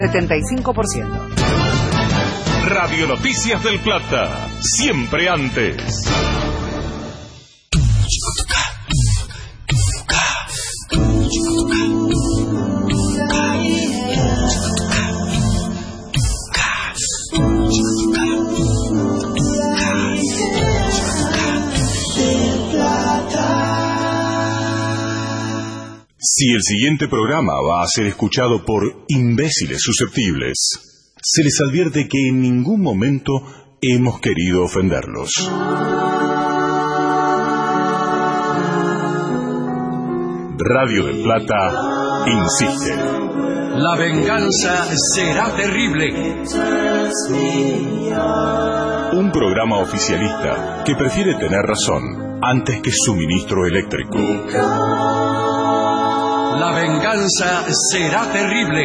75%. Radio Noticias del Plata, siempre antes. Si el siguiente programa va a ser escuchado por imbéciles susceptibles, se les advierte que en ningún momento hemos querido ofenderlos. Radio del Plata insiste. La venganza será terrible. Un programa oficialista que prefiere tener razón antes que suministro eléctrico. La venganza será terrible.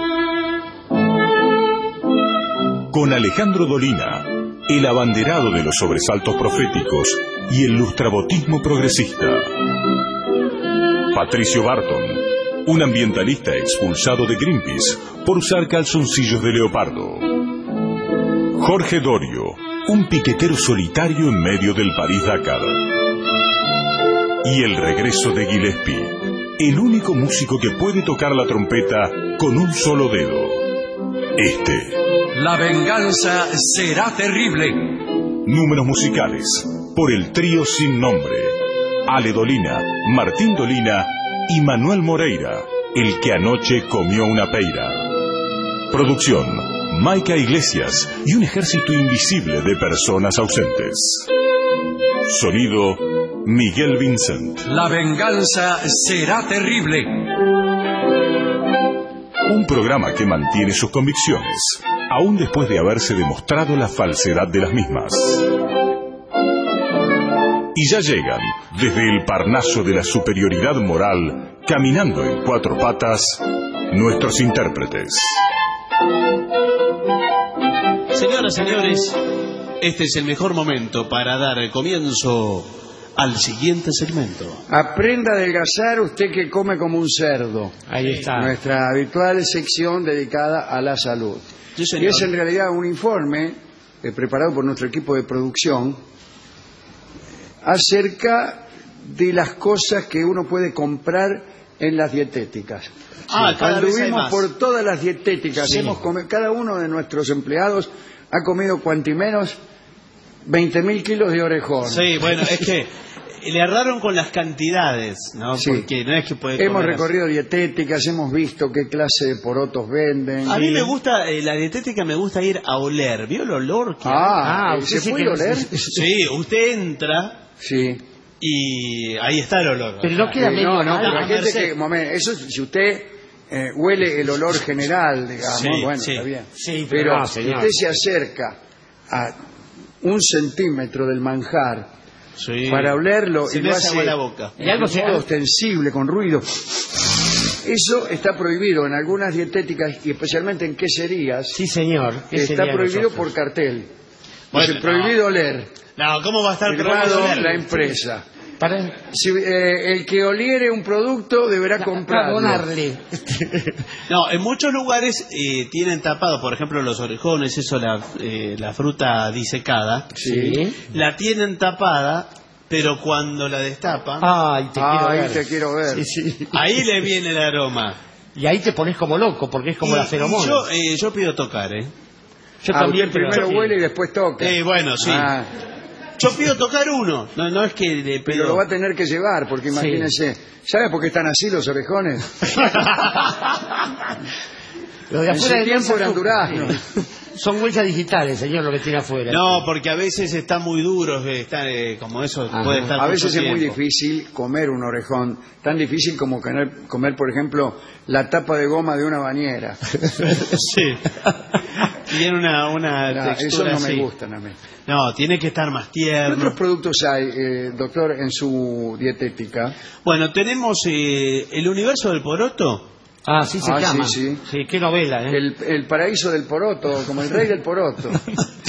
Con Alejandro Dolina, el abanderado de los sobresaltos proféticos y el lustrabotismo progresista. Patricio Barton, un ambientalista expulsado de Greenpeace por usar calzoncillos de leopardo. Jorge Dorio, un piquetero solitario en medio del París-Dakar. Y el regreso de Gillespie, el único músico que puede tocar la trompeta con un solo dedo. La venganza será terrible. Números musicales por el trío sin nombre. Ale Dolina, Martín Dolina y Manuel Moreira, el que anoche comió una peira. Producción, Maica Iglesias y un ejército invisible de personas ausentes. Sonido, Miguel Vincent. La venganza será terrible. Un programa que mantiene sus convicciones, aún después de haberse demostrado la falsedad de las mismas. Y ya llegan, desde el Parnaso de la superioridad moral, caminando en cuatro patas, nuestros intérpretes. Señoras, señores, este es el mejor momento para dar el comienzo al siguiente segmento. Aprenda a adelgazar usted que come como un cerdo. Ahí está. Nuestra habitual sección dedicada a la salud. Sí, y es en realidad un informe preparado por nuestro equipo de producción acerca de las cosas que uno puede comprar en las dietéticas. Cada vez hay Anduvimos más por todas las dietéticas, sí. Cada uno de nuestros empleados ha comido cuanti menos 20.000 kilos de orejón. Sí, bueno, es que le erraron con las cantidades, ¿no? Sí. Porque no es que puede Hemos comer recorrido dietéticas, hemos visto qué clase de porotos venden. A mí me gusta, la dietética me gusta ir a oler. ¿Vio el olor que hay? ¿usted ¿se puede oler? Sí, usted entra Sí. y ahí está el olor. Pero no queda medio No, mal. pero hay gente que, eso si usted huele el olor general, digamos, Sí, bueno, sí. está bien. Sí, pero no, si señor. usted se acerca a 1 centímetro del manjar Sí. para olerlo Se y me lo hace hace agua la boca. Y algo de modo ostensible, con ruido, eso está prohibido en algunas dietéticas y especialmente en queserías. Sí, señor. ¿Qué Está serían prohibido los por otros? cartel. Bueno, Dice, prohibido oler. No, ¿cómo va a estar Firmado prohibido la oler? empresa. Para Si, el que oliere un producto deberá comprarlo. donarle. No, en muchos lugares tienen tapado, por ejemplo, los orejones, eso, la fruta disecada, Sí. la tienen tapada, pero cuando la destapan, Ay, Ahí te quiero ver. Sí, sí. ahí le viene el aroma. Y ahí te pones como loco, porque es como la feromona. Yo pido tocar, Yo Usted también, pero primero sí. huele y después toca. Bueno, sí. Ah, Yo pido tocar uno. No es que le pero pido... lo va a tener que llevar, porque imagínese. ¿Sabe por qué están así los orejones? Los de En afuera su de tiempo eran son- duraznos. Son huellas digitales, señor, lo que tiene afuera. No, porque a veces están muy duros, están como eso Ajá. puede estar A veces mucho es muy tiempo. difícil comer un orejón, tan difícil como comer, por ejemplo, la tapa de goma de una bañera. Sí. Tiene una No, textura eso no así. me gustan a mí. No, tiene que estar más ¿Qué tierno. otros productos hay, doctor, en su dietética? Bueno, tenemos el universo del poroto. Ah, sí se Ah, llama. sí, sí. Sí, qué novela, ¿eh? El paraíso del poroto, como el rey del poroto.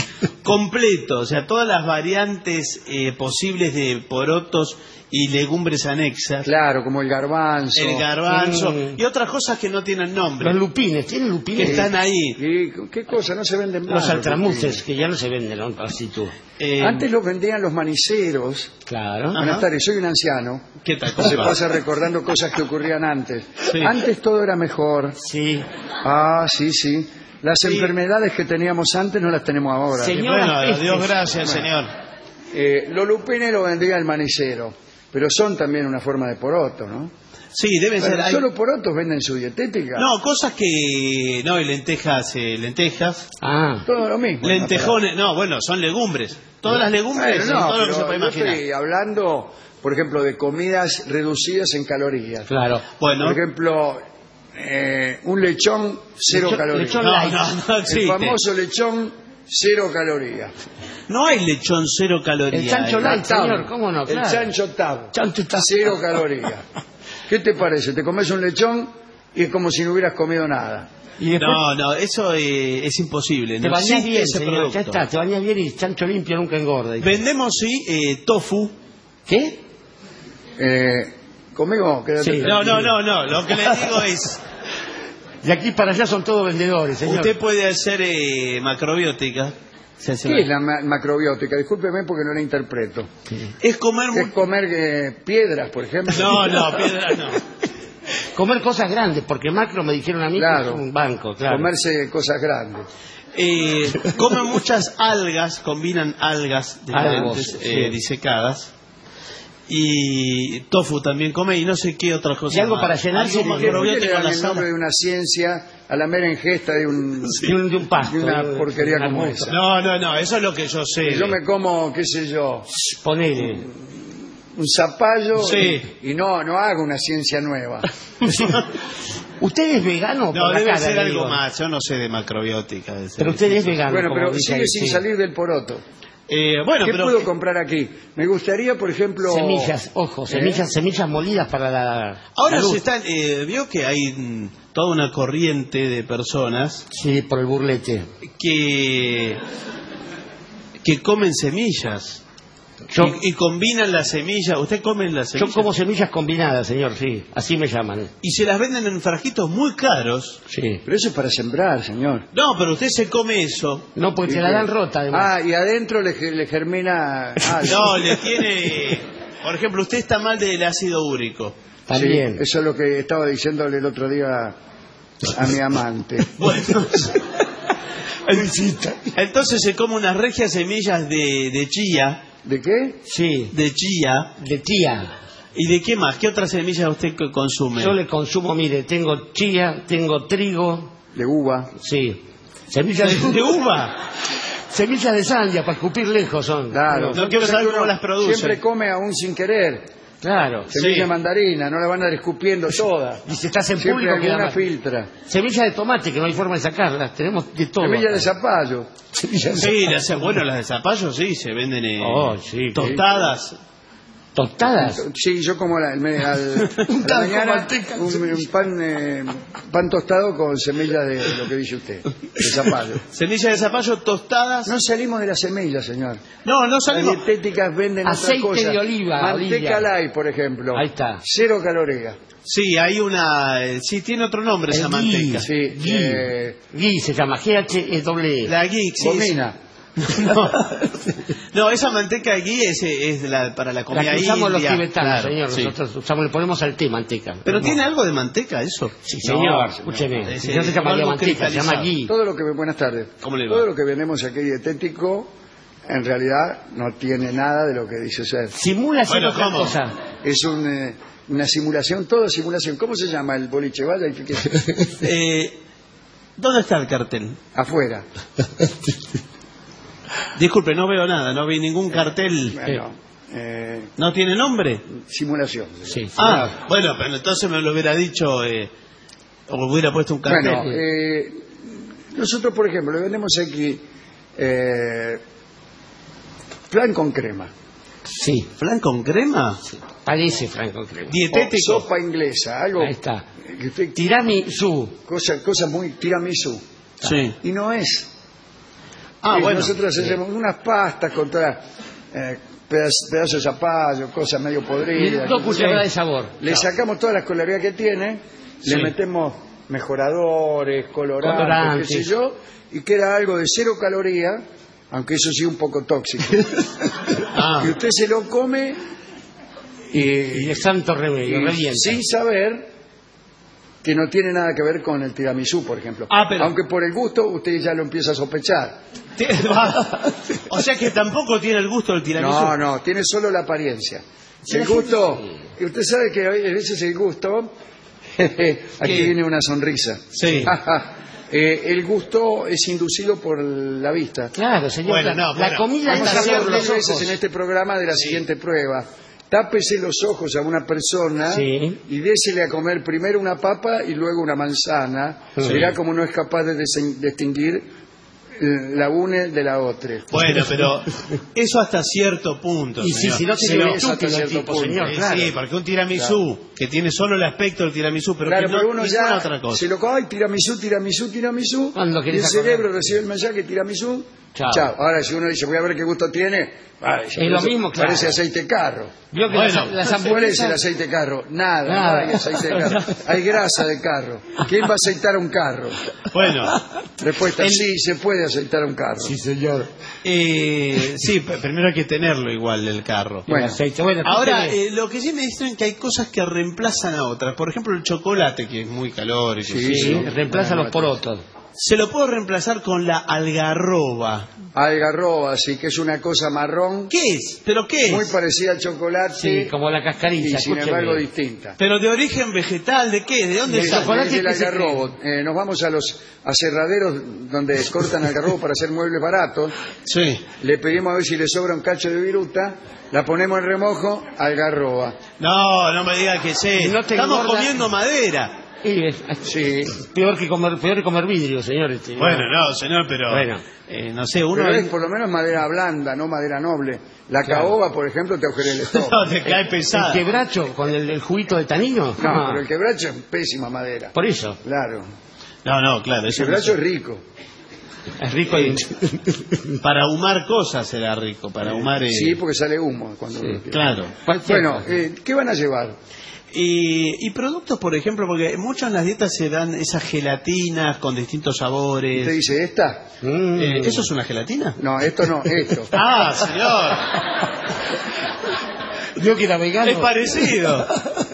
completo, o sea, todas las variantes posibles de porotos y legumbres anexas. Claro, como el garbanzo. El garbanzo y otras cosas que no tienen nombre. Los lupines, ¿tienen Que lupines? están ahí. ¿Y qué cosa? No se venden más. Los altramuces, que ya no se venden, ¿no? Así tú. Antes los vendían los maniceros. Claro. Buenas tardes, soy un anciano. ¿Qué tal? ¿Cómo Se va? pasa recordando cosas que ocurrían antes. Sí. Antes todo era mejor. Sí. Ah, sí, sí. Las enfermedades que teníamos antes no las tenemos ahora. Señor. Bueno, Señoras Dios pestes. gracias, señor. Los lupines los vendía el manicero. Pero son también una forma de poroto, ¿no? Sí, deben ser. Pero solo porotos venden su dietética. No, cosas que. No, y lentejas. Ah. Todo lo mismo. Lentejones. No, bueno, son legumbres. Todas las legumbres, Bueno, no, todo lo que pero se puede yo imaginar. estoy hablando, por ejemplo, de comidas reducidas en calorías. Claro. Bueno, Por ejemplo, un lechón, cero Lechón- calorías. lechón no, light. no El existe. famoso lechón, cero calorías. No hay lechón cero calorías. El chancho light, Tab. señor, ¿cómo no? El Claro. chancho tab. Chancho tab. Cero calorías. ¿Qué te parece? Te comes un lechón y es como si no hubieras comido nada. Y después No, eso es imposible. te No bañás existe bien, ese señor. producto. Ya está, te bañás bien y chancho limpio nunca engorda. Vendemos, sí, tofu. ¿Qué? Conmigo, quédate Sí. tranquilo. No. Lo que le digo es, De aquí para allá son todos vendedores, señor. usted puede hacer macrobiótica. Se hace ¿Qué es la macrobiótica? Discúlpeme porque no la interpreto. Es comer ¿Es comer piedras, por ejemplo? No, piedra no. Comer cosas grandes, porque macro me dijeron a mí Claro. que es un banco, claro. Comerse cosas grandes. Comen muchas algas, combinan algas Algos, diferentes, sí. disecadas. Y tofu también come y no sé qué otras cosas. Y algo más. para llenarse Algo de- ¿Por qué le macrobiótico a dan la el nombre sala. de una ciencia a la mera ingesta de un... De un pasto. de una de porquería una como muestra. esa? No, eso es lo que yo sé. Yo me como, qué sé yo, Ponele. un zapallo Sí. y no hago una ciencia nueva. ¿Usted es vegano? Por No, la debe cara, ser le algo digo. más. Yo no sé de macrobiótica. debe ser Pero usted es difícil. vegano. Bueno, como pero dice sigue ahí, sin sí. salir del poroto. Bueno, ¿Qué pero puedo comprar aquí? Me gustaría, por ejemplo... Semillas, ojo, semillas molidas para la ahora salud. se están. Vio que hay toda una corriente de personas Sí, por el burlete. que comen semillas. Yo, Y combinan las semillas. ¿Usted come las yo semillas? como semillas combinadas, señor, sí. Así me llaman. Y se las venden en frasquitos muy caros. Sí. Pero eso es para sembrar, señor. No, pero usted se come eso. No, porque te la dan rota, además. Ah, y adentro le germina algo. No, le tiene... Por ejemplo, usted está mal del ácido úrico. También. Sí, eso es lo que estaba diciéndole el otro día a mi amante. Bueno, entonces se come unas regias semillas de chía. ¿De qué? Sí, De chía. de tía. ¿Y de qué más? ¿Qué otras semillas usted consume? Yo le consumo, mire, tengo chía, tengo trigo, De uva. sí. Semillas ¿De uva? Semillas de sandia, para escupir lejos son. Claro. No quiero saber cómo las producen. Siempre come aún sin querer. Claro. Semilla Sí. de mandarina, no la van a ir escupiendo todas. Y si estás en Siempre público queda alguna mal. filtra. Semillas de tomate, que no hay forma de sacarlas. Tenemos de todo. Semilla de zapallo. Sí, bueno, las de zapallo sí, se venden Oh, sí, tostadas. ¿Tostadas? Sí, yo como a la mañana un pan tostado con semillas de lo que dice usted, de zapallo. Semillas de zapallo tostadas. No salimos de la semilla, señor. No Las salimos. dietéticas venden Aceite otra cosa. de oliva, Manteca Olivia. light, por ejemplo. Ahí está. 0 calorías. Sí, hay una... Sí, tiene otro nombre esa El manteca. Sí, Ghee se llama, G-H-E-E. La ghee, sí. gomina. No, esa manteca ghee es para la La comida que usamos los india, tibetanos, claro, señor. sí. Nosotros usamos, le ponemos al té manteca. Pero No. tiene algo de manteca eso. Sí, señor, No, escúcheme. Ese- No se llamaría algo manteca, se llama cristalizado. ghee. Todo lo que buenas tardes. ¿Cómo le va? Todo lo que vendemos aquí dietético en realidad no tiene nada de lo que dice ser. Simula ser Bueno, otra ¿cómo? cosa. Es una simulación, todo simulación. ¿Cómo se llama el boliche? Vaya y fíjese. ¿Dónde está el cartel? Afuera. Disculpe, no veo nada, no vi ningún cartel. Bueno, ¿No tiene nombre? simulación. Sí. Ah, bueno, pero entonces me lo hubiera dicho, o hubiera puesto un cartel. Bueno, nosotros, por ejemplo, le vendemos aquí flan con crema, Sí, ¿Flan con crema? parece Franco, creo. Dietético. o sopa inglesa, algo Ahí está. que usted, Tiramisú. cosa muy tiramisú. Sí. Y no es. Y bueno. nosotros hacemos unas pastas con todas pedazos de zapallo, cosas medio Y podridas. 2 cucharadas de sabor. Le sacamos toda la escolaridad que tiene, Sí. le metemos mejoradores, colorantes, Colorantes. qué sé yo, y queda algo de 0 calorías, aunque eso sí un poco tóxico. Y usted se lo come Y de santo remedio, revienta. sin saber que no tiene nada que ver con el tiramisú, por ejemplo. Pero- Aunque por el gusto usted ya lo empieza a sospechar. O sea que tampoco tiene el gusto del tiramisú. No, tiene solo la apariencia. El gusto, y usted sabe que a veces el gusto, aquí viene una sonrisa. Sí. El gusto es inducido por la vista. Claro, señor. Bueno, no, la bueno. comida Vamos es a hablar por dos los veces ojos. en este programa de la siguiente prueba. Tápese los ojos a una persona Sí. y désele a comer primero una papa y luego una manzana. Verá como no es capaz de distinguir la una de la otra. Bueno, pero eso hasta cierto punto. Y sí, señor. si no Se tiene lo- un hasta estúpido el cierto tipo, punto. señor, claro. Sí, porque un tiramisú que tiene solo el aspecto del tiramisú, pero Claro, que no pero uno ninguna ya otra cosa. se lo come, tiramisú. ¿Cuándo Y querés el acordar? cerebro recibe el mensaje, tiramisú. Chao. Chao. Ahora, si uno dice, voy a ver qué gusto tiene, Es lo mismo, claro. parece aceite de carro. Vio que Bueno, las ¿Cuál es el hamburguesas... aceite de carro? Nada, Nada. no hay aceite de carro. Hay grasa de carro. ¿Quién va a aceitar un carro? Bueno, Respuesta, sí, se puede aceitar un carro. Sí, señor. sí, primero hay que tenerlo igual el carro. Bueno. El aceite. Bueno, Ahora, escúcheme. lo que sí me dicen es que hay cosas que reemplazan a otras. Por ejemplo, el chocolate, que es muy calórico. Sí. Sí, reemplaza Bueno, los porotos. Se lo puedo reemplazar con la algarroba. Algarroba, sí, que es una cosa marrón, ¿Qué es? ¿Pero qué es? muy parecida al chocolate Sí, como la y cascarilla. sin escúcheme. embargo distinta. ¿Pero de origen vegetal? ¿De qué? ¿De dónde El sale? chocolate del que se algarrobo. Nos vamos a los aserraderos donde cortan algarrobo para hacer muebles baratos. Sí. Le pedimos a ver si le sobra un cacho de viruta, la ponemos en remojo, algarroba. No me diga que sí. No te Estamos engorda. comiendo madera. Y es Sí, peor que comer vidrio, señores. Bueno, no, señor, pero... Bueno. no sé, uno... pero es por lo menos madera blanda, no madera noble. La caoba, por ejemplo, te agujera el estómago. No, te cae El pesada. quebracho con el juguito de tanino. No, pero el quebracho es pésima madera. Por eso. Claro. No, claro. El Eso quebracho no es rico. Es rico y... sé. Para ahumar cosas era rico, para ahumar... Sí, porque sale humo cuando uno quiere. Claro. Bueno, ¿qué van a llevar? Y productos, por ejemplo, porque muchas en las dietas se dan esas gelatinas con distintos ¿Usted sabores. dice esta? ¿Eso es una gelatina? No, esto no, esto. Ah, señor. Vio que era vegano. Es parecido.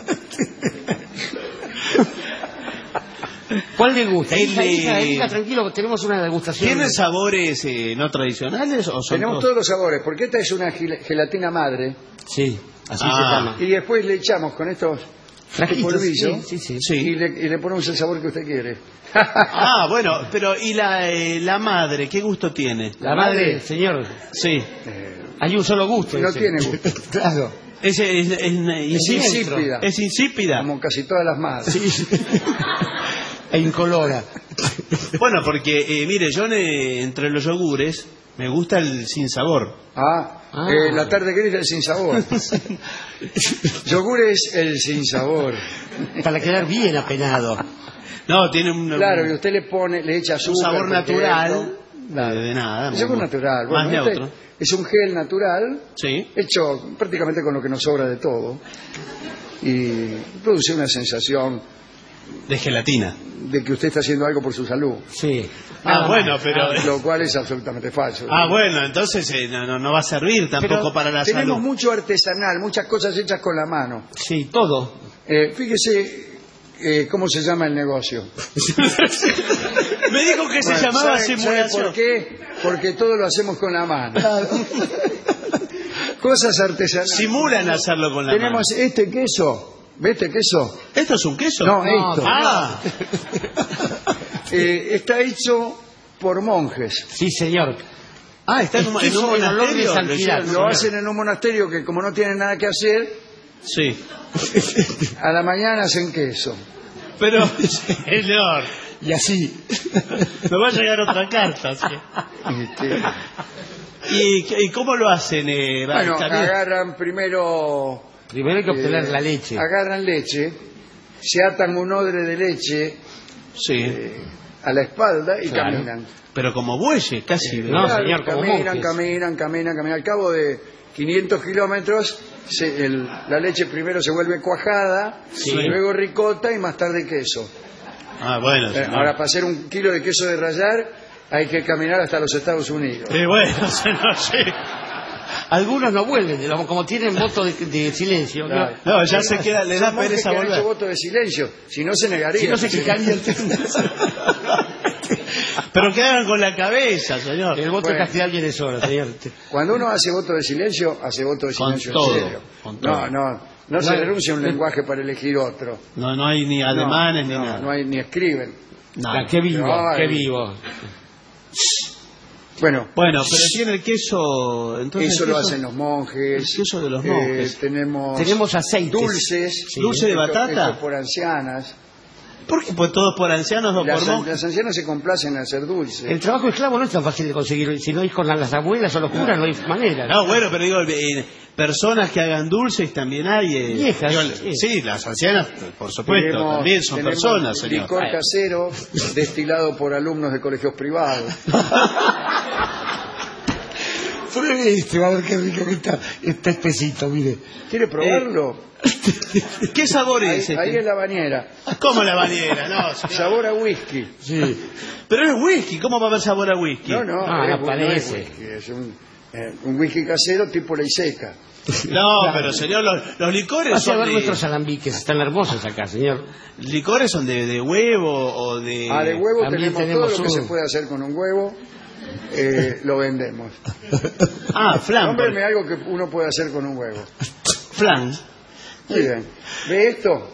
¿Cuál le gusta? El de- Elija, tranquilo, tenemos una degustación. ¿Tienen sabores no tradicionales o son Tenemos todos los sabores, porque esta es una gelatina madre. Sí, así Ah. se llama. Y después le echamos con estos Flaquitos, polvillo sí. Sí. y le ponemos el sabor que usted quiere. Ah, bueno, pero ¿y la madre? ¿Qué gusto tiene? La madre, señor, Sí. hay un solo gusto. No dice. tiene gusto. Claro. Es Es insípido. insípida, Es insípida. como casi todas las madres. E incolora. Bueno, porque, mire, yo entre los yogures me gusta el sin sabor. La tarde gris del sin sabor. Yogur es el sin sabor. Para quedar bien apenado. No, tiene un, Claro, y usted le echa un azúcar. sabor porque natural. Claro. De nada. El yogur natural. Bueno, Más este neutro. es un gel natural Sí. hecho prácticamente con lo que nos sobra de todo y produce una sensación De gelatina. de que usted está haciendo algo por su salud, Sí. Ah, bueno, pero... lo cual es absolutamente falso. Ah, bueno, entonces no va a servir tampoco Pero para la tenemos salud. mucho artesanal, muchas cosas hechas con la mano. Sí, todo. Fíjese cómo se llama el negocio. Me dijo que se Bueno, llamaba ¿sabe simulación. por qué? Porque todo lo hacemos con la mano. Cosas artesanales. Simulan hacerlo con la Tenemos este queso. ¿Ve este queso? mano. ¿Esto es un queso? No, No, esto. Ah, Está hecho por monjes. Sí, señor. está en un Queso en olor de monasterio. santidad. Lo hacen en un monasterio que como no tienen nada que hacer, Sí. a la mañana hacen queso. Pero, señor, Y así. me va a llegar otra carta. ¿Sí? Este, ¿Y cómo lo hacen? bueno, Javier? agarran primero... Primero hay que obtener la leche. Agarran leche, se atan un odre de leche Sí. a la espalda y Claro. caminan. Pero como bueyes, casi. No, Claro, señor, como caminan. Al cabo de 500 kilómetros, la leche primero se vuelve cuajada, Sí. luego ricota y más tarde queso. Ah, bueno, señor. Ahora, para hacer 1 kilo de queso de rallar, hay que caminar hasta los Estados Unidos. Bueno, señor, sí. Algunos no vuelven, digamos, como tienen voto de silencio. Claro. No, ya se queda, le da Son monjes pereza que han hecho volver. voto de silencio, si no se negaría. Si no se quejaría el Pero que hagan con la cabeza, señor. El voto Bueno. de castidad viene solo, señor. Cuando uno hace voto de silencio, hace voto de Con silencio todo, en serio. con todo. No se renuncia a un lenguaje para elegir otro. No hay ni ademanes ni no, nada. no hay ni escriben. Nada. Qué vivo, Ay. qué vivo. Bueno, Bueno, pero tiene el queso. Entonces, eso el lo queso- hacen los monjes. El queso de los monjes. Tenemos aceites. dulces. Sí. ¿Dulce de hechos- batata? hechos por ancianas. ¿Por qué? Pues todos por ancianos o por monjes. Las ancianas se complacen en hacer dulces. El trabajo esclavo no es tan fácil de conseguir. Si no es con las abuelas o los curas, no hay manera. No, bueno, pero digo, personas que hagan dulces también hay. Viejas, digo, sí. sí, las ancianas, por supuesto, también son tenemos personas, señor. licor casero destilado por alumnos de colegios privados. Pruebe este, va a ver qué rico que está. Está espesito, mire. ¿Quiere probarlo? ¿Qué sabor Ahí, es este? ahí en la bañera. ¿Cómo la bañera? No, señor. Sabor a whisky. Sí. Pero es whisky, ¿cómo va a haber sabor a whisky? No, no parece. whisky, es un whisky casero tipo ley seca. No, pero señor, los licores Vaya a son ver de, nuestros alambiques, están hermosos acá, señor. licores son de huevo o de... De huevo también tenemos todo tenemos lo que uno. se puede hacer con un huevo. Lo vendemos. Ah, flan. Nómbreme algo que uno puede hacer con un huevo. Flan. Muy bien. ¿Ve esto?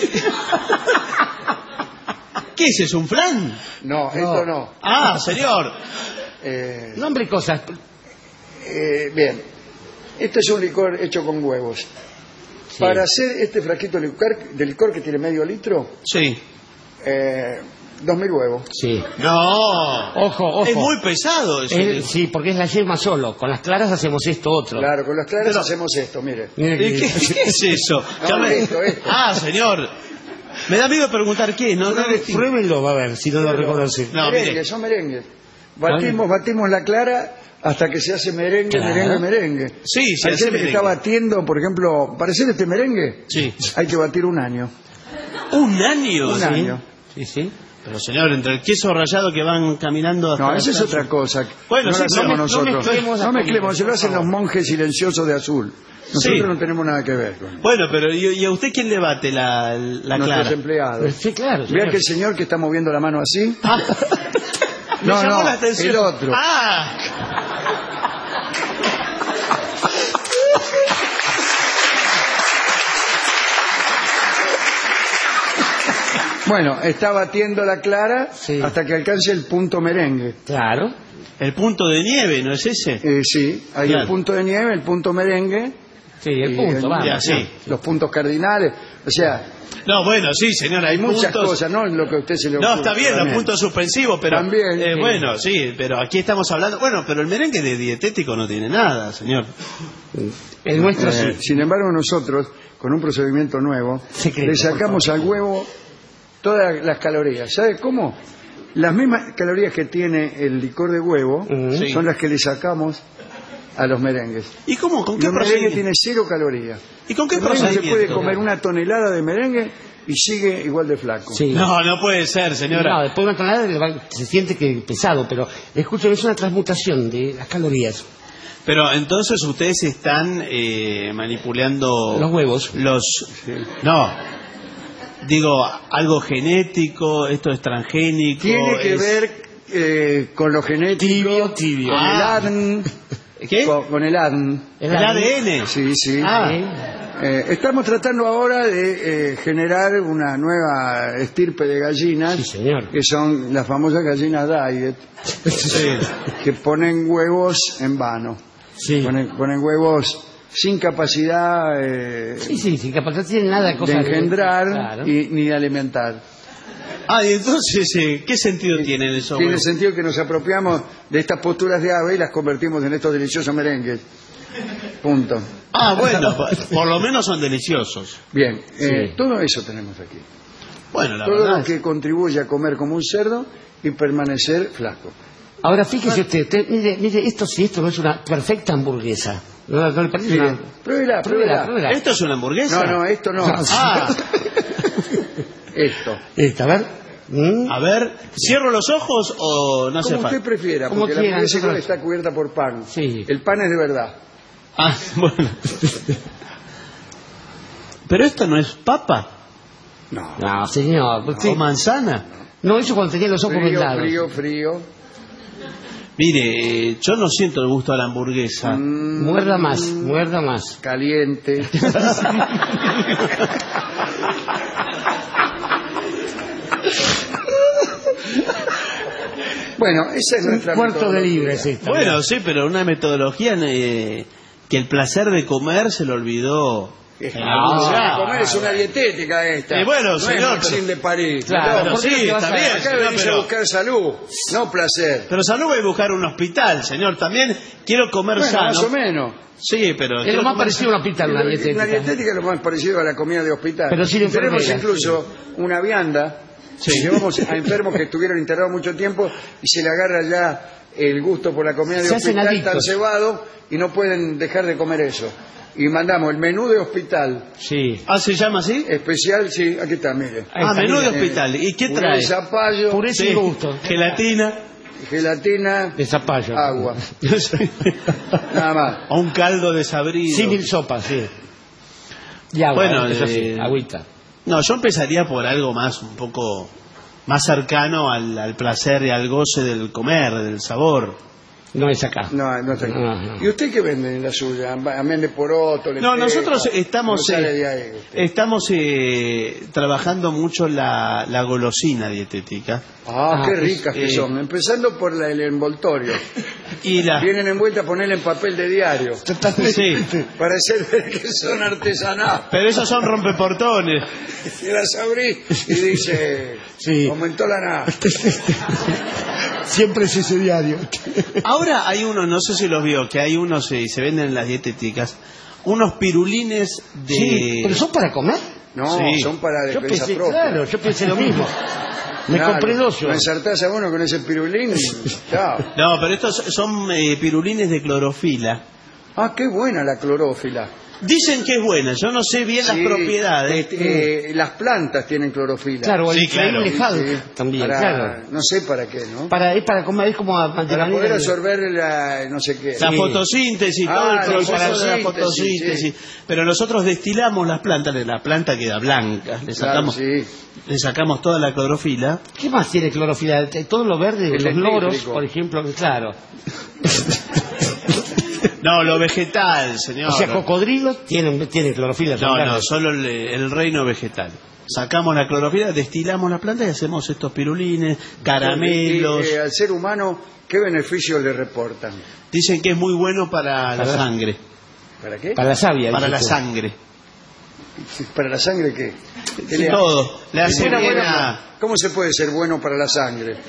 ¿Qué es eso, un flan? No, esto no. Ah, señor. Nombre cosas. Bien. Este es un licor hecho con huevos. Sí. Para hacer este frasquito de licor que tiene medio litro, Sí. 2000 huevos. Sí. No. Ojo. Es muy pesado eso. Sí, porque es la yema solo. Con las claras hacemos esto otro. Claro, con las claras Pero- hacemos esto, mire. Mire ¿Y que- ¿Qué es eso? No, Ya me- esto. Ah, señor. Me da miedo preguntar qué. No, Pruébenlo, va a ver, si no lo reconoce. No, merengues, mire. son merengues. Batimos la clara hasta que se hace merengue, Claro. merengue. Sí, se Hay hace gente que está merengue. batiendo, por ejemplo, para hacer este merengue, Sí. hay que batir un año. ¿Un año? Un Sí. año. Sí. Pero señor, entre el queso rallado que van caminando hasta No, la esa es playa. otra cosa. Bueno, no sí, lo hacemos no nosotros. mezclemos la No mezclemos, comida, se lo por hacen los favor. monjes silenciosos de azul. Nosotros Sí. no tenemos nada que ver con Bueno, pero ¿y a usted quién le bate la nuestros clara? empleados. Sí, claro. Vea señor. que el señor que está moviendo la mano así. Me No, llamó no, la atención. el otro. Ah, Bueno, está batiendo la clara Sí. hasta que alcance el punto merengue. Claro. el punto de nieve, ¿no es ese? Sí, hay Claro. el punto de nieve, el punto merengue, Sí, el Y punto, el- vamos. Ya, sí. los puntos cardinales. O sea, No, bueno, sí, señor, hay hay muchas puntos. cosas, ¿no? En lo que a usted se le No, ocurre. está bien, los También. puntos suspensivos, pero... También, sí. Bueno, sí, pero aquí estamos hablando... Bueno, pero el merengue de dietético no tiene nada, señor. El nuestro sí. Sin embargo, nosotros, con un procedimiento nuevo, Secreto, le sacamos al huevo todas las calorías. ¿Sabe cómo? Las mismas calorías que tiene el licor de huevo Sí. son las que le sacamos a los merengues. ¿Y cómo? ¿Con Y qué el merengue procedimiento? tiene 0 calorías. ¿Y con qué El merengue se procedimiento? puede comer una tonelada de merengue y sigue igual de flaco. Sí. No, no puede ser, señora. No, después de una tonelada se siente que pesado, pero escuchen, es una transmutación de las calorías. Pero entonces ustedes están manipulando... Los huevos. No, digo, algo genético, esto es transgénico... Tiene que es- ver con lo genético, Tibio. con el Ah. ADN, ¿Qué? con el ADN. ¿El ADN? Sí, sí. Ah, Estamos tratando ahora de generar una nueva estirpe de gallinas, Sí, señor. que son las famosas gallinas diet, que ponen huevos en vano. Sí. Ponen huevos sin capacidad Sí, capaz no tiene nada de de cosas engendrar Claro. ni de alimentar. y entonces, ¿qué sentido tienen esos Tiene huevos? sentido que nos apropiamos de estas posturas de ave y las convertimos en estos deliciosos merengues. Punto. Ah, bueno, por lo menos son deliciosos. Bien, Sí. todo eso tenemos aquí. Bueno, la Todo verdad lo que contribuye a comer como un cerdo y permanecer flaco. Ahora fíjese usted, mire, esto no es una perfecta hamburguesa. ¿No le parece? Mire, pruébela. ¿Esto es una hamburguesa? No, esto no. Ah, Esto. Esta, a ver. a ver, ¿cierro los ojos o no hace Como usted falta? prefiera, Como porque la quiera, hamburguesa igual nosotros- está cubierta por pan. Sí. El pan es de verdad. Ah, bueno. Pero esto no es papa No. No, señor. o manzana. No, eso cuando tenía los ojos vendados. Frío. Mire, yo no siento el gusto a la hamburguesa. Muerda más. Caliente. Bueno, esa es nuestra Cuarto de metodología. libra es esta. Bueno, sí, pero una metodología que el placer de comer se lo olvidó. Comer es una dietética esta. Bueno, no señor, es Maxim de París. Claro, Pero ¿por qué sí, no te vas está a- bien. Acá señor, venís a pero, buscar salud, no placer. pero salud voy a buscar un hospital, señor. También quiero comer Bueno, sano. más o menos. Sí, pero Es quiero lo más comer parecido a un hospital, una Una dietética. dietética es lo más parecido a la comida de hospital. Pero sin Tenemos enfermera. incluso una vianda. Sí. Llevamos a enfermos que estuvieron internados mucho tiempo y se le agarra ya el gusto por la comida de Se hacen hospital, adictos. tan cebado y no pueden dejar de comer eso. Y mandamos el menú de hospital Sí. Ah, ¿se llama así? especial, sí, aquí está, mire. Ahí Ah, está, menú de mire. hospital. ¿Y qué Puré trae? de zapallo, Puré sin gusto. Gelatina. gelatina, De zapallo. agua, nada más. O un caldo desabrido. Símil sopa, sí. Y agua, Bueno, eso sí, agüita. No, yo empezaría por algo más, un poco más cercano al placer y al goce del comer, del sabor. No es acá. No está aquí. No. ¿Y usted qué vende en la suya? ¿Vende poroto? No, nosotros estamos estamos trabajando mucho la golosina dietética qué ricas que eh, son. Empezando por el envoltorio. y la Vienen envueltas a ponerle en papel de diario. sí, Para hacer ver que son artesanales. pero esos son rompeportones. Y las abrí y dice, Sí. aumentó la nada. Siempre es ese diario. Ahora hay unos, no sé si los vio, que hay unos y se venden en las dietéticas, unos pirulines de Sí, pero son para comer. No, Sí. son para Yo defensa pensé, propia. claro, yo pensé lo mismo. Me Claro, compré dos yo. Lo ensartás a uno con ese pirulín y chao. No, pero estos son pirulines de clorofila. Ah, qué buena la clorófila. Dicen que es buena, yo no sé bien las Sí, propiedades. las plantas tienen clorofila. Claro, el Sí, claro. Flail Hulk Sí, también, para- claro. No sé para qué, ¿no? Es para comer, es como Para mantener poder absorber la no sé qué. La Sí. fotosíntesis, todo el Ah, proceso la de la fotosíntesis, fotosíntesis. Pero nosotros destilamos las plantas, la planta queda blanca, le Claro, sacamos, sí. le sacamos toda la clorofila. ¿Qué más tiene clorofila? Todo lo verde, El los loros, eléctrico. por ejemplo, claro. No, lo vegetal, señor. O sea, cocodrilos tienen clorofila. son No, verdes. solo el reino vegetal. Sacamos la clorofila, destilamos la planta y hacemos estos pirulines, caramelos. Y, al ser humano, ¿qué beneficios le reportan? Dicen que es muy bueno para la sangre. ¿Para qué? Para la savia. Para la dice usted. sangre. ¿Para la sangre qué? ¿Qué le hace? Todo. Le hace Bueno, bien bueno, a... ¿Cómo se puede ser bueno para la sangre?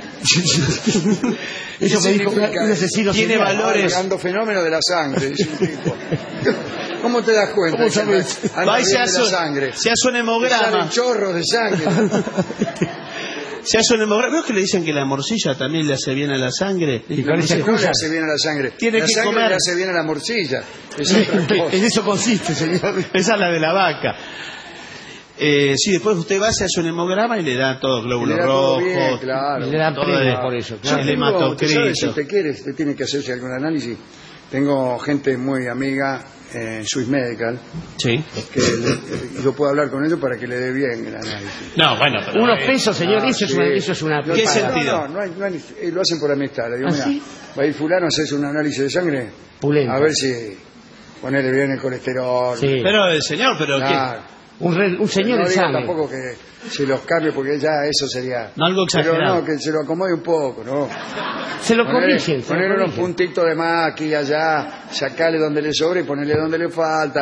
Eso me dijo significa? un asesino Tiene serial. valores. Dando fenómeno de la sangre. Dice un tipo. ¿Cómo te das cuenta? ¿Cómo que sabes? anda Va y se bien de hace, la sangre. se hace un Te hemograma. salen chorros de sangre. Se hace un hemograma. ¿Ves que le dicen que la morcilla también le hace bien a la sangre? Y La con esa morcilla no le excusa. hace bien a la sangre. Tiene la que sangre comer. le hace bien a la morcilla. Es otra cosa. En eso consiste, señor. Esa es la de la vaca. Sí, después usted va, se hace un hemograma y le da todos Le glóbulos da todo rojos. bien, claro. Y le dan Todo premio de- por eso. Yo claro. el tengo, hematocrito. ¿sabe? Si usted quiere, usted tiene que hacerse algún análisis. Tengo gente muy amiga en Swiss Medical Sí. que yo puedo hablar con ellos para que le dé bien el análisis. No, bueno, pero... Unos pesos, señor, eso, Sí. eso es una... No, ¿Qué no, sentido? No, lo hacen por amistad. Le digo, ¿Ah, mira, sí? va a ir fulano a hacerse un análisis de sangre Pulento. a ver si ponerle bien el colesterol. Sí. Pero, señor, pero Claro. Un señor No en diga sangre. tampoco que se los cambie porque ya eso sería... No, algo exagerado. Pero no, que se lo acomode un poco, ¿no? Se lo corrigen. se lo Ponerle unos corrigen. puntitos de más aquí y allá, sacarle donde le sobra y ponerle donde le falta.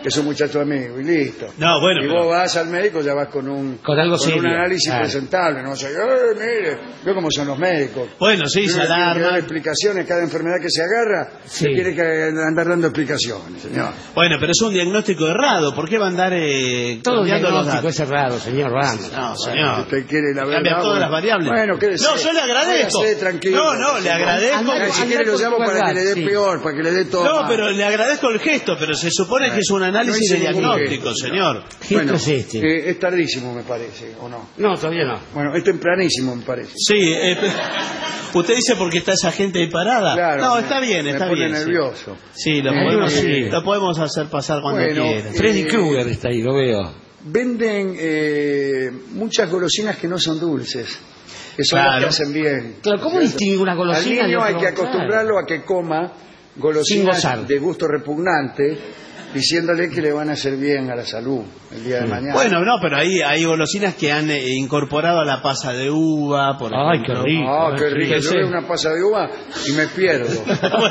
que es un muchacho amigo, y listo. No, bueno, y pero- vos vas al médico, ya vas con un algo serio. un análisis Claro. presentable, no sé, mire, veo cómo son los médicos. Bueno, sí, se Tiene que dar alarma. explicaciones, cada enfermedad que se agarra, Sí. se tiene que andar dando explicaciones, señor. Bueno, pero es un diagnóstico errado. ¿Por qué va a andar Todo cambiando los diagnóstico datos? es errado, señor Ramos. No, Si señor. usted quiere la Cambia verdad, todas las variables. Bueno, quédese. No, yo le agradezco. Quédese tranquilo. No, le agradezco. Anda- Si anda quiere lo con llamo tu para que verdad, le dé sí. peor, para que le dé todo. No, mal. pero le agradezco el gesto, pero se supone que es un análisis No de hice ningún diagnóstico, gesto, señor. ¿Qué Bueno, es este? es tardísimo, me parece, ¿o no? No, todavía no. Bueno, es tempranísimo, me parece. Sí, usted dice porque está esa gente ahí parada. Claro, No, me- está bien, me está pone bien. sí. nervioso. Sí, lo Sí. podemos hacer pasar cuando Bueno, quiera. Freddy Krueger está ahí, lo veo. Venden muchas golosinas que no son dulces, que son Claro. las que hacen bien. Claro, ¿cómo distingue una golosina Al de niño hay otro? que acostumbrarlo a que coma Sin golosinas gozar. de gusto repugnante, diciéndole que le van a hacer bien a la salud el día de mañana. Bueno, no, pero ahí hay golosinas que han incorporado a la pasa de uva, por Ay, ejemplo. qué rico. Ah, qué rico. Sí, Yo sí. veo una pasa de uva y me pierdo.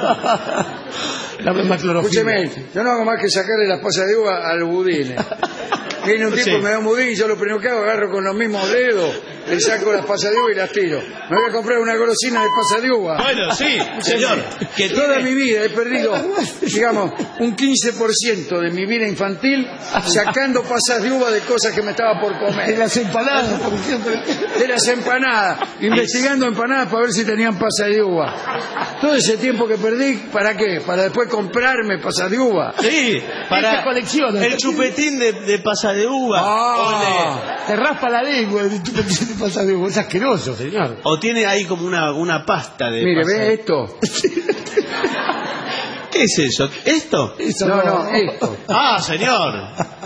La misma clorofila. Escúcheme, yo no hago más que sacarle las pasas de uva al budín. Viene un tipo Sí. y me da un budín y yo lo primero que hago, agarro con los mismos dedos, le saco las pasas de uva y las tiro. Me voy a comprar una golosina de pasas de uva. Bueno, sí, señor. Que Toda tiene- mi vida he perdido, digamos, un 15% de mi vida infantil sacando pasas de uva de cosas que me estaba por De comer. las empanadas, por ejemplo. De las empanadas, investigando empanadas para ver si tenían pasas de uva. Todo ese tiempo que perdí, ¿para qué? Para después comprarme pasas de uva. Sí, para Esta colección. el chupetín de pasa de uva. Ah. Te raspa la lengua y tú te pasas de es asqueroso, señor. O tiene ahí como una pasta de Mire, pasa ¿ve de- esto? ¿Qué es eso? ¿Esto? Eso No, esto. Ah, señor.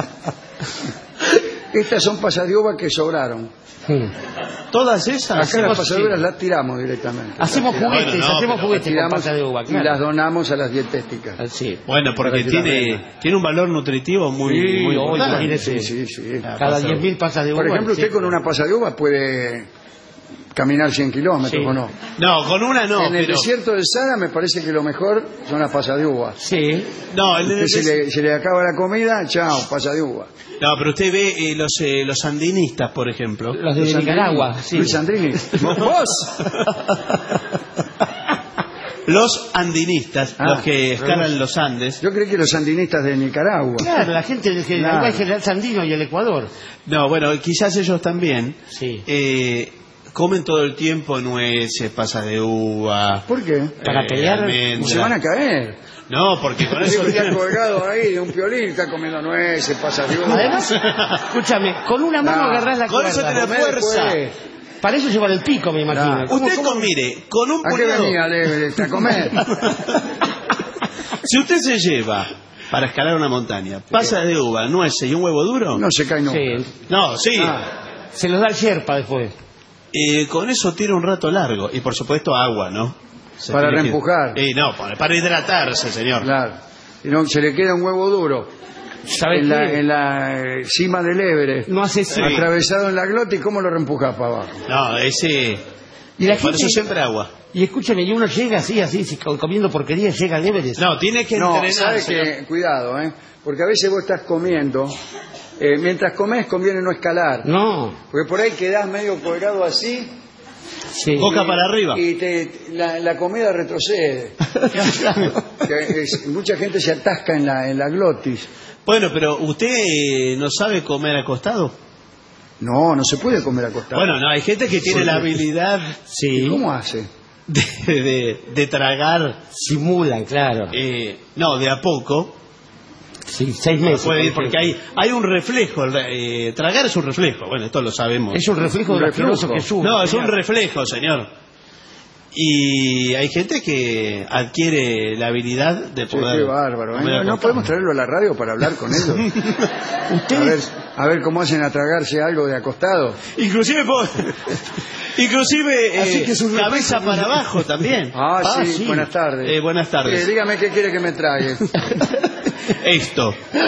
Estas son pasas de uva que sobraron. Todas esas. Acá las Hacemos- pasaduras las tiramos directamente. Hacemos juguetes, Bueno, no, hacemos pero juguetes con Tiramos pasa de uva, y claro. las donamos a las dietéticas. Ah, sí. Bueno, porque Para que la tiene un valor nutritivo muy Sí, importante. imagínese. Sí, sí, sí. Cada 10.000 pasas de uva. Por ejemplo, sí. usted con una pasa de uva puede caminar 100 kilómetros, Sí. ¿o no? No, con una no, En el pero... desierto del Sahara me parece que lo mejor son las pasas de uva. Sí. No, el Usted se le acaba la comida, chao, pasa de uva. no, pero usted ve los sandinistas, por ejemplo. Los de Luis Nicaragua. Sandrini. Sí. Luis Sandrini. ¿Vos? Los andinistas, Ah, los que escalan los Andes. Yo creí que los sandinistas de Nicaragua. Claro, la gente del Claro. General Sandino y el Ecuador. No, bueno, quizás ellos también Sí. comen todo el tiempo nueces, pasas de uva. ¿Por qué? Para pelear, almendras. Se van a caer. No, porque con eso... Está colgado ahí de un piolín, está comiendo nueces, pasas de uva. Además, escúchame, con una mano No. agarrás la Con eso cuerda. te la Comer fuerza. después. Para eso llevan el pico, me imagino. No. ¿Cómo- Usted cómo- mire, con un ¿A qué puñado... venía Everest? ¿A comer? Si usted se lleva para escalar una montaña pasas de uva, nueces y un huevo duro... No se cae nunca. Sí. No, sí. Ah, Se los da el Sherpa después. Con eso tira un rato largo. Y por supuesto agua, ¿no? Se Para tiene que- reempujar. No, para hidratarse, señor. claro. Y no, se le queda un huevo duro ¿Sabes en qué? la cima del Everest, No hace Sí. atravesado en la glota, y cómo lo reempujas para abajo. No, ese... Y la Por gente... eso siempre agua. Y escúchame, y uno llega así, comiendo porquería, llega al Everest. No, tiene que No, entrenar, sabe señor. que, cuidado, porque a veces vos estás comiendo, mientras comés conviene no escalar, No. porque por ahí quedás medio colgado así, Sí. Boca para arriba. y la comida retrocede. Mucha gente se atasca en la glotis. Bueno, pero ¿usted no sabe comer acostado? No, no se puede comer acostado. Bueno, no, hay gente que tiene la habilidad Sí. ¿Cómo hace? de tragar, Simulan, claro. no, de a poco. Sí, 6 meses. Puede ir por porque ejemplo. hay un reflejo. Tragar es un reflejo. Bueno, esto lo sabemos. Es un reflejo Un de lo asqueroso reflujo. que sube. No, es un señor. reflejo, señor. Y hay gente que adquiere la habilidad de Sí, poder... qué bárbaro. comer ¿No acostado. podemos traerlo a la radio para hablar con ellos? A ver cómo hacen a tragarse algo de acostado. Inclusive, Así que es un cabeza reflejo. para abajo también. Sí, buenas tardes. Buenas tardes. Dígame qué quiere que me trague. Esto.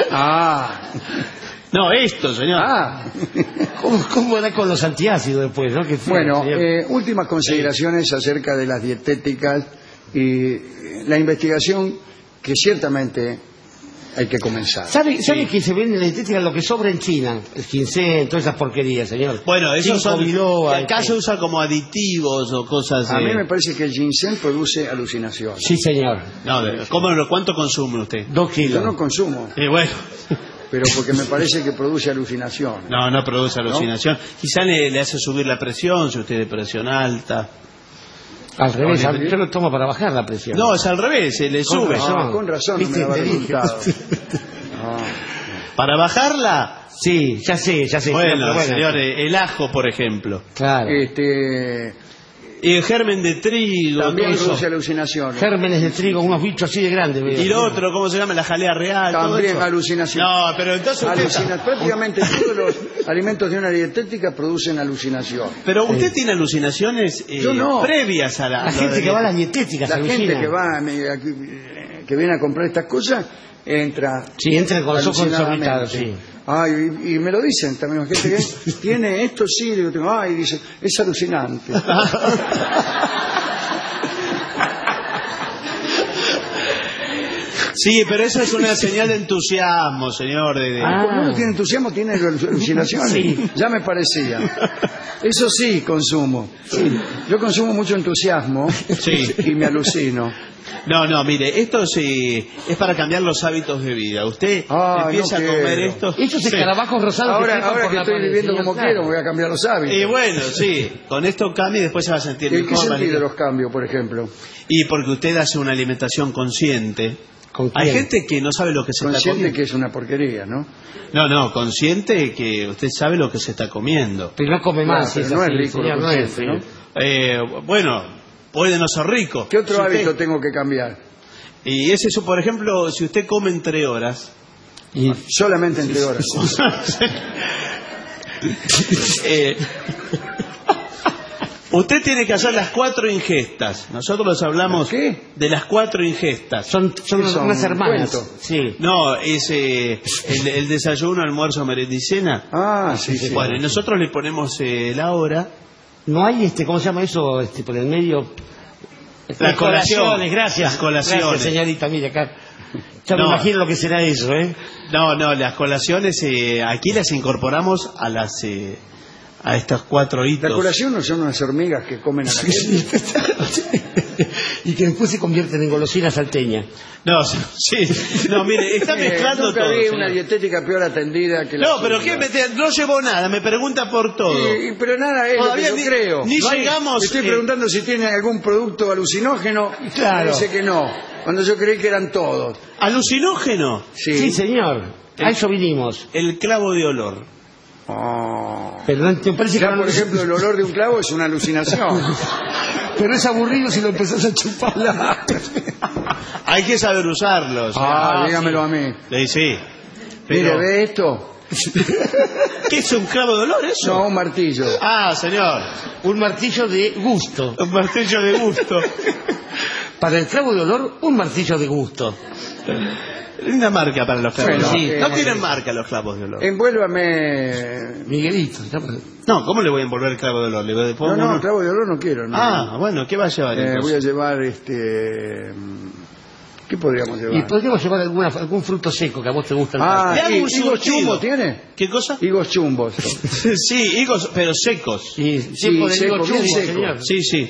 No, esto, señor. ¿Cómo era con los antiácidos después, no? Que fue, Bueno, señor. últimas consideraciones acerca de las dietéticas y la investigación que ciertamente hay que comenzar. ¿Sabe que se vende en la dietética lo que sobra en China? El ginseng, todas esas porquerías, señor. Bueno, esos son... biloba, Acá se usa como aditivos o cosas... A mí me parece que el ginseng produce alucinaciones. Sí, señor. No, ¿cuánto consume usted? 2 kilos. Yo no consumo, Y bueno, pero porque me parece que produce alucinación. no produce alucinación. Quizá le hace subir la presión, si usted de presión alta. Al revés, yo lo tomo para bajar la presión. No, es al revés, se le sube. Con razón no me daba resultado. ¿Para bajarla? Sí, ya sé. Bueno, señor, el ajo, por ejemplo. Claro. Y el germen de trigo. También todo eso. produce alucinaciones. Gérmenes de trigo, unos bichos así de grandes. Y lo otro, ¿cómo se llama? La jalea real. todo También eso. alucinaciones. No, pero entonces usted... Prácticamente todos los alimentos de una dietética producen alucinación. Pero usted tiene alucinaciones Yo no. previas a La gente que va a las dietéticas La alucina. gente que viene a comprar estas cosas entra. Sí, entra con los ojos alucinadamente. desorbitados, sí. Ay, y me lo dicen también, gente que tiene esto, sí, digo, ay, dice, es alucinante. Sí, pero eso es una señal de entusiasmo, señor. Cuando uno tiene entusiasmo, tiene alucinaciones. Sí. Ya me parecía. Eso sí, consumo. Sí. Yo consumo mucho entusiasmo Sí. y me alucino. No, mire, esto es para cambiar los hábitos de vida. Usted empieza no a comer quiero. esto. Esos escarabajos rosados Ahora trepan por que la estoy pared, viviendo señor, como claro. quiero, me voy a cambiar los hábitos. Y bueno, sí, con esto cambia y después se va a sentir ¿En qué mejor. sentido los cambios, por ejemplo? Y porque usted hace una alimentación consciente. ¿Con Hay quién? gente que no sabe lo que se está Consciente comiendo. que es una porquería, ¿no? No, consciente que usted sabe lo que se está comiendo. Pero no come más, Claro, si pero es no así, es rico señor, lo no es, consciente, ¿no? Bueno, puede no ser rico. ¿Qué otro Si usted- hábito tengo que cambiar? Y es eso, por ejemplo, si usted come en 3 horas. Y Solamente entre horas. Usted tiene que hacer las 4 ingestas. Nosotros hablamos ¿Qué? de las 4 ingestas. son son? unas hermanas. Cuento. Sí. No, es el desayuno, almuerzo, merienda y cena. Sí. Bueno, y nosotros le ponemos la hora. No hay ¿cómo se llama eso? Por el medio. Las colaciones, gracias. Las colaciones. Gracias, señorita, mire acá. Ya me No. imagino lo que será eso, ¿eh? No, las colaciones aquí las incorporamos a estas 4 hitos. La colación no son unas hormigas que comen a la gente. Y que después se convierten en golosinas salteñas. No, sí. No, mire, está mezclando Nunca todo. vi señor. una dietética peor atendida que la No, pero suya. no llevó nada, me pregunta por todo. Pero nada es Todavía lo que yo creo. ni No hay- llegamos, Estoy preguntando si tiene algún producto alucinógeno. Claro. Dice que no. Cuando yo creí que eran todos. Alucinógeno, Sí, señor. A eso vinimos. el clavo de olor. Oh. Pero no, me parece que Ya, no por ejemplo, el olor de un clavo es una alucinación. Pero es aburrido si lo empezás a chupar. Hay que saber usarlos. Dígamelo a mí. Sí. Mire, Pero, ¿ve esto? ¿qué es un clavo de olor eso? No, un martillo. Ah, señor, Un martillo de gusto. un martillo de gusto. Para el clavo de olor, un martillo de gusto. Linda marca para los clavos. Bueno, Sí, no eh, tienen marca los clavos de olor. Envuélvame. Miguelito. No, ¿cómo le voy a envolver el clavo de olor? Le pongo No, uno- clavo de olor no quiero. No. Ah, bueno, ¿qué va a llevar entonces? Voy a llevar ¿qué podríamos llevar? Y podríamos llevar algún fruto seco que a vos te gusta. Le hago un ¿higos surtido. chumbos tiene? ¿Qué cosa? Higos chumbos. Sí, higos, pero secos. Y tiempo de seco, higo bien chumbo, seco. señor. Sí.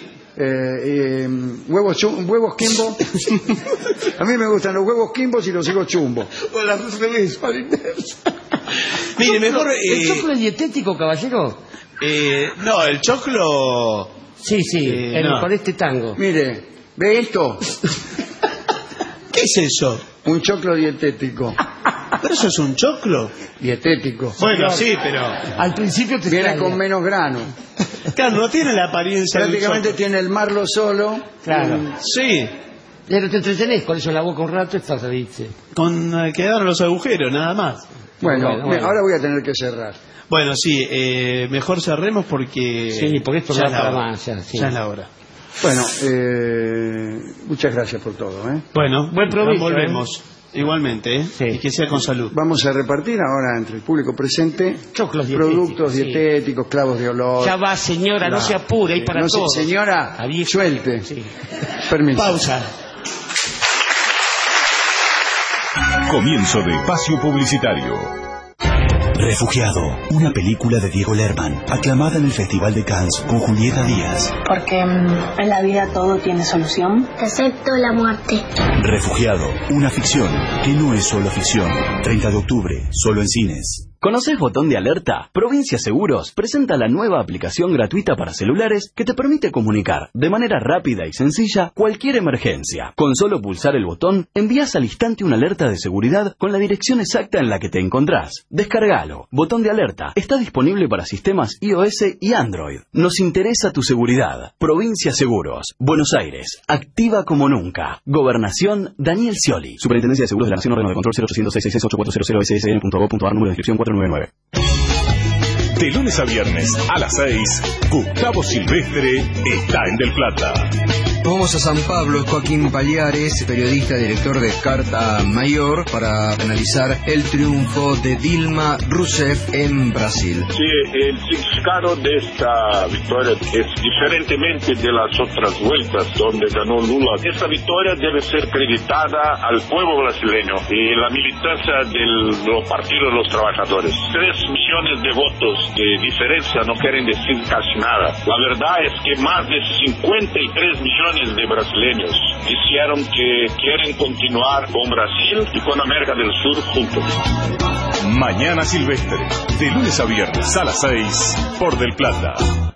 Huevos Kimbo. A mí me gustan los huevos Kimbos y los higos chumbos. O la revés, o la inversa. Mire, mejor... ¿El choclo es dietético, caballero? no, el choclo... Sí, no. con este tango. Mire, ¿ve esto? ¿Qué es eso? Un choclo dietético. ¿Pero eso es un choclo? Dietético. Bueno, sí, pero... Al principio te Viene extraña. con menos grano. Claro, no tiene la apariencia del Prácticamente choclo. tiene el marlo solo. Claro. Sí, Pero te entretenés con eso en la boca un rato, estás ¿viste? con quedaron los agujeros, nada más. Bueno, Bueno. ahora voy a tener que cerrar. Bueno, sí, mejor cerremos porque... Sí, porque esto ya no es da la para hora. más, ya, sí. Ya es la hora. Bueno, muchas gracias por todo. Bueno, Buen provecho, volvemos. Igualmente, Sí. Y que sea con salud. Vamos a repartir ahora entre el público presente Choclos productos sí. dietéticos, clavos de olor. Ya va, señora, no se apure, hay para No sé, todos. señora, Había- suelte. Sí. Permiso. Pausa. Comienzo de espacio publicitario. Refugiado, una película de Diego Lerman, aclamada en el Festival de Cannes con Julieta Díaz. Porque en la vida todo tiene solución. Acepto la muerte. Refugiado, una ficción que no es solo ficción. 30 de octubre, solo en cines. ¿Conoces Botón de Alerta? Provincia Seguros presenta la nueva aplicación gratuita para celulares que te permite comunicar de manera rápida y sencilla cualquier emergencia. Con solo pulsar el botón, envías al instante una alerta de seguridad con la dirección exacta en la que te encontrás. Descárgalo. Botón de Alerta está disponible para sistemas iOS y Android. Nos interesa tu seguridad. Provincia Seguros. Buenos Aires. Activa como nunca. Gobernación Daniel Scioli. Superintendencia de Seguros de la Nación. Órgano de control 0800-666-8400-SSN.gov.ar. Número de inscripción 499. De lunes a viernes a las 6, Gustavo Silvestre está en Del Plata. Vamos a San Pablo, Joaquín Paliares, periodista, director de Carta Mayor, para analizar el triunfo de Dilma Rousseff en Brasil. Sí, el significado de esta victoria es diferentemente de las otras vueltas donde ganó Lula. Esta victoria debe ser creditada al pueblo brasileño y la militancia de los partidos de los trabajadores. 3 millones de votos de diferencia no quieren decir casi nada. La verdad es que más de 53 millones de brasileños dijeron que quieren continuar con Brasil y con América del Sur juntos. Mañana Silvestre, de lunes a viernes a las 6, por Del Plata.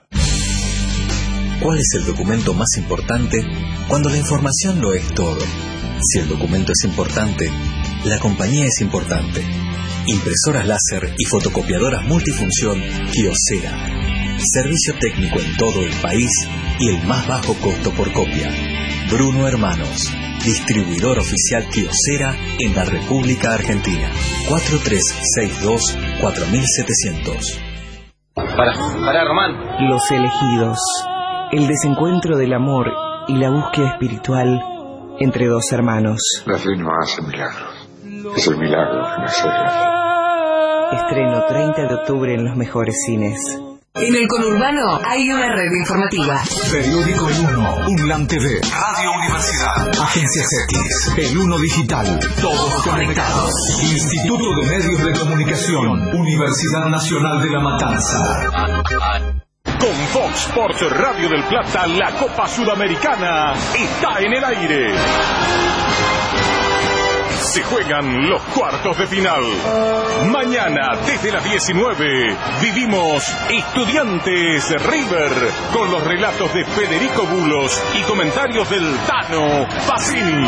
¿Cuál es el documento más importante cuando la información lo es todo? Si el documento es importante, la compañía es importante. Impresoras láser y fotocopiadoras multifunción Kyocera. Servicio técnico en todo el país y el más bajo costo por copia. Bruno Hermanos, distribuidor oficial Kyocera en la República Argentina. 4362-4700. Para Román. Los elegidos. El desencuentro del amor y la búsqueda espiritual entre 2 hermanos. La fe no hace milagros. Es el milagro que nace de la fe. Estreno 30 de octubre en los mejores cines. En el conurbano hay una red informativa. Periódico El Uno, UNLAM TV, Radio Universidad, Agencias X, El Uno Digital, todos conectados. Instituto de Medios de Comunicación, Universidad Nacional de La Matanza. Con Fox Sports Radio del Plata, la Copa Sudamericana está en el aire. Se juegan los cuartos de final. Mañana, desde las 19, vivimos Estudiantes River, con los relatos de Federico Bulos y comentarios del Tano Pacini.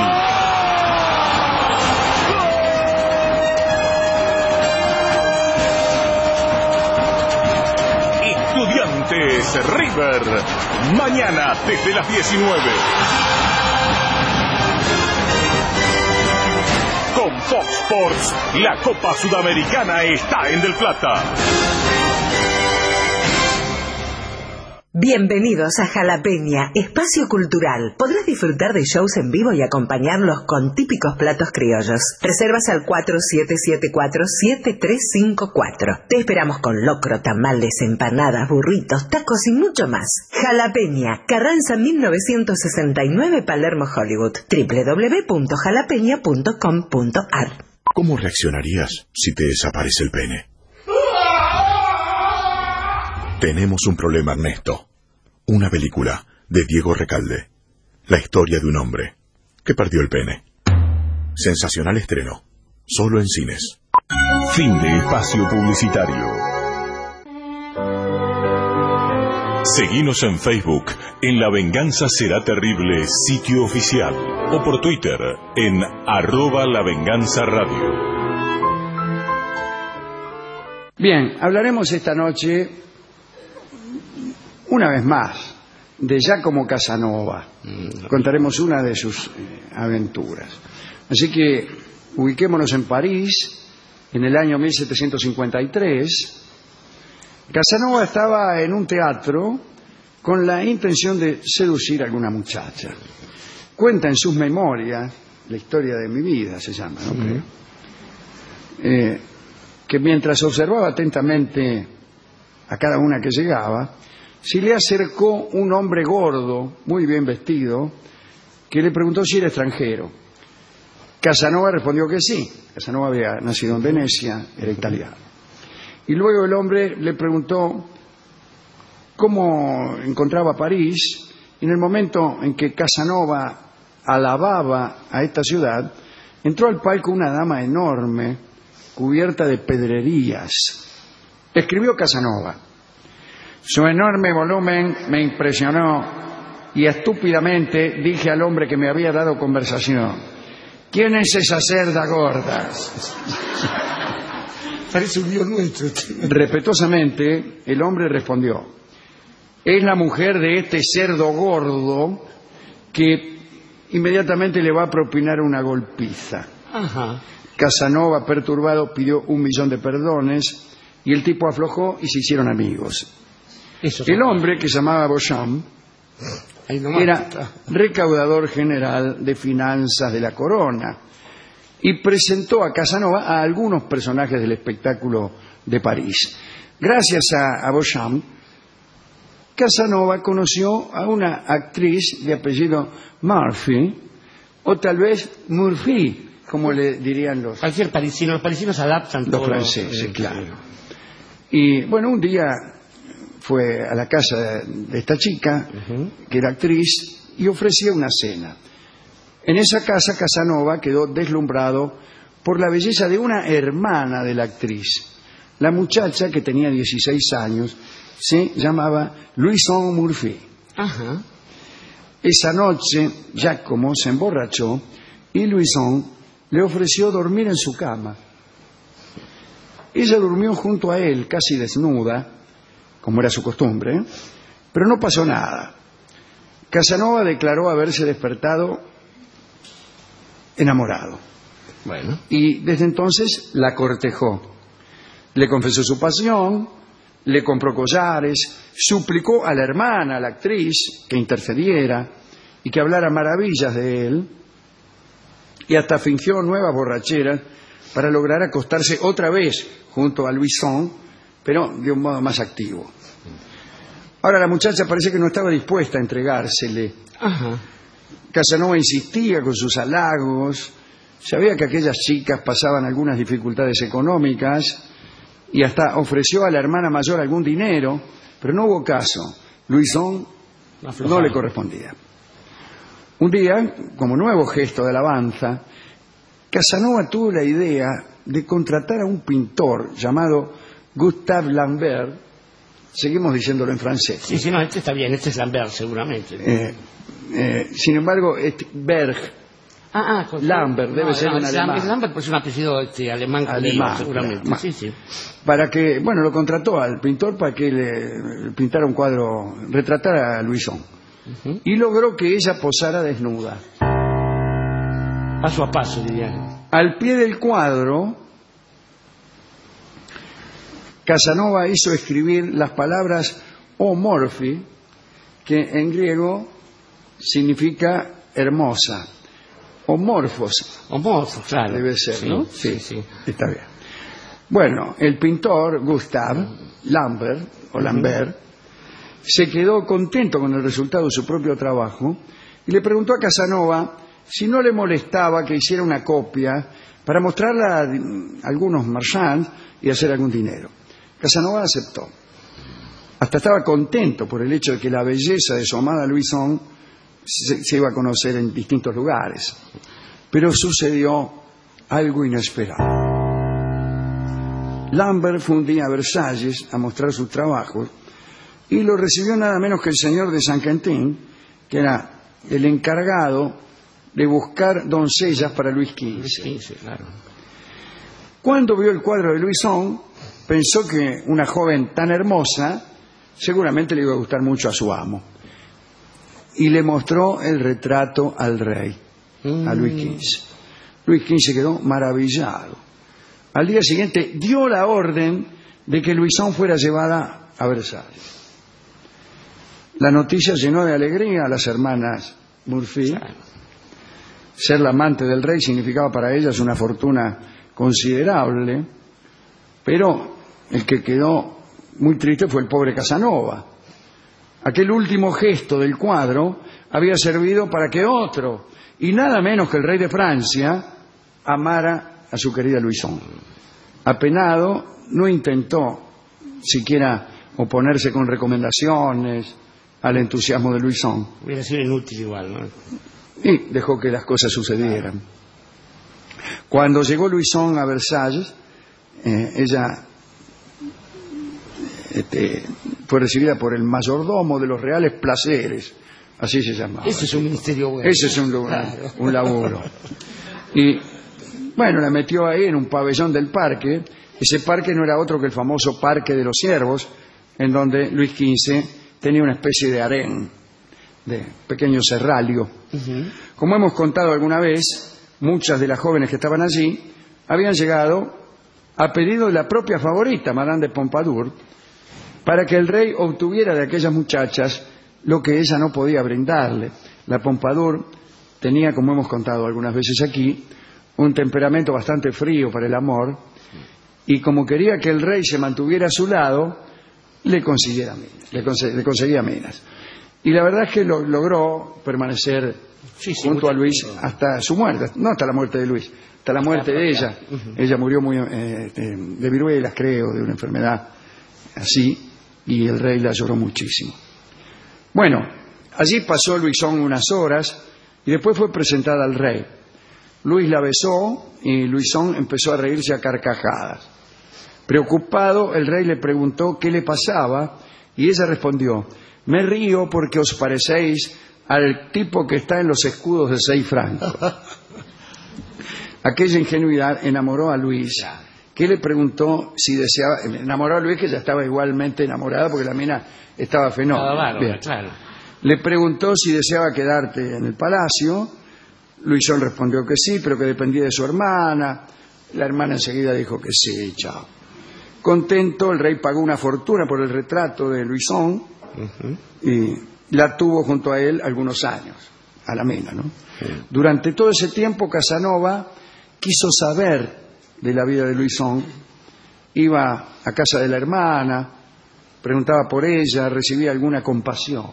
Estudiantes River, mañana desde las 19. Con Fox Sports, la Copa Sudamericana está en Del Plata. Bienvenidos a Jalapeña, espacio cultural. Podrás disfrutar de shows en vivo y acompañarlos con típicos platos criollos. Reservas al 4774-7354. Te esperamos con locro, tamales, empanadas, burritos, tacos y mucho más. Jalapeña, Carranza 1969, Palermo, Hollywood. www.jalapeña.com.ar. ¿Cómo reaccionarías si te desaparece el pene? Tenemos un problema, Ernesto. Una película de Diego Recalde. La historia de un hombre que perdió el pene. Sensacional estreno. Solo en cines. Fin de espacio publicitario. Seguinos en Facebook, en La Venganza Será Terrible, sitio oficial. O por Twitter, en @LaVenganzaRadio. Bien, hablaremos esta noche una vez más de Giacomo Casanova. Contaremos una de sus aventuras. Así que ubiquémonos en París, en el año 1753. Casanova estaba en un teatro con la intención de seducir a alguna muchacha. Cuenta en sus memorias, La historia de mi vida se llama, ¿no? Que mientras observaba atentamente a cada una que llegaba, se le acercó un hombre gordo, muy bien vestido, que le preguntó si era extranjero. Casanova respondió que sí. Casanova había nacido en Venecia, era italiano. Y luego el hombre le preguntó cómo encontraba París, y en el momento en que Casanova alababa a esta ciudad, entró al palco una dama enorme, cubierta de pedrerías. Escribió Casanova: su enorme volumen me impresionó y estúpidamente dije al hombre que me había dado conversación: ¿quién es esa cerda gorda? Parece un lío nuestro. Respetuosamente, el hombre respondió: es la mujer de este cerdo gordo que inmediatamente le va a propinar una golpiza. Ajá. Casanova, perturbado, pidió 1.000.000 de perdones y el tipo aflojó y se hicieron amigos. El hombre, que se llamaba Beauchamp, era recaudador general de finanzas de la corona y presentó a Casanova a algunos personajes del espectáculo de París. Gracias a Beauchamp, Casanova conoció a una actriz de apellido Murphy, o tal vez Murphy, como le dirían los... Cualquier parisino, los parisinos adaptan los todo. franceses, claro. Y bueno, un día fue a la casa de esta chica, que era actriz, y ofrecía una cena. En esa casa Casanova quedó deslumbrado por la belleza de una hermana de la actriz. La muchacha, que tenía 16 años, se llamaba Louison Murphy. Ajá. Esa noche Giacomo se emborrachó y Louison le ofreció dormir en su cama. Ella durmió junto a él, casi desnuda, como era su costumbre, pero no pasó nada. Casanova declaró haberse despertado enamorado. Bueno. Y desde entonces la cortejó. Le confesó su pasión, le compró collares, suplicó a la hermana, a la actriz, que intercediera y que hablara maravillas de él, y hasta fingió nuevas borracheras para lograr acostarse otra vez junto a Louison, pero de un modo más activo. Ahora la muchacha parece que no estaba dispuesta a entregársele. Ajá. Casanova insistía con sus halagos, sabía que aquellas chicas pasaban algunas dificultades económicas y hasta ofreció a la hermana mayor algún dinero, pero no hubo caso. Louison no le correspondía. Un día, como nuevo gesto de alabanza, Casanova tuvo la idea de contratar a un pintor llamado Gustave Lambert. Seguimos diciéndolo en francés. Sí, no, este está bien, este es Lambert seguramente. Sin embargo, Berg, Lambert debe ser un alemán. Lambert pues es un apellido alemán, seguramente. Claro, sí. Para que, bueno, lo contrató al pintor para que le pintara un cuadro, retratara a Louison. Y logró que ella posara desnuda. Paso a paso, dirían. Al pie del cuadro, Casanova hizo escribir las palabras homorphi, que en griego significa hermosa. Homorfos, claro. Debe ser, sí, ¿no? Sí. Está bien. Bueno, el pintor Gustave Lambert se quedó contento con el resultado de su propio trabajo y le preguntó a Casanova si no le molestaba que hiciera una copia para mostrarla a algunos marchands y hacer algún dinero. Casanova aceptó. Hasta estaba contento por el hecho de que la belleza de su amada Louison se iba a conocer en distintos lugares. Pero sucedió algo inesperado. Lambert fue un día a Versalles a mostrar sus trabajos y lo recibió nada menos que el señor de Saint-Quentin, que era el encargado de buscar doncellas para Luis XV. Sí, claro. Cuando vio el cuadro de Louison, pensó que una joven tan hermosa seguramente le iba a gustar mucho a su amo. Y le mostró el retrato al rey, a Luis XV. Luis XV quedó maravillado. Al día siguiente dio la orden de que Louison fuera llevada a Versalles. La noticia llenó de alegría a las hermanas Murphy. Ser la amante del rey significaba para ellas una fortuna considerable, pero el que quedó muy triste fue el pobre Casanova. Aquel último gesto del cuadro había servido para que otro, y nada menos que el rey de Francia, amara a su querida Louison. Apenado, no intentó siquiera oponerse con recomendaciones al entusiasmo de Louison. Hubiera sido inútil igual, ¿no? Y dejó que las cosas sucedieran. Cuando llegó Louison a Versalles, ella fue recibida por el mayordomo de los reales placeres, así se llamaba. Ese es un ministerio bueno. Ese es un laburo. Y bueno, la metió ahí en un pabellón del parque. Ese parque no era otro que el famoso Parque de los Ciervos, en donde Luis XV tenía una especie de harén, de pequeño serralio. Como hemos contado alguna vez, muchas de las jóvenes que estaban allí habían llegado a pedido de la propia favorita, Madame de Pompadour, para que el rey obtuviera de aquellas muchachas lo que ella no podía brindarle. La Pompadour tenía, como hemos contado algunas veces aquí, un temperamento bastante frío para el amor, y como quería que el rey se mantuviera a su lado, le conseguía minas. Y la verdad es que logró permanecer junto a Luis hasta su muerte, no hasta la muerte de Luis, hasta la muerte de ella. Ella murió muy de viruelas, creo, de una enfermedad así, y el rey la lloró muchísimo. Bueno, allí pasó Louison unas horas y después fue presentada al rey. Luis la besó y Louison empezó a reírse a carcajadas. Preocupado, el rey le preguntó qué le pasaba y ella respondió: me río porque os parecéis al tipo que está en los escudos de 6 francos. Aquella ingenuidad enamoró a Luis, que le preguntó si deseaba... Enamoró a Luis, que ya estaba igualmente enamorada porque la mina estaba fenómena. Claro. Le preguntó si deseaba quedarte en el palacio. Louison respondió que sí, pero que dependía de su hermana. La hermana enseguida dijo que sí, chao. Contento, el rey pagó una fortuna por el retrato de Louison y la tuvo junto a él algunos años, a la mina, ¿no? Durante todo ese tiempo, Casanova quiso saber de la vida de Louison, iba a casa de la hermana, preguntaba por ella, recibía alguna compasión.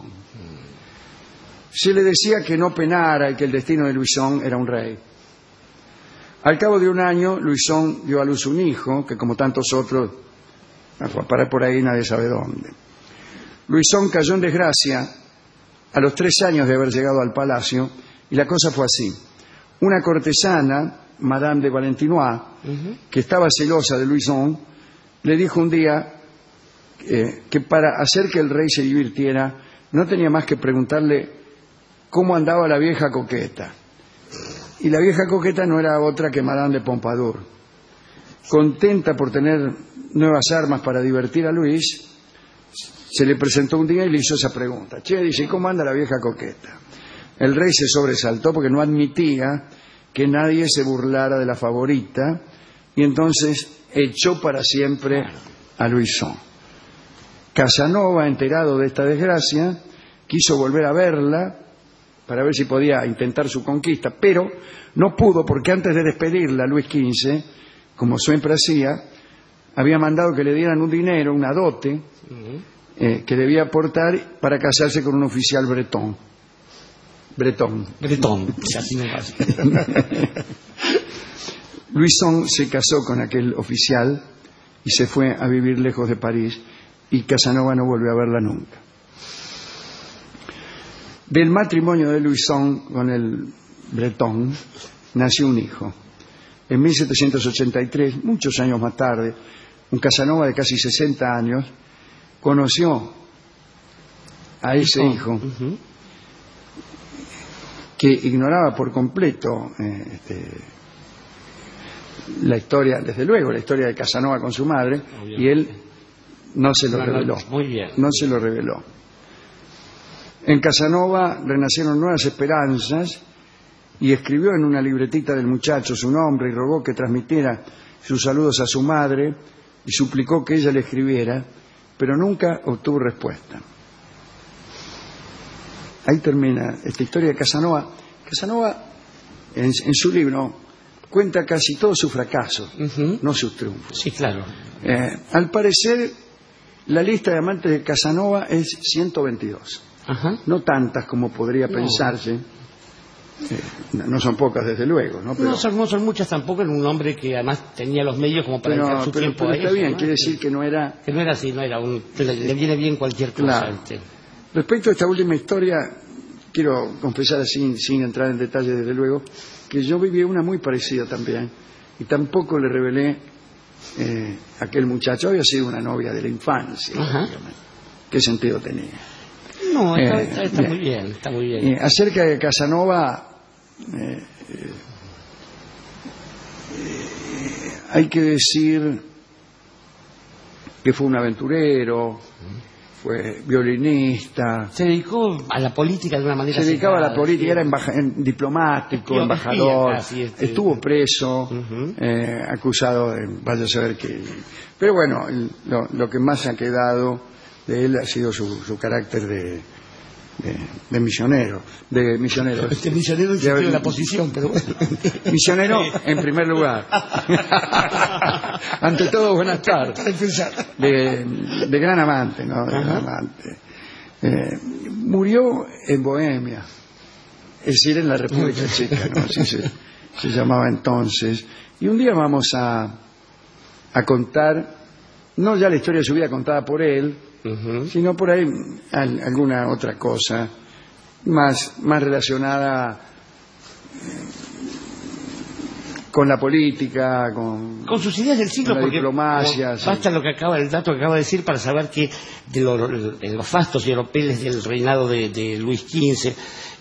Se le decía que no penara y que el destino de Louison era un rey. Al cabo de un año, Louison dio a luz un hijo, que como tantos otros, fue a parar por ahí nadie sabe dónde. Louison cayó en desgracia a los 3 años de haber llegado al palacio, y la cosa fue así. Una cortesana, Madame de Valentinois, que estaba celosa de Louison, le dijo un día que para hacer que el rey se divirtiera, no tenía más que preguntarle cómo andaba la vieja coqueta. Y la vieja coqueta no era otra que Madame de Pompadour. Contenta por tener nuevas armas para divertir a Luis, se le presentó un día y le hizo esa pregunta. Che, dice, ¿cómo anda la vieja coqueta? El rey se sobresaltó porque no admitía que nadie se burlara de la favorita, y entonces echó para siempre a Louison. Casanova, enterado de esta desgracia, quiso volver a verla para ver si podía intentar su conquista, pero no pudo, porque antes de despedirla, Luis XV, como siempre hacía, había mandado que le dieran un dinero, una dote, que debía aportar para casarse con un oficial bretón. Louison se casó con aquel oficial y se fue a vivir lejos de París, y Casanova no volvió a verla nunca. Del matrimonio de Louison con el bretón nació un hijo. En 1783, muchos años más tarde, un Casanova de casi 60 años conoció a ese hijo que ignoraba por completo la historia, desde luego, la historia de Casanova con su madre, y él no se lo reveló. Muy bien. No se lo reveló. En Casanova renacieron nuevas esperanzas, y escribió en una libretita del muchacho su nombre y rogó que transmitiera sus saludos a su madre y suplicó que ella le escribiera, pero nunca obtuvo respuesta. Ahí termina esta historia de Casanova. Casanova, en su libro, cuenta casi todos sus fracasos, no sus triunfos. Sí, claro. Al parecer, la lista de amantes de Casanova es 122. No tantas como podría pensarse. No son pocas, desde luego, ¿no? Pero, no son muchas tampoco, en un hombre que además tenía los medios como para dedicar su tiempo a eso. Está bien, ¿no? quiere decir que no era... Que no era así, le viene bien cualquier cosa. Claro. Respecto a esta última historia, quiero confesar sin entrar en detalle, desde luego, que yo viví una muy parecida también, y tampoco le revelé a aquel muchacho. Había sido una novia de la infancia. ¿Qué sentido tenía? No, está muy bien, está muy bien. Acerca de Casanova, hay que decir que fue un aventurero, fue violinista. Se dedicó a la política de una manera. Se dedicaba a la política, era diplomático, embajador, estuvo preso, acusado de vaya a saber qué. Pero bueno, lo que más ha quedado de él ha sido su carácter de misionero. De misionero en sentido de la posición, pero bueno. Misionero en primer lugar. Ante todo, buenas tardes. De gran amante, ¿no? De gran amante. Murió en Bohemia, es decir, en la República Checa, ¿no? Así se llamaba entonces. Y un día vamos a contar, no ya la historia de su vida contada por él, sino por ahí alguna otra cosa más relacionada con la política, con sus ideas del siglo, con la porque diplomacia. Basta el dato que acaba de decir para saber que de los fastos y oropeles del reinado de Luis XV,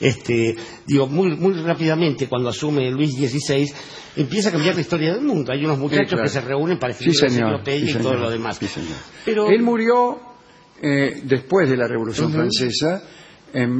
muy rápidamente, cuando asume Luis XVI, empieza a cambiar la historia del mundo. Hay unos muchachos que se reúnen para escribir la enciclopedia y todo lo demás. Pero él murió después de la Revolución Francesa, en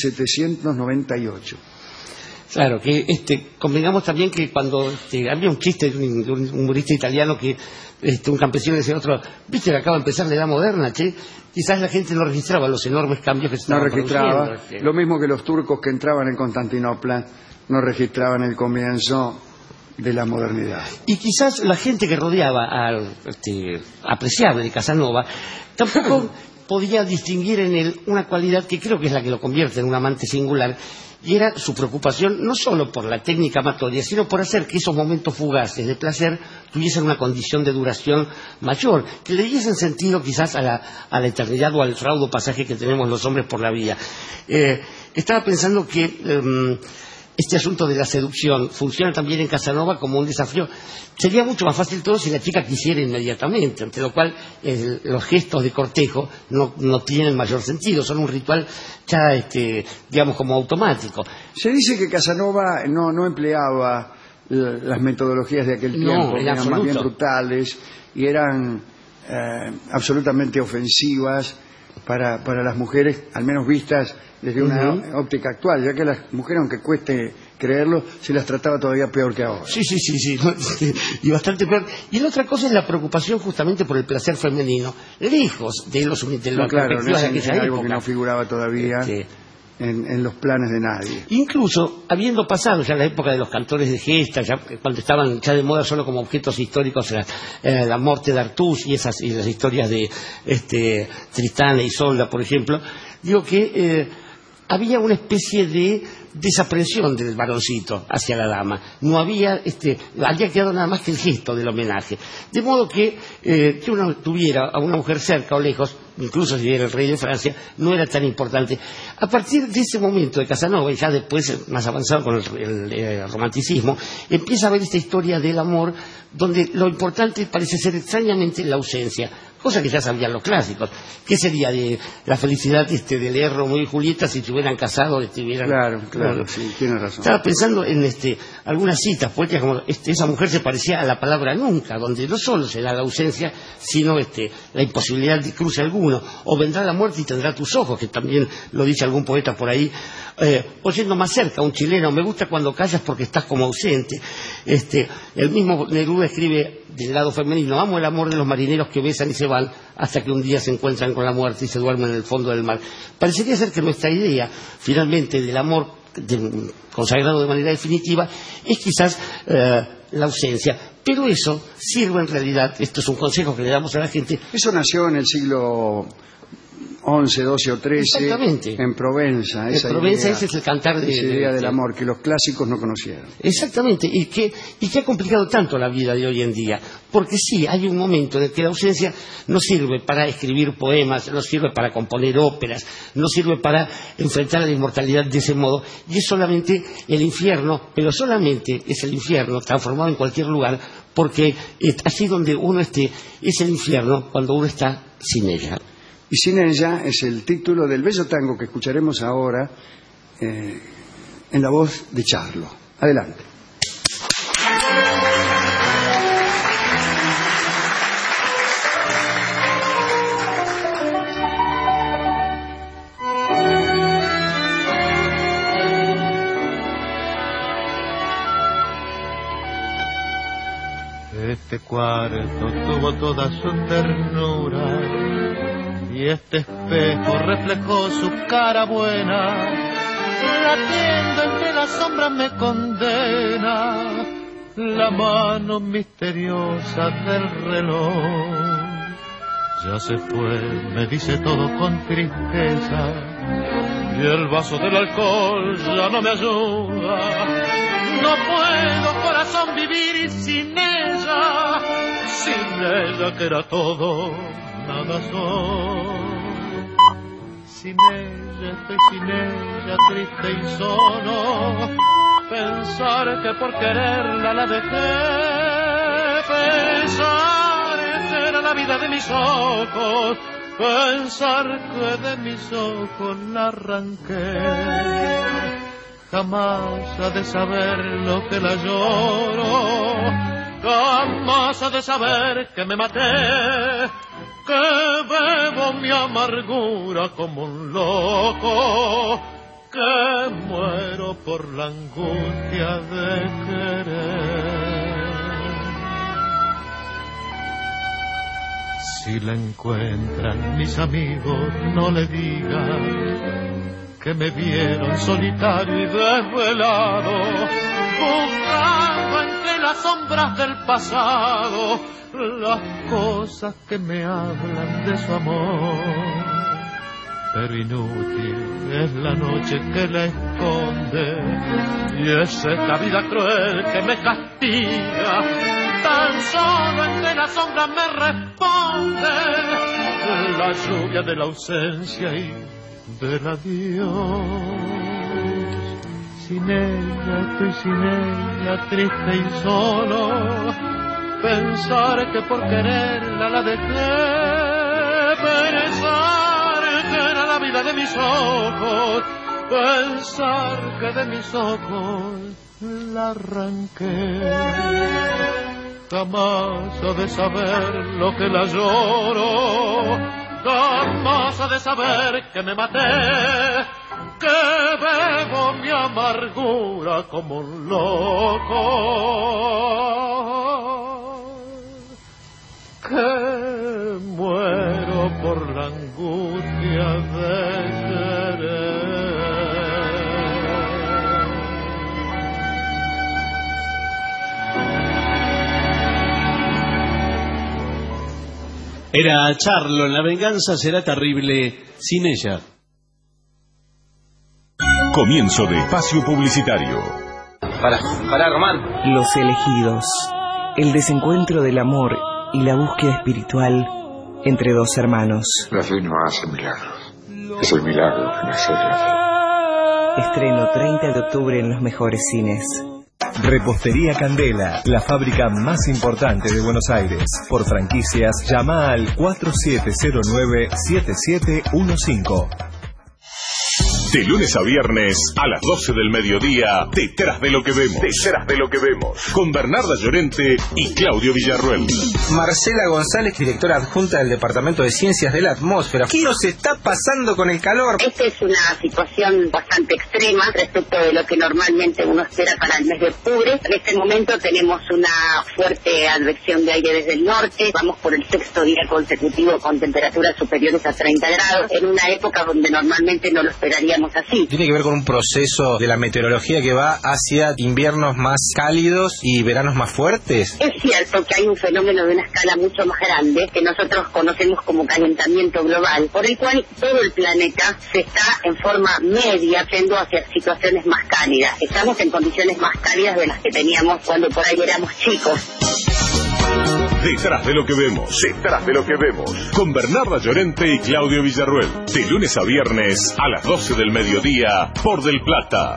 1798. Claro, que convengamos también que cuando había un chiste de un humorista italiano que un campesino decía a otro, viste que acaba de empezar la edad moderna, che, quizás la gente no registraba los enormes cambios que se estaban registraba, produciendo. Lo mismo que los turcos que entraban en Constantinopla no registraban el comienzo de la modernidad. Y quizás la gente que rodeaba al apreciable de Casanova tampoco podía distinguir en él una cualidad que creo que es la que lo convierte en un amante singular, y era su preocupación no solo por la técnica amatoria, sino por hacer que esos momentos fugaces de placer tuviesen una condición de duración mayor, que le diesen sentido quizás a la eternidad o al raudo pasaje que tenemos los hombres por la vida. Estaba pensando que este asunto de la seducción funciona también en Casanova como un desafío. Sería mucho más fácil todo si la chica quisiera inmediatamente, ante lo cual los gestos de cortejo no tienen mayor sentido, son un ritual ya, digamos, como automático. Se dice que Casanova no empleaba las metodologías de aquel tiempo, en eran absoluto. más bien brutales y eran absolutamente ofensivas para las mujeres, al menos vistas desde una óptica actual, ya que las mujeres, aunque cueste creerlo, se las trataba todavía peor que ahora. Sí, y bastante peor. Y la otra cosa es la preocupación justamente por el placer femenino, lejos de los claro, no es aquella algo época. que no figuraba todavía en los planes de nadie. Incluso, habiendo pasado ya la época de los cantores de gesta, ya cuando estaban ya de moda solo como objetos históricos la muerte de Artús y las historias de Tristán e Isolda, por ejemplo, digo que había una especie de desaprensión del varoncito hacia la dama. No había, había quedado nada más que el gesto del homenaje. De modo que uno tuviera a una mujer cerca o lejos, incluso si era el rey de Francia, no era tan importante. A partir de ese momento de Casanova, y ya después más avanzado con el romanticismo, empieza a haber esta historia del amor, donde lo importante parece ser extrañamente la ausencia, cosa que ya sabían los clásicos. ¿Qué sería de la felicidad de leer Romeo y Julieta si se hubieran casado? Claro, sí, tiene razón. Estaba pensando en algunas citas poéticas como esa mujer se parecía a la palabra nunca, donde no solo se da la ausencia, sino la imposibilidad de cruce alguno, o vendrá la muerte y tendrá tus ojos, que también lo dice algún poeta por ahí. Oyendo más cerca, un chileno, me gusta cuando callas porque estás como ausente. El mismo Neruda escribe del lado femenino, amo el amor de los marineros que besan y se van hasta que un día se encuentran con la muerte y se duermen en el fondo del mar. Parecería ser que nuestra idea, finalmente, del amor consagrado de manera definitiva, es quizás la ausencia. Pero eso sirve en realidad, esto es un consejo que le damos a la gente. Eso nació en el siglo 11, 12 o 13. Exactamente. En Provenza. En Provenza ese es el cantar esa idea del amor que los clásicos no conocieron. Exactamente, y que ha complicado tanto la vida de hoy en día. Porque sí, hay un momento en el que la ausencia no sirve para escribir poemas, no sirve para componer óperas, no sirve para enfrentar a la inmortalidad de ese modo, y es solamente el infierno, pero solamente es el infierno transformado en cualquier lugar, porque así donde uno esté es el infierno cuando uno está sin ella. Y sin ella es el título del bello tango que escucharemos ahora en la voz de Charlo. Adelante. Este cuarto tuvo toda su ternura y este espejo reflejó su cara buena. La tienda entre las sombras me condena, la mano misteriosa del reloj. Ya se fue, me dice todo con tristeza, y el vaso del alcohol ya no me ayuda. No puedo, corazón, vivir sin ella que era todo, nada soy. Sin ella, estoy sin ella, triste y solo. Pensar que por quererla la dejé, pensar que era la vida de mis ojos, pensar que de mis ojos la arranqué. Jamás ha de saber lo que la lloro, jamás ha de saber que me maté, que bebo mi amargura como un loco, que muero por la angustia de querer. Si la encuentran mis amigos, no le digan que me vieron solitario y desvelado, buscando entre las sombras del pasado las cosas que me hablan de su amor. Pero inútil es la noche que la esconde, y esa es la vida cruel que me castiga. Tan solo entre las sombras me responde la lluvia de la ausencia y del adiós. Sin ella, estoy sin ella, triste y solo. Pensar que por quererla la dejé, pensar que era la vida de mis ojos, pensar que de mis ojos la arranqué. Jamás ha de saber lo que la lloro, jamás ha de saber que me maté, que bebo mi amargura como un loco, que muero por la angustia de querer. Era Charlo en La venganza será terrible sin ella. Comienzo de espacio publicitario. Para, Román. Los elegidos. El desencuentro del amor y la búsqueda espiritual entre dos hermanos. La fe no hace milagros. Es el milagro que nace de la fe. Estreno 30 de octubre en los mejores cines. Repostería Candela, la fábrica más importante de Buenos Aires. Por franquicias, llama al 4709-7715. De lunes a viernes a las 12 del mediodía, Detrás de lo que vemos. Detrás de lo que vemos. Con Bernarda Llorente y Claudio Villarruel. Marcela González, directora adjunta del Departamento de Ciencias de la Atmósfera. ¿Qué nos está pasando con el calor? Esta es una situación bastante extrema respecto de lo que normalmente uno espera para el mes de octubre. En este momento tenemos una fuerte advección de aire desde el norte. Vamos por el sexto día consecutivo con temperaturas superiores a 30 grados. En una época donde normalmente no lo esperaríamos viviríamos así. Tiene que ver con un proceso de la meteorología que va hacia inviernos más cálidos y veranos más fuertes. Es cierto que hay un fenómeno de una escala mucho más grande que nosotros conocemos como calentamiento global, por el cual todo el planeta se está en forma media yendo hacia situaciones más cálidas. Estamos en condiciones más cálidas de las que teníamos cuando por ahí éramos chicos. Detrás de lo que vemos. Detrás de lo que vemos. Con Bernarda Llorente y Claudio Villarruel. De lunes a viernes a las 12 del mediodía por Del Plata.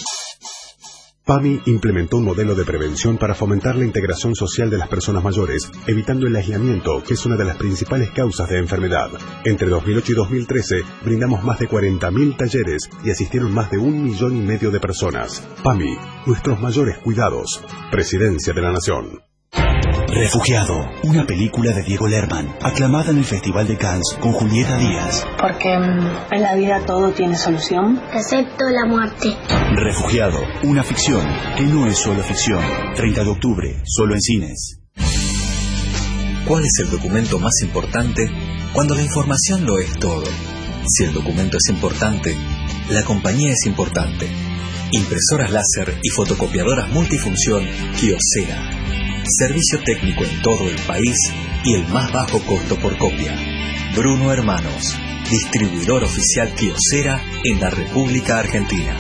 PAMI implementó un modelo de prevención para fomentar la integración social de las personas mayores, evitando el aislamiento, que es una de las principales causas de enfermedad. Entre 2008 y 2013, brindamos más de 40.000 talleres y asistieron más de 1,5 millones de personas. PAMI, nuestros mayores cuidados. Presidencia de la Nación. Refugiado, una película de Diego Lerman, aclamada en el Festival de Cannes con Julieta Díaz. Porque en la vida todo tiene solución. Acepto la muerte. Refugiado, una ficción que no es solo ficción. 30 de octubre, solo en cines. ¿Cuál es el documento más importante cuando la información lo es todo? Si el documento es importante, la compañía es importante. Impresoras láser y fotocopiadoras multifunción Kyocera. Servicio técnico en todo el país y el más bajo costo por copia. Bruno Hermanos, distribuidor oficial Kyocera en la República Argentina.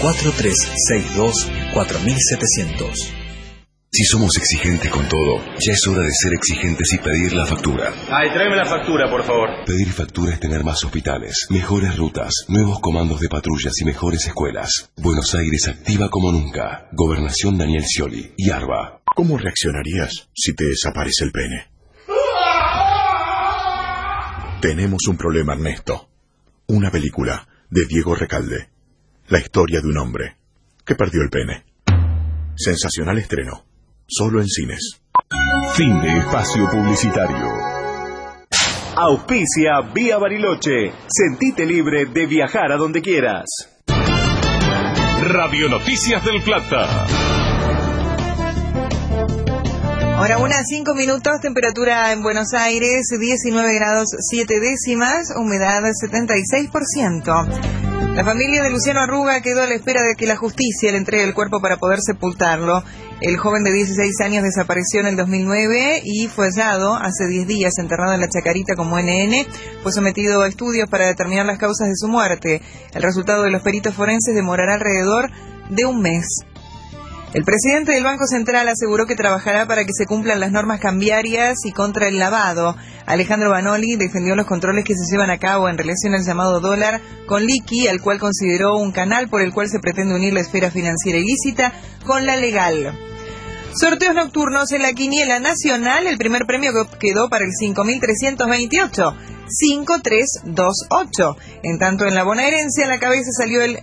4362-4700. Si somos exigentes con todo, ya es hora de ser exigentes y pedir la factura. Ay, tráeme la factura, por favor. Pedir factura es tener más hospitales, mejores rutas, nuevos comandos de patrullas y mejores escuelas. Buenos Aires activa como nunca. Gobernación Daniel Scioli y ARBA. ¿Cómo reaccionarías si te desaparece el pene? Tenemos un problema, Ernesto. Una película de Diego Recalde. La historia de un hombre que perdió el pene. Sensacional estreno. Solo en cines. Fin de espacio publicitario. Auspicia Vía Bariloche. Sentite libre de viajar a donde quieras. Radio Noticias del Plata. Ahora 1:05, temperatura en Buenos Aires, 19 grados 7 décimas, humedad 76%. La familia de Luciano Arruga quedó a la espera de que la justicia le entregue el cuerpo para poder sepultarlo. El joven de 16 años desapareció en el 2009 y fue hallado hace 10 días enterrado en la Chacarita como NN. Fue sometido a estudios para determinar las causas de su muerte. El resultado de los peritos forenses demorará alrededor de un mes. El presidente del Banco Central aseguró que trabajará para que se cumplan las normas cambiarias y contra el lavado. Alejandro Banoli defendió los controles que se llevan a cabo en relación al llamado dólar con liqui, al cual consideró un canal por el cual se pretende unir la esfera financiera ilícita con la legal. Sorteos nocturnos en la quiniela nacional. El primer premio quedó para el 5.328. 5328. En tanto, en la bonaerense a la cabeza salió el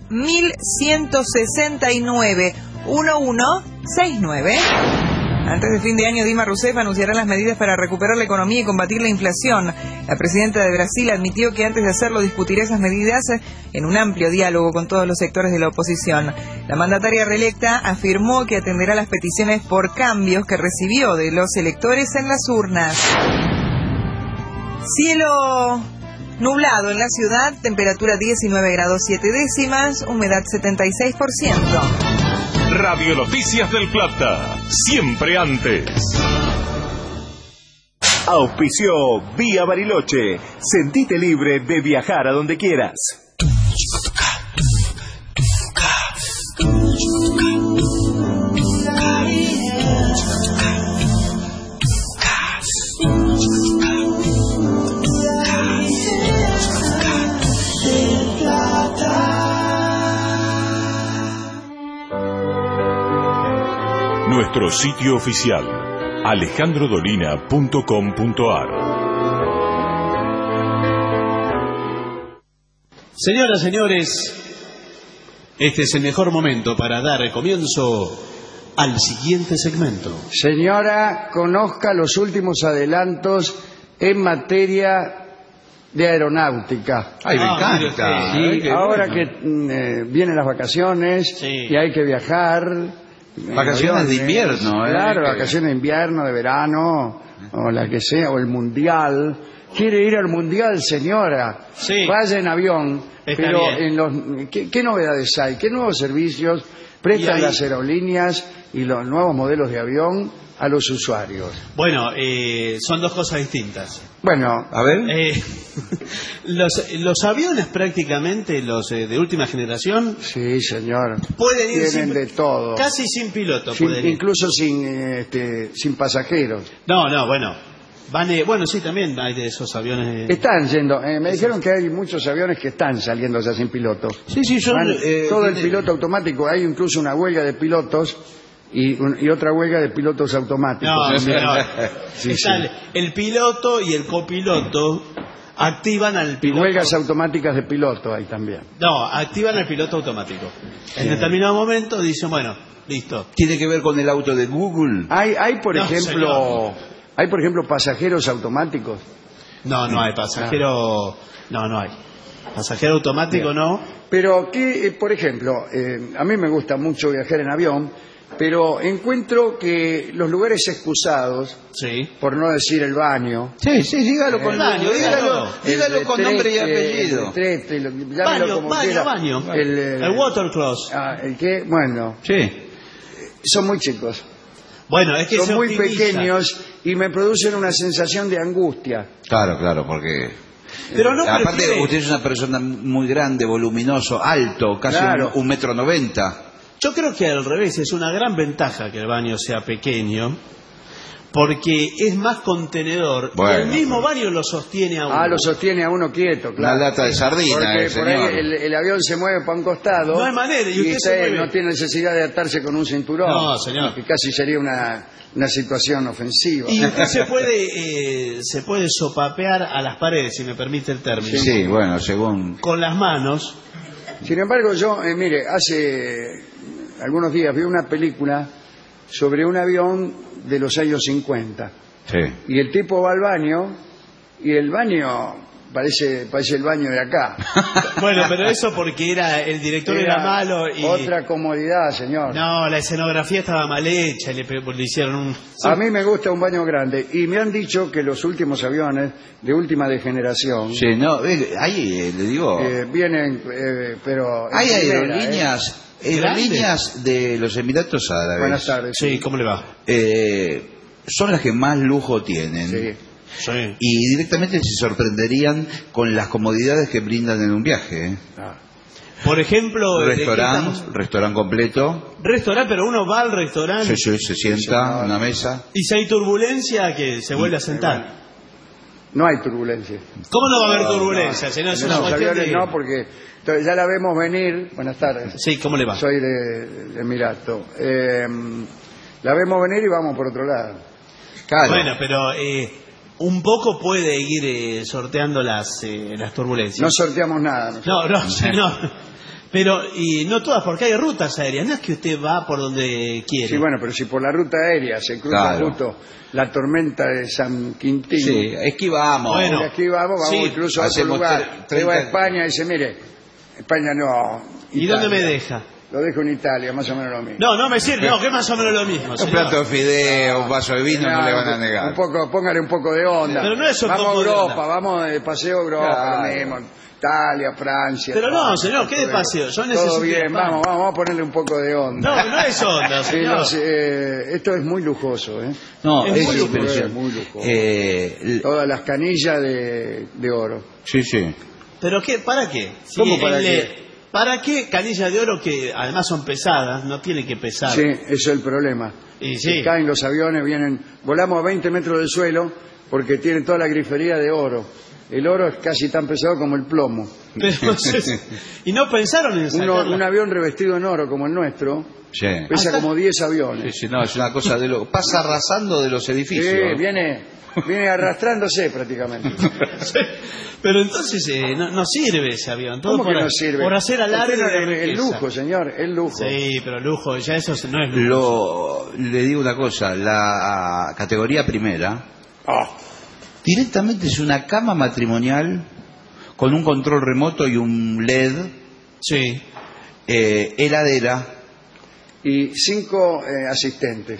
1169. 1169. Antes de fin de año, Dilma Rousseff anunciará las medidas para recuperar la economía y combatir la inflación. La presidenta de Brasil admitió que antes de hacerlo discutirá esas medidas en un amplio diálogo con todos los sectores de la oposición. La mandataria reelecta afirmó que atenderá las peticiones por cambios que recibió de los electores en las urnas. Cielo nublado en la ciudad, temperatura 19 grados 7 décimas, humedad 76%. Radio Noticias del Plata, siempre antes. Auspició Vía Bariloche. Sentite libre de viajar a donde quieras. Nuestro sitio oficial, alejandrodolina.com.ar. Señoras, señores, este es el mejor momento para dar comienzo al siguiente segmento. Señora, conozca los últimos adelantos en materia de aeronáutica. Ay, me encanta. Sí, ahora que vienen las vacaciones y hay que viajar. Vacaciones de invierno, Claro, vacaciones de invierno, de verano, o la que sea, o el mundial. quiere ir al mundial, señora. Sí. Vaya en avión. Está Pero bien. ¿qué novedades hay? ¿Qué nuevos servicios prestan las aerolíneas y los nuevos modelos de avión a los usuarios? Bueno, son dos cosas distintas. Bueno, a ver. Los aviones prácticamente, los de última generación, sí, señor, pueden ir tienen de todo, casi sin piloto, incluso sin pasajeros. No, bueno. Bueno, sí, también hay de esos aviones. Están yendo. Me dijeron que hay muchos aviones que están saliendo ya sin piloto. Sí, todo el piloto automático. Hay incluso una huelga de pilotos y otra huelga de pilotos automáticos. No, sí, está sí. el piloto y el copiloto activan al piloto. Huelgas automáticas de piloto hay también. No, activan al piloto automático. En determinado momento dicen, bueno, listo. ¿Tiene que ver con el auto de Google? Hay por ejemplo, pasajeros automáticos. No hay pasajero. No hay. Pasajero automático Bien. no. Pero por ejemplo, a mí me gusta mucho viajar en avión, pero encuentro que los lugares excusados, por no decir el baño. Sí, dígalo con baño, dígalo con nombre y apellido. Baño. El watercloset. ¿El qué? Bueno. Sí. Son muy chicos. Bueno, es que son muy pequeños y me producen una sensación de angustia. Claro, porque... Pero no aparte, usted es una persona muy grande, voluminoso, alto, casi 1,90 m. Yo creo que al revés, es una gran ventaja que el baño sea pequeño, porque es más contenedor. Bueno, el mismo baño lo sostiene a uno. Lo sostiene a uno quieto, claro. Una lata de sardina, porque por señor. ahí el avión se mueve para un costado. No hay manera, y usted no tiene necesidad de atarse con un cinturón. No, señor. Que casi sería una situación ofensiva. Y usted se puede sopapear a las paredes, si me permite el término. Sí, bueno, según... Con las manos. Sin embargo, yo, mire, hace algunos días vi una película sobre un avión de los años 50. Sí. Y el tipo va al baño y el baño parece el baño de acá. Bueno, pero eso porque el director era malo y... Otra comodidad, señor. No, la escenografía estaba mal hecha y le hicieron un... A mí me gusta un baño grande y me han dicho que los últimos aviones de última generación... Sí, no, ahí le digo... vienen, pero... Hay aerolíneas... Aerolíneas de los Emiratos Árabes. Buenas tardes. Sí, ¿cómo le va? Son las que más lujo tienen. Sí. Y directamente se sorprenderían con las comodidades que brindan en un viaje. Por ejemplo... Restaurante completo. Restaurante, pero uno va al restaurante... Sí, se sienta en una mesa. Y si hay turbulencia, que se vuelve a sentar. No hay turbulencia. ¿Cómo no va a haber turbulencia? Si no es una cuestión de... No, porque ya la vemos venir. Buenas tardes. Sí, ¿cómo le va? Soy de Emirato. La vemos venir y vamos por otro lado. Claro. Bueno, pero un poco puede ir sorteando las turbulencias. No sorteamos nada. No. Pero, y no todas, porque hay rutas aéreas. No es que usted va por donde quiere. Sí, bueno, pero si por la ruta aérea se cruza justo la tormenta de San Quintín. Sí, esquivamos. Bueno, vamos incluso a otro lugar. Llego a España y dice, mire, España no. ¿Y dónde me deja? Lo dejo en Italia, más o menos lo mismo. No me sirve, que es más o menos lo mismo. Un plato de fideo, un vaso de vino, no le van a negar. Póngale un poco de onda. Pero no es vamos a Europa, vamos de paseo a Europa, lo mismo. Italia, Francia. Pero no, señor, ¿qué de paseo? Yo necesito... Todo bien, vamos a ponerle un poco de onda. No es onda, señor. Esto es muy lujoso, ¿eh? No, es muy lujoso. Todas las canillas de oro. Sí. ¿Pero qué? ¿Para qué? ¿Cómo para qué? ¿Para qué canillas de oro que además son pesadas? No tiene que pesar. Sí, eso es el problema. Y sí. Caen los aviones, volamos a 20 metros del suelo porque tienen toda la grifería de oro. El oro es casi tan pesado como el plomo. Pero, ¿y no pensaron en sacarla? Un avión revestido en oro como el nuestro pesa como 10 aviones. Sí, no, es una cosa de lo... Pasa arrasando de los edificios. Sí, viene arrastrándose prácticamente. Sí, pero entonces no sirve ese avión. Todo ¿Cómo que no sirve? Por hacer alarde el lujo, señor, el lujo. Sí, pero lujo, ya eso no es lujo. Le digo una cosa, la categoría primera directamente es una cama matrimonial con un control remoto y un LED. Sí. Heladera, y 5 asistentes.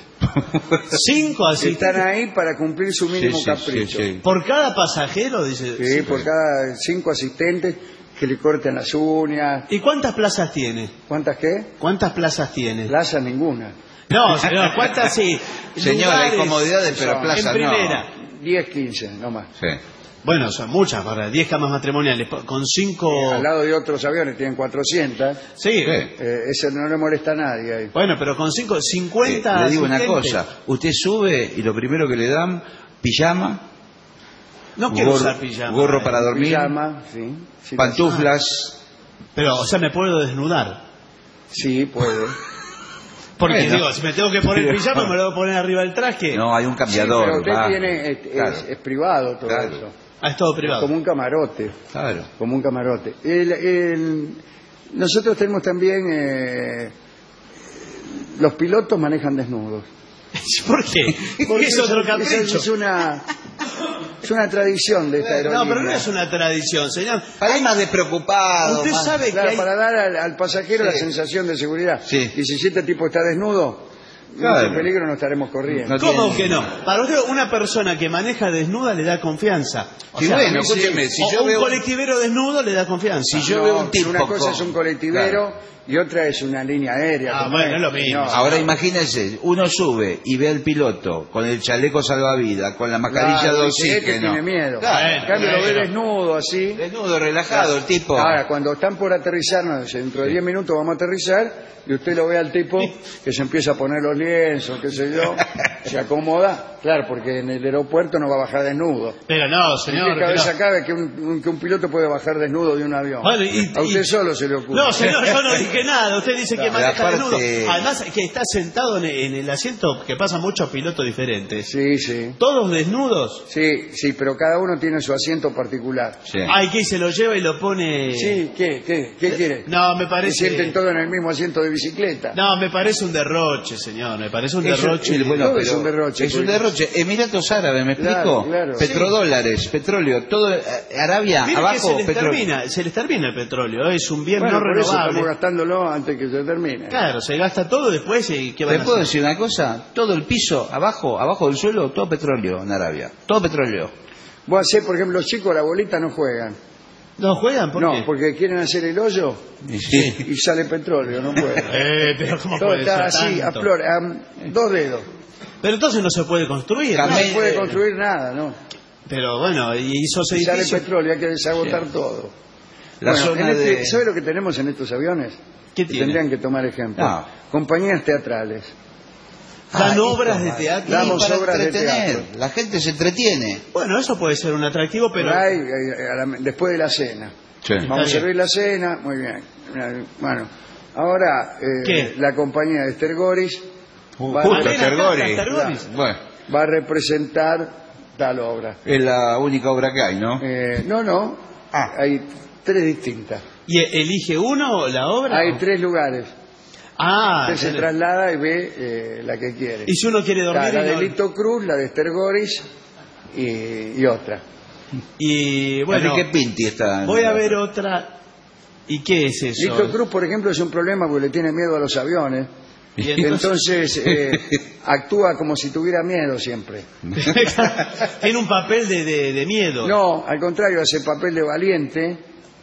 5 Que asistentes. están ahí para cumplir su mínimo Sí, sí, capricho. sí, sí. Por cada pasajero, dice. Sí, por cada 5 asistentes que le corten las uñas. ¿Y cuántas plazas tiene? ¿Cuántas qué? ¿Cuántas plazas tiene? Plaza ninguna. No, señor, ¿cuántas sí? Señora, hay Lugares comodidades, pero plaza en primera. 10, 15, no más. Sí. Bueno, son muchas, para 10 camas matrimoniales, con 5... Al lado de otros aviones tienen 400. Sí. Eso no le molesta a nadie ahí. Bueno, pero con 50 Le digo una asistentes. cosa, usted sube y lo primero que le dan, pijama, No quiero usar pijama. gorro para dormir, Pijama, sí. Sí, pantuflas. Pero, o sea, me puedo desnudar. Sí, puede. Porque Bueno. digo, si me tengo que poner pijama, me lo voy a poner arriba del traje. No, hay un Sí, cambiador. pero usted va. tiene, Claro. es privado todo Claro. eso. Ah, es todo privado. Como un camarote. Claro. Como un camarote. Nosotros tenemos también... los pilotos manejan desnudos. ¿Por qué? Porque es otro capricho. Es una tradición de esta aerolínea. No, pero no es una tradición, señor. Para ir más despreocupado. Usted más- sabe Claro, que hay... para dar al pasajero Sí. la sensación de seguridad. Sí. Y si este tipo está desnudo, Claro. mucho peligro no estaremos corriendo. No ¿Cómo tiene- que no? Para usted, una persona que maneja desnuda le da confianza. O Sí, sea, bueno, sí. escúcheme, si O yo un veo- colectivero desnudo le da confianza. Si yo veo un tipo Una cosa con- es un colectivero y otra es una línea aérea. Ah, como bueno, es lo esta. mismo. No, Ahora imagínense, uno sube y ve al piloto con el chaleco salvavidas, con la mascarilla claro, de dice, este oxígeno. tiene miedo. Claro, En cambio lo ve bueno. desnudo así. Desnudo, relajado, el tipo. Ahora, cuando están por aterrizar, no, dentro de 10 minutos vamos a aterrizar, y usted lo ve al tipo que se empieza a poner los lienzos, qué sé yo, se acomoda. Claro, porque en el aeropuerto no va a bajar desnudo. Pero no, ¿En señor. qué cabeza pero- cabe que un piloto puede bajar desnudo de un avión? Bueno, a usted solo se le ocurre. No, señor, yo no dije nada. Usted dice que Claro, maneja aparte- desnudo. Además, que está sentado en el asiento que pasan muchos pilotos diferentes. Sí, sí. ¿Todos desnudos? Sí, sí, pero cada uno tiene su asiento particular. Sí. Ay, ¿qué? ¿Se lo lleva y lo pone...? Sí, ¿qué quiere? No, me Se parece... sienten todos en el mismo asiento de bicicleta. No, me parece un derroche, señor. Me parece un Eso- derroche. bueno, Todo es pero un derroche, Es un porque- derroche. Emiratos Árabes, ¿me Claro, explico? claro. Petrodólares, petróleo, todo. Arabia, Mire abajo, que se les petróleo. termina el petróleo. Es un bien Bueno, no por eso renovable. estamos gastándolo antes que se termine. Claro, se gasta todo después y ¿qué van ¿Te a puedo hacer? decir una cosa? Todo el piso, abajo del suelo, todo petróleo en Arabia. Todo petróleo. Vos hacés, por ejemplo, los chicos a la bolita no juegan. ¿No juegan? ¿Por No, qué? porque quieren hacer el hoyo y sale petróleo, no pueden. Pero ¿cómo Todo puede está ser así, a tanto? flor, a 2 dedos. Pero entonces no se puede construir. No ¿no? se puede construir nada, ¿no? Pero bueno, y esos Y sale edificios... petróleo, hay que desagotar todo. La Bueno, zona en de- ¿sabe lo que tenemos en estos aviones? ¿Qué Que tiene? tendrían que tomar ejemplo. No. Compañías teatrales. Dan Ah, obras esto, de ma- teatro. Damos para obras de entretener. teatro. La gente se entretiene. Bueno, eso puede ser un atractivo, pero... Después de la cena. Sí. Vamos a Está servir la cena, muy bien. Bueno, ahora ¿Qué? la compañía de Stergoris va, Justo, ven acá, Tergori. Stergoris. Bueno, va a representar tal obra. es la única obra que hay, ¿no? No, hay 3 distintas. ¿Y elige uno la obra? Hay 3 lugares. Ah, Usted se tiene- traslada y ve la que quiere. y si uno quiere dormir... La y de no- Lito Cruz, la de Stergoris y otra. Y bueno, Enrique Pinti está. voy a ver otra... ¿Y qué es eso? Lito Cruz, por ejemplo, es un problema porque le tiene miedo a los aviones. Y entonces- Entonces actúa como si tuviera miedo siempre. Tiene un papel de miedo. No, al contrario, hace papel de valiente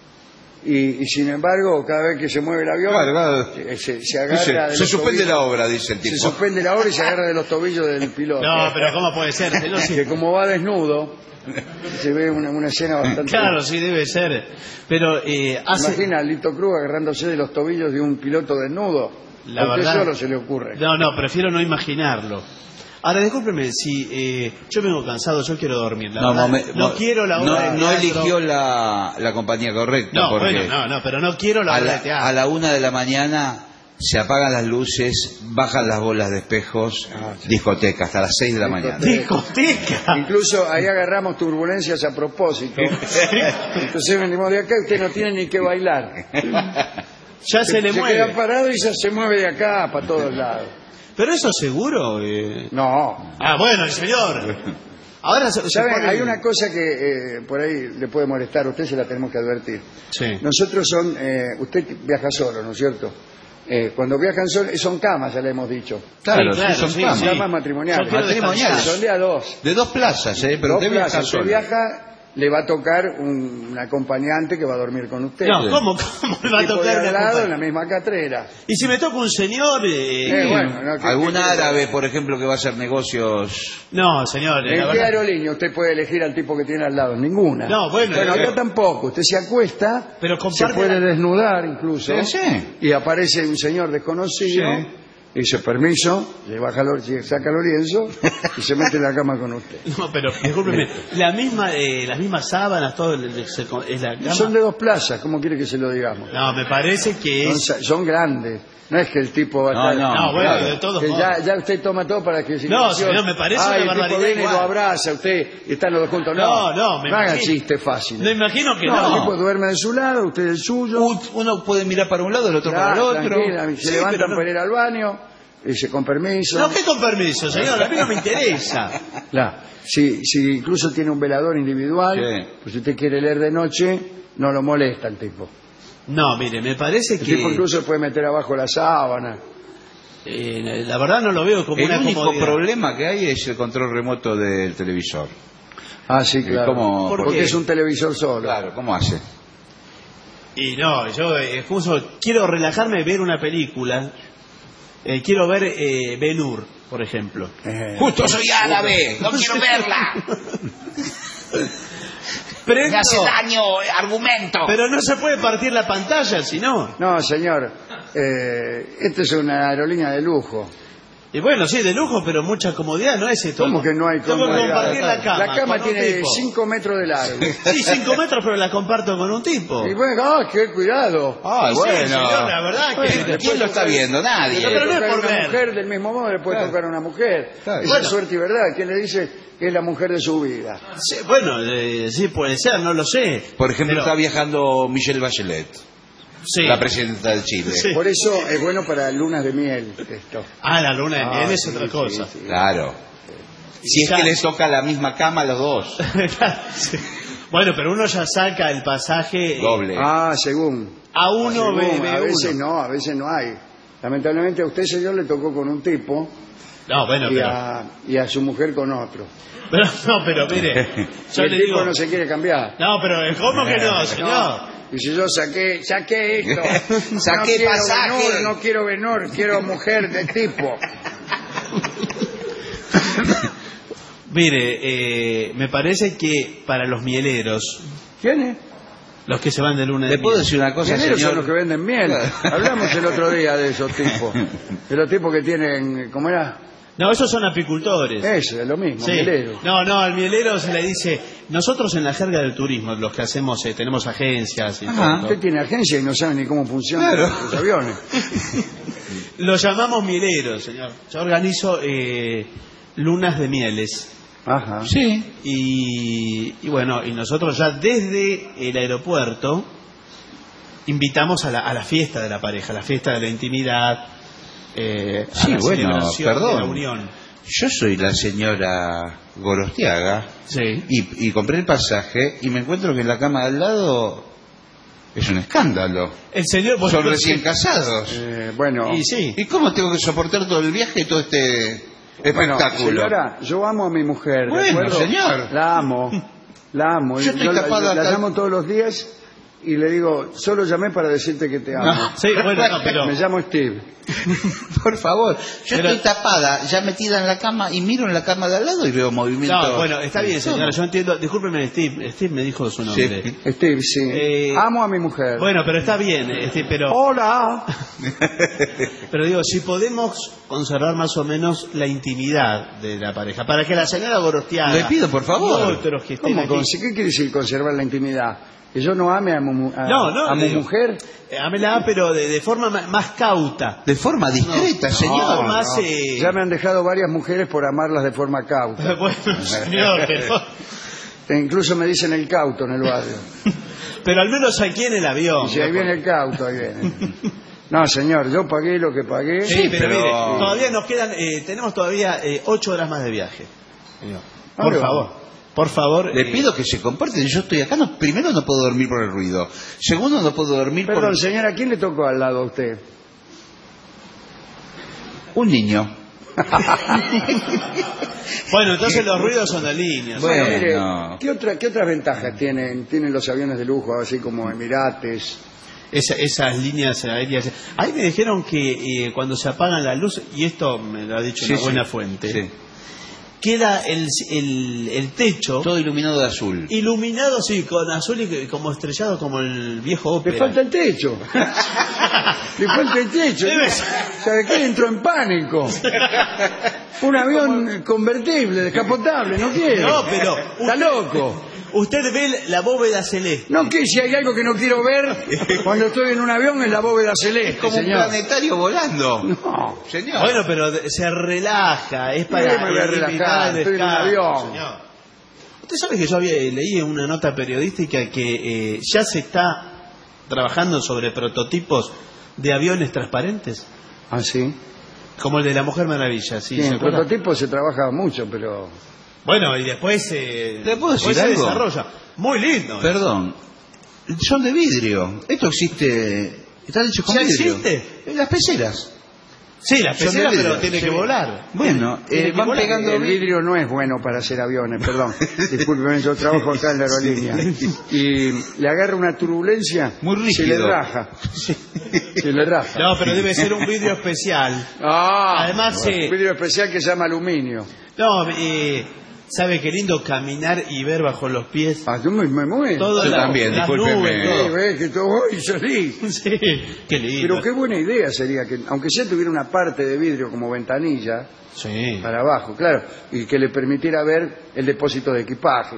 y sin embargo, cada vez que se mueve el avión, Claro. se agarra Dice, de se los suspende tobillos. la obra, dice el tipo. Se suspende la obra y se agarra de los tobillos del piloto. No, pero ¿cómo puede ser? señor? Que como va desnudo, se ve una escena bastante... Claro, sí, debe ser. Pero hace... Imagina a Lito Cruz agarrándose de los tobillos de un piloto desnudo. La A usted verdad- solo se le ocurre. No, prefiero no imaginarlo. Ahora, discúlpeme, si yo vengo cansado, yo quiero dormir. La verdad, no quiero la obra de no teatro. eligió la compañía correcta. No, porque bueno, no, pero no quiero la a obra de teatro. a la 1 de la mañana se apagan las luces, bajan las bolas de espejos, discoteca, hasta las 6 de la mañana. Discoteca. Incluso ahí agarramos turbulencias a propósito. Entonces venimos de acá y usted no tiene ni que bailar. Ya se le mueve. queda parado y ya se mueve de acá para todos lados. ¿Pero eso seguro? No. Ah, bueno, señor. Ahora se ¿Saben? pone- Hay una cosa que por ahí le puede molestar, a usted se la tenemos que advertir. Sí. Nosotros usted viaja solo, ¿no es cierto? cuando viajan son camas, ya le hemos dicho. Claro, Sí, claro, son sí, camas. sí. Camas matrimoniales. Matrimoniales. Son de a dos. De 2 plazas, pero Dos usted viaja plazas. Usted solo. viaja, le va a tocar un acompañante que va a dormir con usted. No, ¿cómo me va a Tipo tocar de al una lado copa? en la misma catrera. Y si me toca un señor... Bueno, no, Algún árabe, por ejemplo, que va a hacer negocios. No, señor. ¿En qué aerolínea usted puede elegir al tipo que tiene al lado? Ninguna. No, bueno, acá tampoco. Usted se acuesta, pero se comparte puede desnudar incluso, Sí, sí. y aparece un señor desconocido, y dice, permiso, le baja saca los lienzos y se mete en la cama con usted. No, pero discúlpeme, las mismas sábanas, todo es la cama. Son de 2 plazas, ¿cómo quiere que se lo digamos? No, me parece que es... Son grandes. No es que el tipo va a estar... No, bueno, de todos modos. Ya usted toma todo para que... No, señor, me parece una el tipo barbaridad viene y igual. lo abraza, usted y están los dos juntos. Me haga imagino. chiste fácil. Me imagino que El no. tipo duerme de su lado, usted del suyo. Uno puede mirar para un lado, el otro para el otro. Tranquila, se Sí, levantan pero no- para ir al baño, dice con permiso. No, ¿qué con permiso, señor? A mí no me interesa. Si incluso tiene un velador individual, pues si usted quiere leer de noche, no lo molesta el tipo. No, mire, me parece El que... tipo incluso se puede meter abajo la sábana. la verdad no lo veo como El una único comodidad. problema que hay es el control remoto del televisor. Ah, sí, claro. ¿Cómo? Porque es un televisor solo. Claro, ¿cómo hace? Y no, yo justo quiero relajarme, ver una película. Quiero ver Ben-Hur, por ejemplo. Justo soy árabe, no quiero verla. Prendo. Me hace daño, argumento. Pero no se puede partir la pantalla, si no. No, señor. Esta es una aerolínea de lujo. Y bueno, sí, de lujo, pero mucha comodidad, no es esto. ¿Cómo que no hay Tengo que comodidad? compartir la cama. La cama con un tiene tipo. 5 metros de largo. Sí, 5 metros, pero la comparto con un tipo. Y bueno, qué cuidado. Ah, Sí, bueno. señor, la verdad que... ¿Quién lo está viendo? Nadie. Pero no es Tocar por una ver. mujer del mismo modo le puede tocar a una mujer. Claro. Esa Bueno. es suerte y verdad. ¿Quién le dice que es la mujer de su vida? Sí, bueno, sí puede ser, no lo sé. Por ejemplo, Pero- está viajando Michelle Bachelet, Sí. la presidenta de Chile. Sí. Por eso es bueno para lunas de miel esto. Ah, la luna de miel es sí, otra sí, cosa. sí. Claro. Si es Ya. que les toca la misma cama a los dos. Sí. Bueno, pero uno ya saca el pasaje Doble. Ah, según. a uno Según, ve a veces uno. no, a veces no hay. Lamentablemente a usted, señor, le tocó con un tipo No, bueno, y a su mujer con otro. pero mire, Y yo el le tipo digo, no se quiere cambiar. no, pero ¿cómo que no, señor? Y si yo saqué esto, Saqué quiero pasaje. Benur, no quiero Benur, quiero mujer de tipo. Mire, me parece que para los mieleros, ¿Quién es? los que se van de luna de ¿Le puedo miel, decir una cosa, Mieleros son señor? los que venden miel. Hablamos el otro día de esos tipos. De los tipos que tienen, ¿cómo era? no, esos son apicultores. Ese, es lo mismo, Sí. mielero. No, al mielero se le dice, nosotros en la jerga del turismo, los que hacemos, tenemos agencias y todo, Usted tiene agencia y no sabe ni cómo funcionan los aviones. lo llamamos mieleros, señor. Yo organizo lunas de mieles. Ajá. Sí. Y bueno, y nosotros ya desde el aeropuerto invitamos a la fiesta de la pareja, la fiesta de la intimidad, a Sí, la bueno, celebración de perdón. la unión. Yo soy la señora Gorostiaga Sí. y compré el pasaje y me encuentro que en la cama de al lado es un escándalo. El señor Son recién casados. Bueno, Y sí. ¿Y cómo tengo que soportar todo el viaje y todo este bueno, espectáculo? señora, yo amo a mi mujer, ¿de Bueno, acuerdo? señor. La amo. Yo estoy capaz la de- llamo todos los días y le digo, solo llamé para decirte que te amo. No, sí, bueno, no, pero... Me llamo Steve. Por favor, yo Pero- estoy tapada, ya metida en la cama y miro en la cama de al lado y veo movimiento. No, bueno, está bien, señora, yo entiendo. Discúlpeme, Steve me dijo su nombre. Sí. Steve, sí. Amo a mi mujer. Bueno, pero está bien, pero... Hola. Pero digo, si podemos conservar más o menos la intimidad de la pareja, para que la señora Gorostiaga... Le pido, por favor. y otros que estén ¿Cómo? aquí... ¿Qué quiere decir conservar la intimidad? ¿Que yo no ame a mi digo, mujer? Ámela, pero de forma más cauta. De forma discreta, señor. más, Ya me han dejado varias mujeres por amarlas de forma cauta. Bueno, señor, Incluso me dicen el cauto en el barrio. pero al menos aquí en el avión. Y si ahí viene el cauto, ahí viene. No, señor, yo pagué lo que pagué. Sí, pero mire, todavía nos quedan, tenemos todavía 8 horas más de viaje. Señor. Por favor. Por favor. Le pido que se comporte. Yo estoy acá. Primero, no puedo dormir por el ruido. Segundo, no puedo dormir Perdón, por... señora, ¿quién le tocó al lado a usted? Un niño. Bueno, entonces los ruidos son de líneas. Bueno, mire, ¿qué otras ventajas tienen los aviones de lujo, así como Emirates? Esas líneas aéreas. Ahí me dijeron que cuando se apagan la luz, y esto me lo ha dicho una buena fuente, queda el techo todo iluminado de azul. Iluminado, sí, con azul y como estrellado como el viejo ópera. Le falta el techo. Le falta el techo. ¿Sabe qué? Entró en pánico. Un avión convertible, descapotable, no quiero. No, pero está loco. Usted ve la bóveda celeste. No, que si hay algo que no quiero ver cuando estoy en un avión es la bóveda celeste. Es como señor. Un planetario volando. No, señor. Bueno, pero se relaja, es para relajar, estoy en un avión. Señor. Usted sabe que yo leí en una nota periodística que ya se está trabajando sobre prototipos de aviones transparentes. ¿Ah, sí? Como el de la Mujer Maravilla, ¿sí? Sí, en prototipos se trabaja mucho, pero... Bueno, y después se desarrolla. Muy lindo. Perdón, son de vidrio. Esto existe, están hechos con vidrio. ¿Existe? Las peceras. Sí, las peceras, pero tiene que volar. Bueno, van pegando... El vidrio no es bueno para hacer aviones, perdón. Discúlpeme, yo trabajo acá en la aerolínea. Y le agarra una turbulencia, muy rígido. Se le raja. Se le raja. No, pero debe ser un vidrio especial. Además, un vidrio especial que se llama aluminio. No, ¿sabe qué lindo caminar y ver bajo los pies? Yo me muero. Yo también, discúlpeme. Ves que todo hoy salí. Sí, qué lindo. Pero qué buena idea sería que, aunque ya tuviera una parte de vidrio como ventanilla, para abajo, claro, y que le permitiera ver el depósito de equipaje.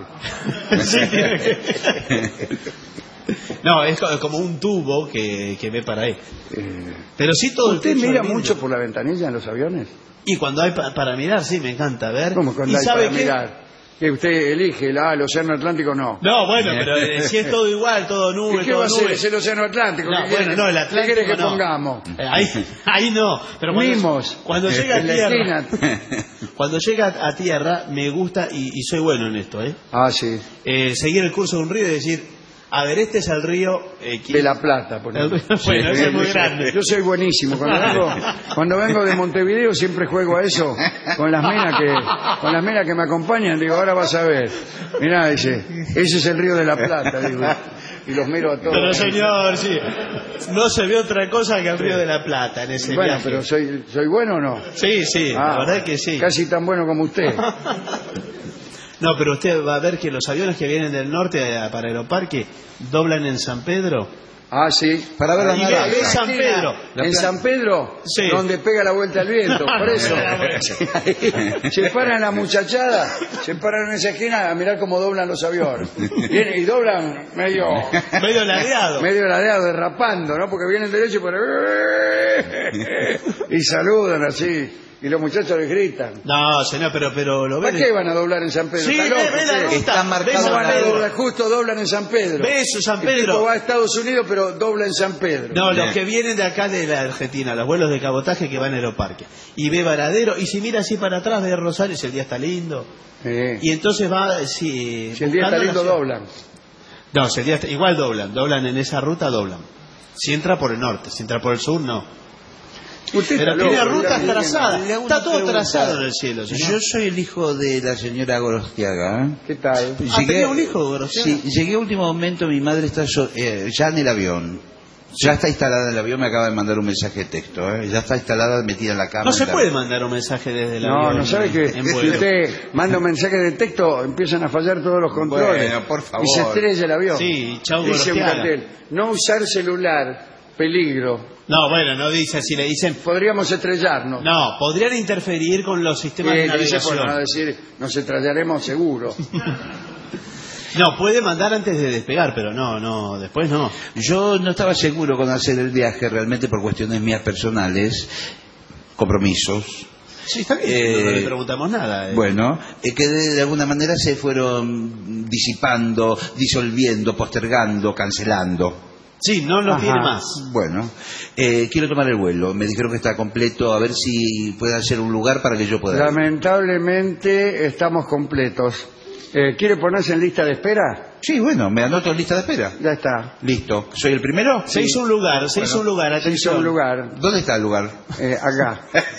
No, es como un tubo que ve para ahí. Pero sí todo ¿Usted mira mucho por la ventanilla en los aviones? Y cuando hay para mirar, sí, me encanta ver. ¿Cómo cuando hay para mirar? Que usted elige el Océano Atlántico, no. No, bueno, pero si es todo igual, todo nube, ¿Y qué todo va a ser? nube. ¿Es el Océano Atlántico? No, bueno, no, el Atlántico ¿Qué quiere que no pongamos? Ahí no. Pero cuando llega a tierra, cuando llega a tierra, me gusta y soy bueno en esto, Ah, sí. Seguir el curso de un río y decir, a ver, este es el río... de La Plata, por ejemplo. Bueno, ese es muy grande. Yo soy buenísimo. Cuando vengo de Montevideo siempre juego a eso con las minas que me acompañan. Digo, ahora vas a ver. Mirá, dice, ese es el río de La Plata, digo. Y los miro a todos. Pero señor, sí, no se ve otra cosa que el río de la Plata en ese viaje. Pero ¿soy bueno o no? Sí, la verdad que sí. Casi tan bueno como usted. No, pero usted va a ver que los aviones que vienen del norte para Aeroparque doblan en San Pedro. Ah, sí. Para ver la nada. En San Pedro. En San Pedro, sí. Donde pega la vuelta al viento. Por eso. Se paran la muchachada, se paran en esa esquina a mirar cómo doblan los aviones. Vienen y doblan medio ladeado. Medio ladeado, derrapando, ¿no? Porque vienen derecho y saludan así. Y los muchachos les gritan. No, señor, pero lo ven. ¿Para qué van a doblar en San Pedro? Sí, ve la ruta. Está marcado. No van a doblar, justo doblan en San Pedro. Ve eso, San Pedro. El tipo va a Estados Unidos, pero dobla en San Pedro. No, los que vienen de acá de la Argentina, los vuelos de cabotaje que van a Aeroparque. Y ve Varadero, y si mira así para atrás, ve Rosario, si el día está lindo. Y entonces va... si el día está lindo, doblan. No, si el día está... igual doblan en esa ruta, doblan. Si entra por el norte, si entra por el sur, no. Pero tiene rutas trazadas, está todo trazado en el cielo, señor. Yo soy el hijo de la señora Gorostiaga. ¿Qué tal? ¿Tenía un hijo, Gorostiaga? Sí, llegué a último momento, mi madre está ya en el avión. Ya está instalada en el avión, me acaba de mandar un mensaje de texto. Ya está instalada, metida en la cama. No se puede mandar un mensaje desde el avión. No sabe que si usted manda un mensaje de texto, empiezan a fallar todos los controles. Bueno, por favor. Y se estrella el avión. Sí, chau, dice un Gorostiaga. cartel, no usar celular, peligro. No, bueno, no dice, si le dicen... Podríamos estrellarnos. No, podrían interferir con los sistemas de navegación. Dice, bueno, a decir, nos estrellaremos seguro. No, puede mandar antes de despegar, pero no, después no. Yo no estaba seguro con hacer el viaje realmente por cuestiones mías personales, compromisos. Sí, está bien, no le preguntamos nada. Bueno, que de alguna manera se fueron disipando, disolviendo, postergando, cancelando. Sí, no lo tiene más. Bueno, quiero tomar el vuelo. Me dijeron que está completo. A ver si puede hacer un lugar para que yo pueda ir. Lamentablemente estamos completos. ¿Quiere ponerse en lista de espera? Sí, bueno, me anoto en lista de espera. Ya está. Listo. ¿Soy el primero? Se hizo un lugar, se hizo un lugar. Se hizo un lugar. ¿Dónde está el lugar? Acá.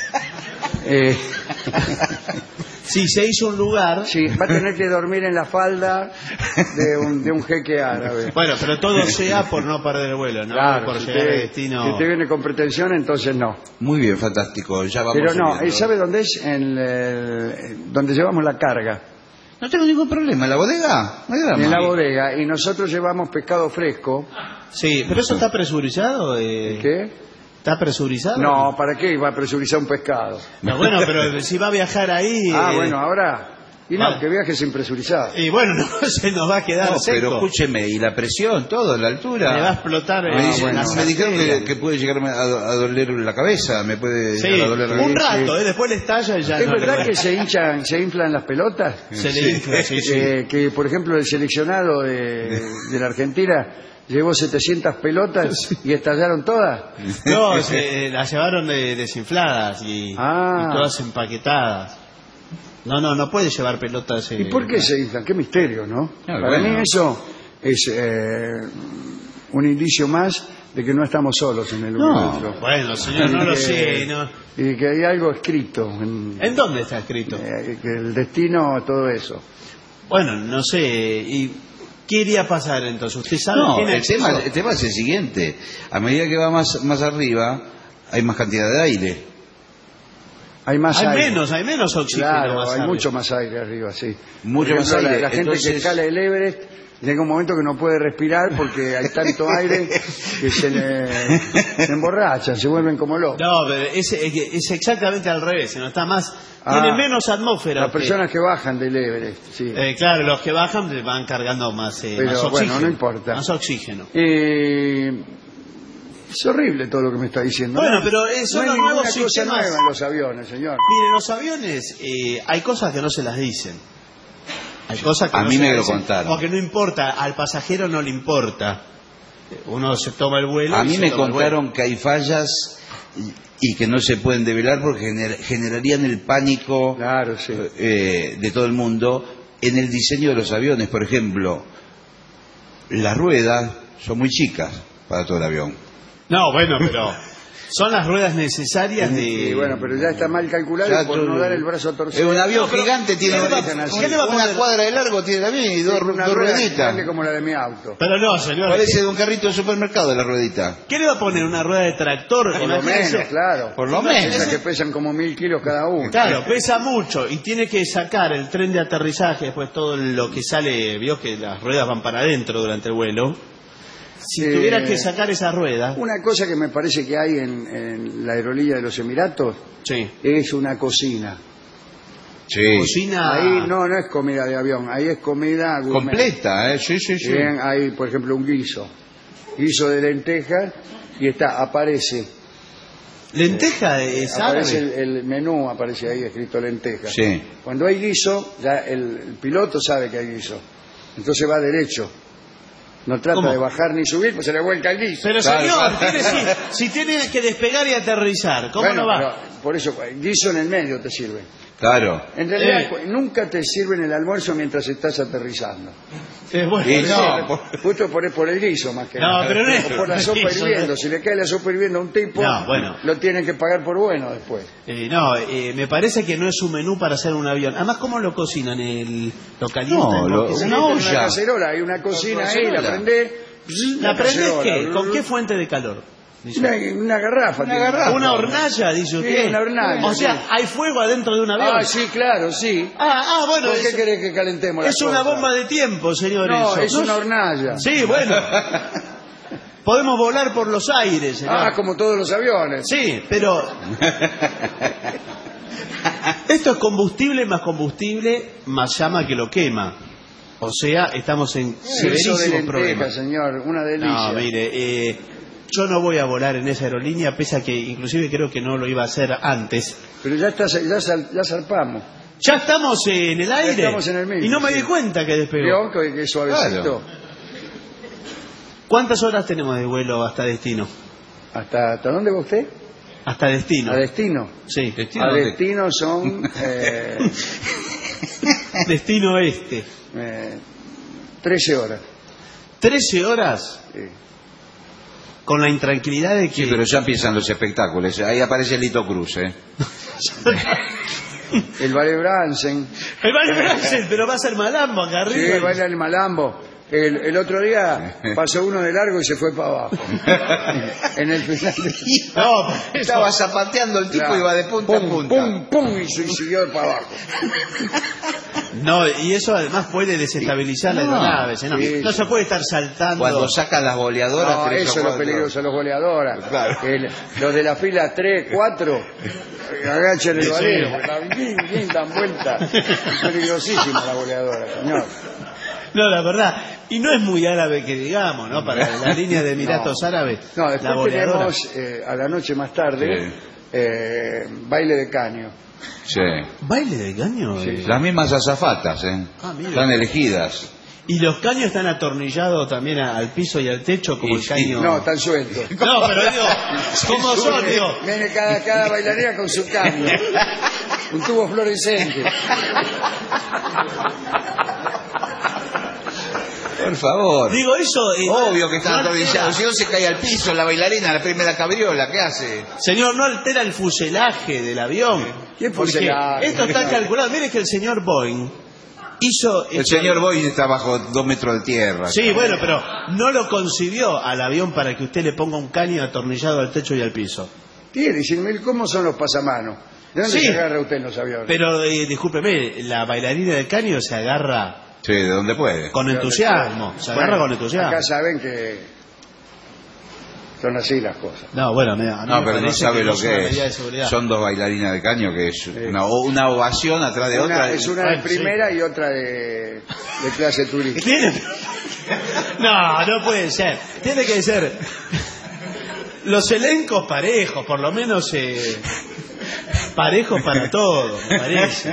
Sí, se hizo un lugar. Sí, va a tener que dormir en la falda de un jeque árabe. Bueno, pero todo sea por no perder el vuelo, ¿no? Claro, por si llegar al usted, destino. si usted viene con pretensión, entonces no. Muy bien, fantástico. Ya vamos. Pero no, subiendo. ¿sabe dónde es? Donde llevamos la carga. No tengo ningún problema. ¿En la bodega? No hay drama. En la bodega. Y nosotros llevamos pescado fresco. Sí, pero eso está presurizado. ¿Qué? ¿Está presurizado? No, ¿para qué iba a presurizar un pescado? No, bueno, pero si va a viajar ahí... bueno, ahora... Y no, que viaje sin presurizar. Y bueno, no, se nos va a quedar seco. Pero escúcheme, y la presión, todo, la altura. Me va a explotar. Me dijeron que puede llegar a doler la cabeza, me puede llegar a doler la cabeza. Un rato, después le estalla y ya ¿Es no verdad le que se inflan las pelotas? Se le infla, sí. Que, por ejemplo, el seleccionado de la Argentina llevó 700 pelotas y estallaron todas. No, las llevaron desinfladas y todas empaquetadas. No puede llevar pelotas. ¿Y por qué se inflan? Qué misterio, ¿no? Para mí eso es un indicio más de que no estamos solos en el universo. Bueno, señor, no lo sé. No. Y que hay algo escrito. ¿En dónde está escrito? Que el destino, todo eso. Bueno, no sé. ¿Y qué iría a pasar entonces? ¿Usted sabe? No, el tema es el siguiente. A medida que va más arriba, hay más cantidad de aire. Hay menos oxígeno. Claro, más hay aire. mucho más aire arriba, sí. Mucho más aire. La gente que escala el Everest llega un momento que no puede respirar porque hay tanto aire que se emborrachan, se vuelven como locos. No, pero es exactamente al revés, no está más, tiene menos atmósfera. Las personas que bajan del Everest, sí. Claro, los que bajan van cargando más oxígeno. Bueno, no importa. Más oxígeno. Es horrible todo lo que me está diciendo. Bueno, pero son los nuevos cosa sistemas. nueva en los aviones, señor. Mire, los aviones hay cosas que no se las dicen. Hay cosas que a no mí se me las lo dicen, contaron. porque no importa, al pasajero no le importa. Uno se toma el vuelo. A mí me contaron que hay fallas y que no se pueden develar porque generarían el pánico de todo el mundo en el diseño de los aviones. Por ejemplo, las ruedas son muy chicas para todo el avión. No, bueno, pero son las ruedas necesarias de... bueno, pero ya está mal calculado por no dar el brazo torcido. Un avión gigante tiene una cuadra de largo, tiene el avión y dos rueditas. Grande como la de mi auto. Pero no, señor. Parece de un carrito de supermercado la ruedita. ¿Qué le va a poner? ¿Una rueda de tractor? Por lo menos, claro. Por lo menos. Esas que pesan como 1000 kilos cada uno. Claro, pesa mucho y tiene que sacar el tren de aterrizaje, después todo lo que sale, vio que las ruedas van para adentro durante el vuelo. Si tuviera que sacar esa rueda... Una cosa que me parece que hay en la aerolínea de los Emiratos es una cocina. Sí. Cocina... Ahí no es comida de avión, ahí es comida gourmet. Completa, sí. Bien, hay, por ejemplo, un guiso de lentejas y aparece... ¿Lenteja es aparece árabe? el menú, aparece ahí escrito lenteja. Sí. Cuando hay guiso, ya el piloto sabe que hay guiso. Entonces va derecho. No trata de bajar ni subir, pues se le vuelca el guiso. Pero señor, si tiene que despegar y aterrizar, ¿cómo no va? Pero por eso, guiso en el medio te sirve. Claro. En realidad, nunca te sirven el almuerzo mientras estás aterrizando. Bueno, justo por el guiso más que nada. Pero no es por la sopa hirviendo. Si le cae la sopa hirviendo a un tipo, lo tienen que pagar por bueno después. Me parece que no es un menú para hacer un avión. Además, ¿cómo lo cocinan? ¿Lo calientan? Una olla. Una cacerola, hay una cocina ahí, la prendés. ¿La prendés qué? ¿Con qué fuente de calor? Una garrafa. ¿Una hornalla, dice usted? Sí, una hornalla. O sea, ¿hay fuego adentro de un avión? Sí, claro, sí. Bueno. ¿Por qué querés que calentemos las cosas? Es una bomba de tiempo, señor. No, es una hornalla. Sí, bueno. Podemos volar por los aires, señor. Como todos los aviones. Sí, pero... Esto es combustible, más llama que lo quema. O sea, estamos en severísimos problemas. Señor, una delicia. No, mire, yo no voy a volar en esa aerolínea, pese a que inclusive creo que no lo iba a hacer antes. Pero ya zarpamos. ¿Ya estamos en el aire? Ya estamos en el mismo. Y no me di cuenta que despegó. Que suavecito. Claro. ¿Cuántas horas tenemos de vuelo hasta destino? ¿Hasta dónde va usted? Hasta destino. ¿A destino? Sí. A destino son... Destino Este. 13 horas. ¿13 horas? Sí. Con la intranquilidad de que... Sí, pero ya empiezan los espectáculos. Ahí aparece Lito Cruz, El Ballet Bransen. El Ballet Bransen, pero va a ser malambo acá arriba. Sí, baila el malambo. El otro día pasó uno de largo y se fue para abajo. En el final. No, estaba zapateando el tipo y iba de punta a punta. Pum, pum, y siguió para abajo. No, y eso además puede desestabilizar la aeronave. No, sí, no se puede estar saltando. Cuando sacan las boleadoras. No, eso es lo peligroso, los boleadoras. Claro. Los de la fila 3, 4, agachan el balero. Bien dan vuelta. Es peligrosísima la boleadora, señor. No, la verdad. Y no es muy árabe que digamos, ¿no? Para la línea de Emiratos Árabes. No, después tenemos a la noche más tarde baile de caño. Sí. ¿Baile de caño? Sí. Las mismas azafatas, están elegidas. ¿Y los caños están atornillados también al piso y al techo como el caño? No, están sueltos. No, pero digo, ¿cómo son, digo? Viene cada bailarina con su caño. Un tubo fluorescente. Por favor. Digo, eso... obvio que están atornillados. Si no se cae al piso la bailarina, la primera cabriola, ¿qué hace? Señor, no altera el fuselaje del avión. ¿Qué fuselaje? Esto está calculado. Mire que el señor Boeing hizo... El señor Boeing está bajo 2 metros de tierra. Sí, bueno, pero no lo concibió al avión para que usted le ponga un caño atornillado al techo y al piso. Tiene, ¿cómo son los pasamanos? ¿De dónde se agarra usted en los aviones? Pero, discúlpeme, la bailarina de caño se agarra... Sí, de donde puede. Con entusiasmo. Se agarra con entusiasmo. Acá saben que son así las cosas. No, bueno, pero no sabe lo que es. Son 2 bailarinas de caño que es una ovación atrás de otra. Es una de primera y otra de clase turista. No puede ser. Tiene que ser los elencos parejos, por lo menos parejos para todos, me parece.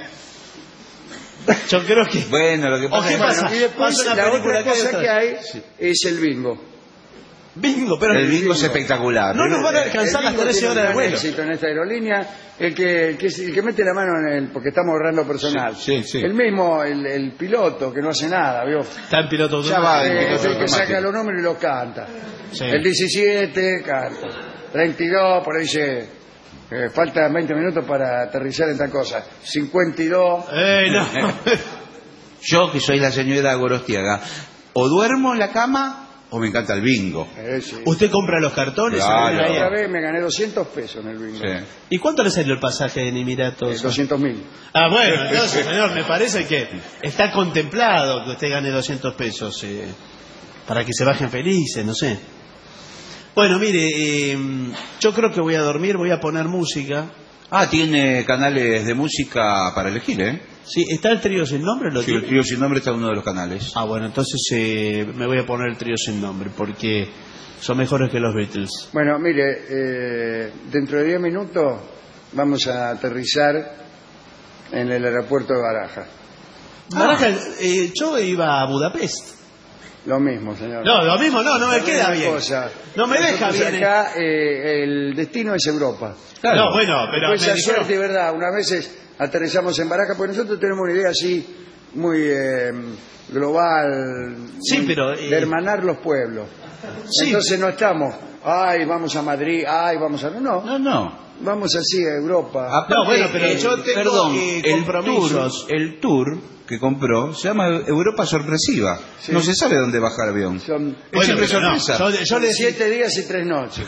Yo creo que... Bueno, lo que pasa es que... Y después la otra cosa que hay es el bingo. Bingo, pero... El bingo es espectacular. No nos van a alcanzar las 13 horas de vuelo. En esta aerolínea, el que mete la mano en porque estamos ahorrando personal. Sí. El mismo, el piloto, que no hace nada, ¿vio? Está en piloto automático. Ya va, el que saca los números y los canta. Sí. El 17 canta. 32, por ahí dice... faltan 20 minutos para aterrizar en tal cosa. 52. No. Yo, que soy la señora Gorostiaga, o duermo en la cama o me encanta el bingo. Sí. ¿Usted compra los cartones? Claro. La otra vez me gané 200 pesos en el bingo. Sí. ¿Y cuánto le salió el pasaje en Emiratos? 200.000. Ah, bueno, entonces, señor, me parece que está contemplado que usted gane 200 pesos para que se bajen felices, no sé. Bueno, mire, yo creo que voy a dormir, voy a poner música. Ah, tiene canales de música para elegir, ¿eh? Sí, ¿está el trío sin nombre? Sí, el trío sin nombre está en uno de los canales. Ah, bueno, entonces me voy a poner el trío sin nombre, porque son mejores que los Beatles. Bueno, mire, dentro de 10 minutos vamos a aterrizar en el aeropuerto de Barajas. Barajas, yo iba a Budapest. Lo mismo, señor. No, lo mismo no me queda bien. No me deja bien. Acá el destino es Europa. Claro. No, bueno, pero... Pues a suerte, ¿verdad? Unas veces aterrizamos en Barajas, porque nosotros tenemos una idea así muy global, sí, pero, de hermanar los pueblos. Sí. Entonces no estamos, vamos a Madrid, vamos a... No. Vamos así a Europa. Aparte, no, bueno, pero yo tengo compromisos. El tour que compró se llama Europa Sorpresiva. Sí. No se sabe dónde baja el avión. Es siempre sorpresa. Yo le 7 días y 3 noches.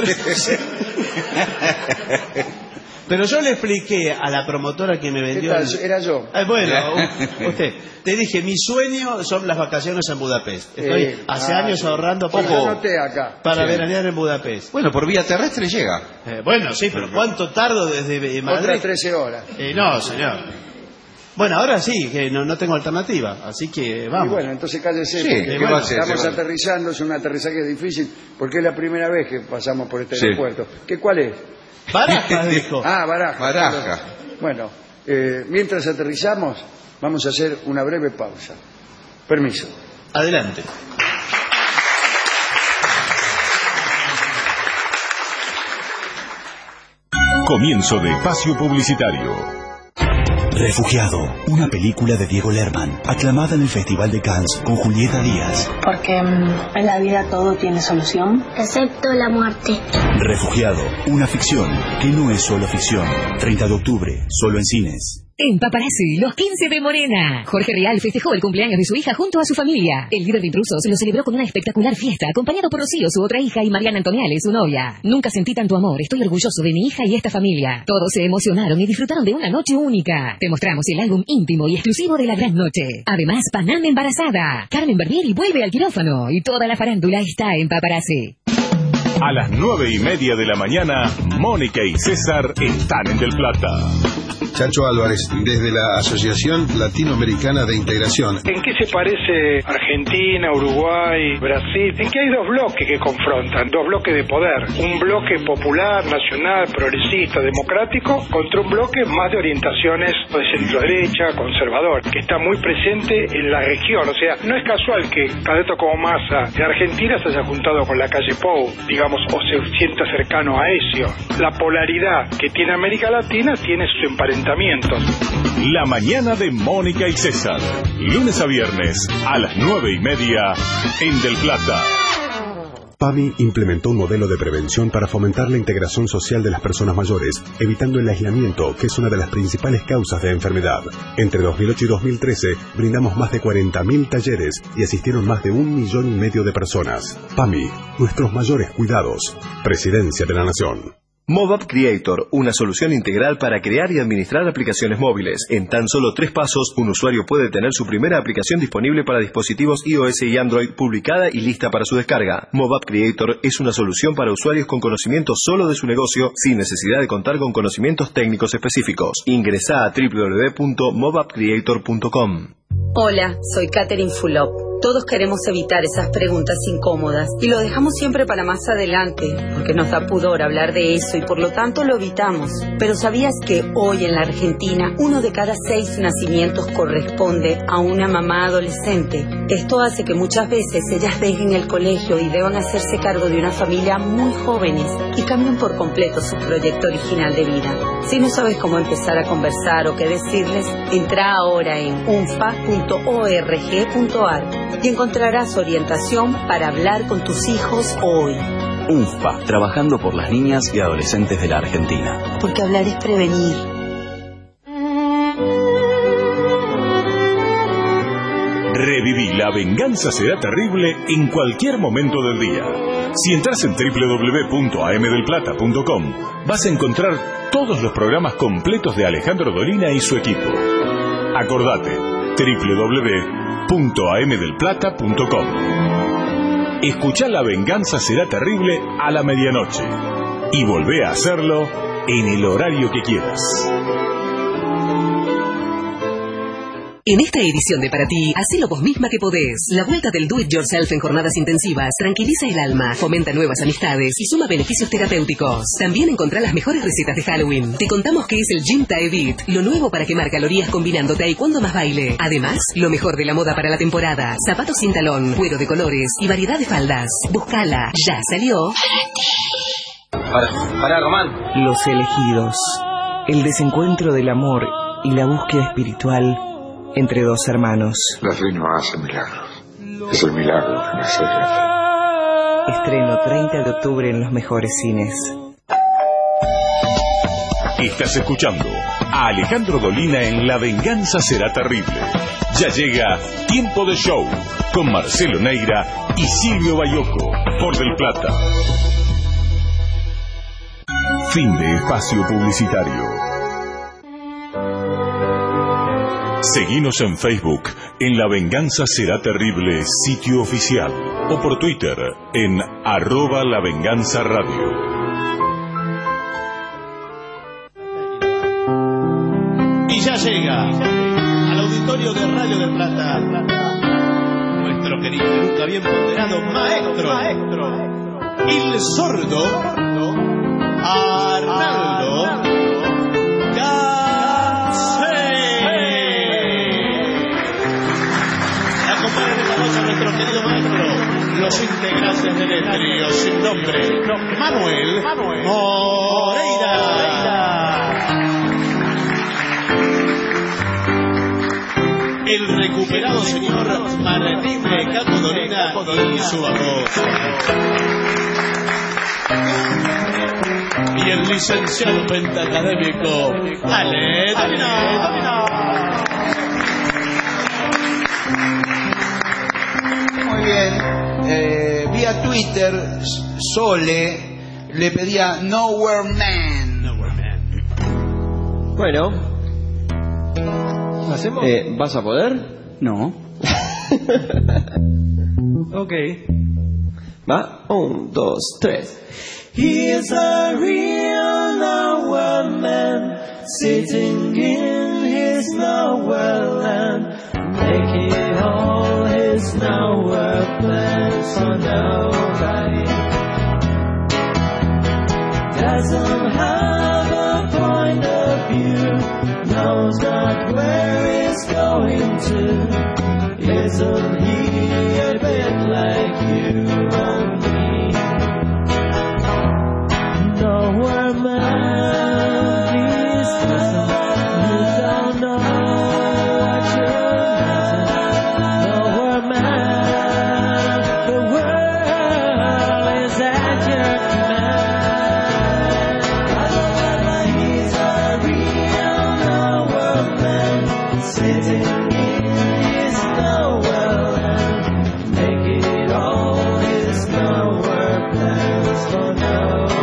Pero yo le expliqué a la promotora que me vendió... Era yo. Bueno, usted. Te dije, mi sueño son las vacaciones en Budapest. Estoy hace años ahorrando para veranear en Budapest. Bueno, por vía terrestre llega. Bueno, sí, pero ¿cuánto tardo desde Madrid? Otras 13 horas. No, señor. Bueno, ahora sí, que no tengo alternativa, así que vamos. Y bueno, entonces cállese, sí, porque estamos aterrizando, es un aterrizaje difícil, porque es la primera vez que pasamos por este aeropuerto. ¿Cuál es? Barajas, dijo. Barajas. Bueno, mientras aterrizamos, vamos a hacer una breve pausa. Permiso. Adelante. Comienzo de espacio publicitario. Refugiado, una película de Diego Lerman, aclamada en el Festival de Cannes con Julieta Díaz. Porque en la vida todo tiene solución. Excepto la muerte. Refugiado, una ficción que no es solo ficción. 30 de octubre, solo en cines. En Paparazzi, los 15 de Morena. Jorge Rial festejó el cumpleaños de su hija junto a su familia. El líder de Intrusos lo celebró con una espectacular fiesta, acompañado por Rocío, su otra hija, y Mariana Antoniales, su novia. Nunca sentí tanto amor, estoy orgulloso de mi hija y esta familia. Todos se emocionaron y disfrutaron de una noche única. Te mostramos el álbum íntimo y exclusivo de la gran noche. Además, Panam embarazada. Carmen Barbieri vuelve al quirófano y toda la farándula está en Paparazzi. A las 9:30 de la mañana, Mónica y César están en Del Plata. Chacho Álvarez, desde la Asociación Latinoamericana de Integración. ¿En qué se parece Argentina, Uruguay, Brasil? En que hay dos bloques que confrontan, dos bloques de poder. Un bloque popular, nacional, progresista, democrático, contra un bloque más de orientaciones de centro-derecha, conservador, que está muy presente en la región. O sea, no es casual que candidato como Massa de Argentina se haya juntado con la calle Pou, digamos, o se sienta cercano a eso. La polaridad que tiene América Latina tiene sus emparentamientos. La mañana de Mónica y César, lunes a viernes a las 9:30 en Del Plata. PAMI implementó un modelo de prevención para fomentar la integración social de las personas mayores, evitando el aislamiento, que es una de las principales causas de enfermedad. Entre 2008 y 2013, brindamos más de 40.000 talleres y asistieron más de 1,5 millones de personas. PAMI, nuestros mayores cuidados. Presidencia de la Nación. MobApp Creator, una solución integral para crear y administrar aplicaciones móviles. En tan solo 3 pasos, un usuario puede tener su primera aplicación disponible para dispositivos iOS y Android, publicada y lista para su descarga. MobApp Creator es una solución para usuarios con conocimiento solo de su negocio, sin necesidad de contar con conocimientos técnicos específicos. Ingresá a www.mobappcreator.com. Hola, soy Catherine Fulop. Todos queremos evitar esas preguntas incómodas y lo dejamos siempre para más adelante, porque nos da pudor hablar de eso y por lo tanto lo evitamos. Pero ¿sabías que hoy en la Argentina 1 de cada 6 nacimientos corresponde a una mamá adolescente? Esto hace que muchas veces ellas dejen el colegio y deban hacerse cargo de una familia muy jóvenes y cambien por completo su proyecto original de vida. Si no sabes cómo empezar a conversar o qué decirles, entra ahora en unfa.org.ar y encontrarás orientación para hablar con tus hijos hoy. UNFPA, trabajando por las niñas y adolescentes de la Argentina. Porque hablar es prevenir. Reviví La Venganza Será Terrible en cualquier momento del día. Si entras en www.amdelplata.com, vas a encontrar todos los programas completos de Alejandro Dolina y su equipo. Acordate, www.amdelplata.com. Escuchá La Venganza Será Terrible a la medianoche y volvé a hacerlo en el horario que quieras. En esta edición de Para Ti, hacelo vos misma que podés. La vuelta del do it yourself en jornadas intensivas tranquiliza el alma, fomenta nuevas amistades y suma beneficios terapéuticos. También encontrá las mejores recetas de Halloween. Te contamos qué es el Gym Tae Beat, lo nuevo para quemar calorías combinando taekwondo más baile. Además, lo mejor de la moda para la temporada: zapatos sin talón, cuero de colores y variedad de faldas. Búscala, ya salió. Para, Román. Los elegidos. El desencuentro del amor y la búsqueda espiritual entre dos hermanos. La fe no hace milagros. Es el milagro que nace de la fe. Estreno 30 de octubre en los mejores cines. Estás escuchando a Alejandro Dolina en La Venganza Será Terrible. Ya llega Tiempo de Show con Marcelo Neira y Silvio Bayoco por Del Plata. Fin de espacio publicitario. Seguinos en Facebook en La Venganza Será Terrible sitio oficial o por Twitter en @lavenganzaradio. Y ya llega al auditorio de Radio del Plata nuestro querido y nunca bien ponderado maestro, el sordo Arnaldo a nuestro querido maestro, los integrantes del trío sin nombre, Manuel Moreira. el recuperado señor Martín de Capodolina y su voz. Y el licenciado pentacadémico Ale Dolina. Muy bien. Vía Twitter, Sole le pedía Nowhere Man. Bueno, ¿hacemos? ¿Vas a poder? No. Ok. Va, 1, 2, 3. He is a real nowhere man, sitting in his nowhere land, making all his nowhere plans for nobody. Doesn't have a point of view, knows not where he's going to. Isn't he a bit like you and me? Nowhere man, please listen. You don't know what you're missing. Nowhere man, the world is at your command. He's a real nowhere man, sitting in his nowhere land, making all his nowhere plans for nobody.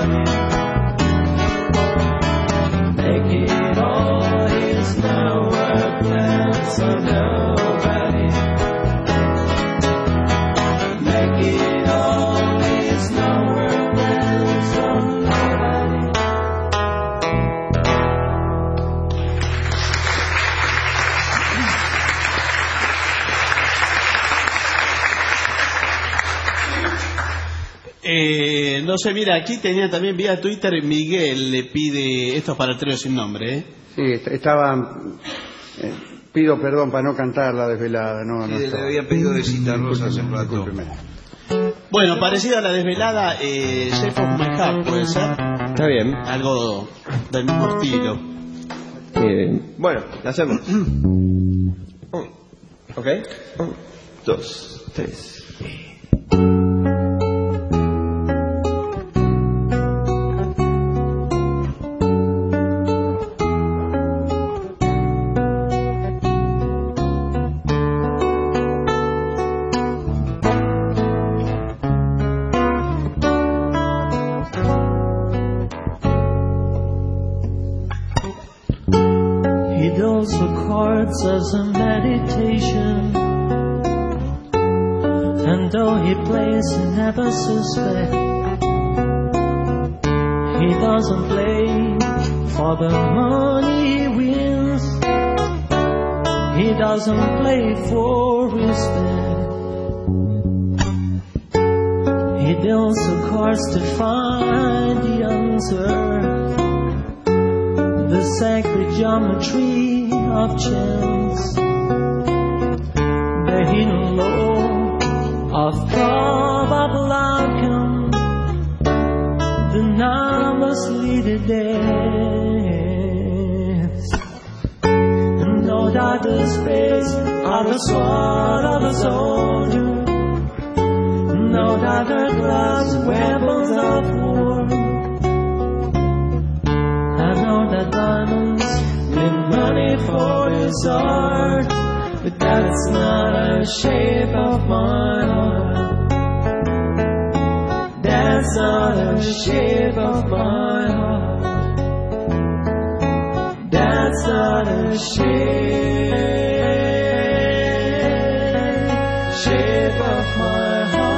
Making all his nowhere plans for nobody. Making all his nowhere plans for nobody. No sé, mira, aquí tenía también vía Twitter, Miguel le pide, esto es para el trío sin nombre, Sí, pido perdón para no cantar la desvelada. No, Sí, le había pedido de Cita Rosa hace un rato. Bueno, parecida a la desvelada, Shape of My Heart, ¿puede ser? Está bien. Algo del mismo estilo. Bueno, la hacemos. Ok. 1, 2, 3. As a meditation, and though he plays, he never suspects. He doesn't play for the money he wins. He doesn't play for respect. He deals the cards to find the answer, the sacred geometry of chance, the hidden law of probable outcome, the numbers lead dance. No darker space of the sword of a soldier, no darker gloves, weapons of war. I know that diamonds money for his art, but that's not a shape of my heart. That's not a shape of my heart. That's not a shape of my heart.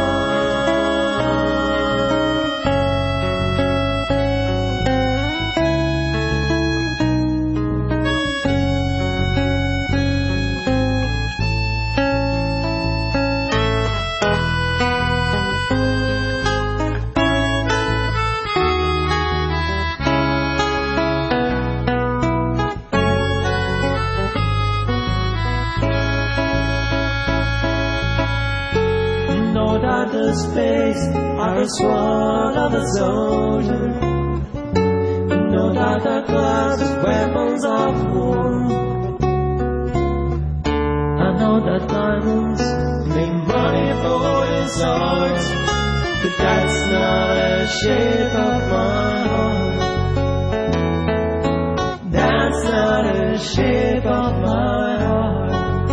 Space are the sword of a soldier, no darker gloves, weapons of war. hands, make money for his art, but that's not the shape of my heart. That's not the shape of my heart.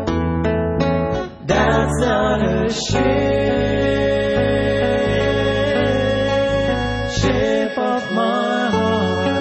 That's not the shape of my heart.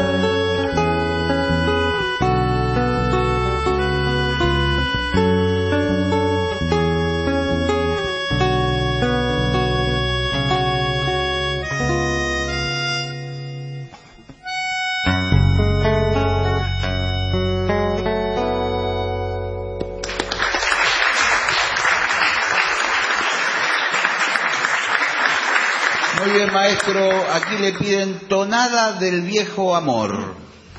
Muy bien, maestro, aquí le piden Tonada del Viejo Amor.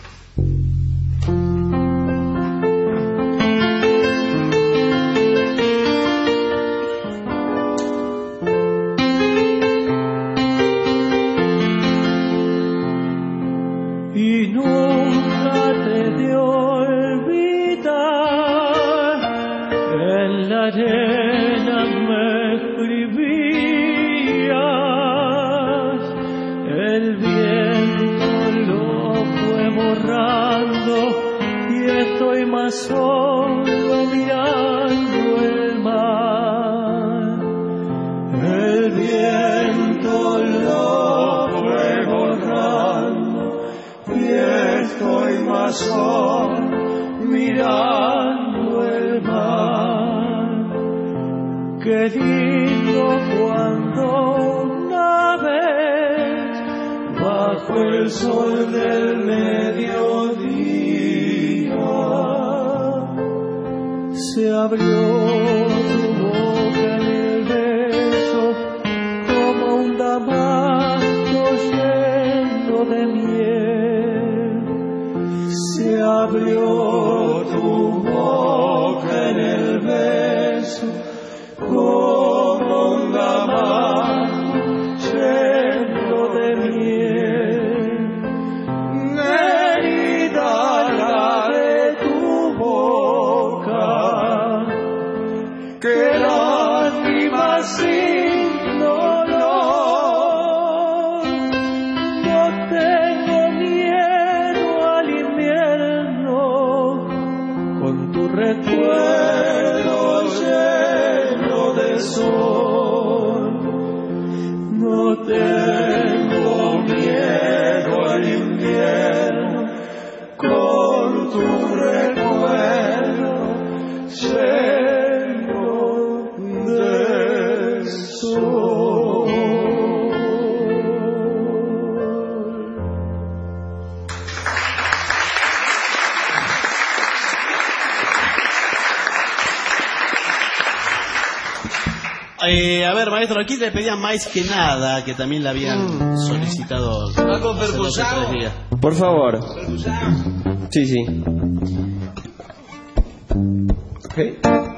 Y nunca te de olvidar, en la arena me escribías, el viento lo fue borrando y estoy más solo mirando el mar. El viento lo fue borrando y estoy más solo mirando el mar. Qué lindo cuando una vez bajo el sol del mediodía se abrió tu boca en el beso como un damasco lleno de miel. Se abrió tu boca en el beso como un damasco lleno de miel. Herida la de tu boca, que lágrimas sin dolor. No tengo miedo al invierno, con tu recuerdo lleno de sol. No tengo miedo al invierno, con tu recuerdo lleno de sol. A ver, maestro, aquí le pedían Más que Nada, que también la habían solicitado hace 2 o 3 días. Por favor. Sí, sí. Okay.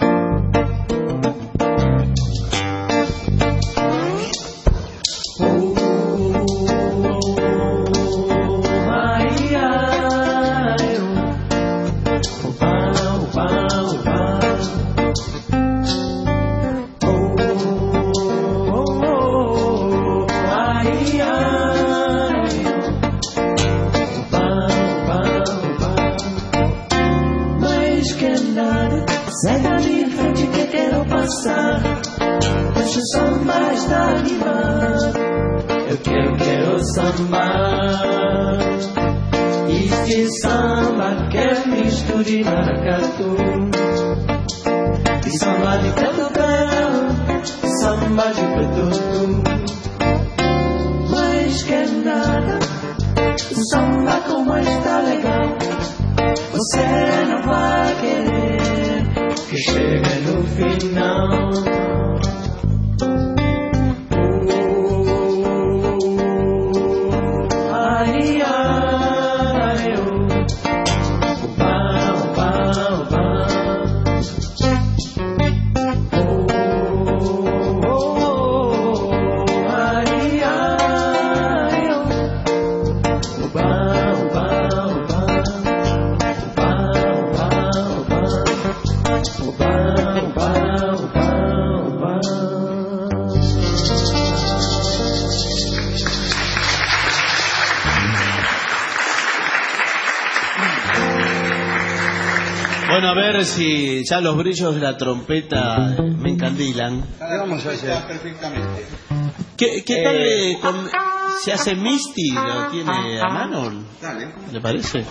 Segue ali em frente que quero passar. Deixa o samba estar animado. Eu quero sambar. Este samba quer mistura de maracatu. E samba de preto velho, e samba de preto. Mais que nada, o samba como está legal. Você não vai querer que chegue no final. Ai, ai, opa, opa, opa. Ai, ai, opa, opa, opa. Bye. Bueno, a ver si ya los brillos de la trompeta me encandilan. ¿Qué vamos a hacer? Perfectamente. ¿Qué tal se hace Misty? ¿Lo tiene a mano? Dale. ¿Le parece?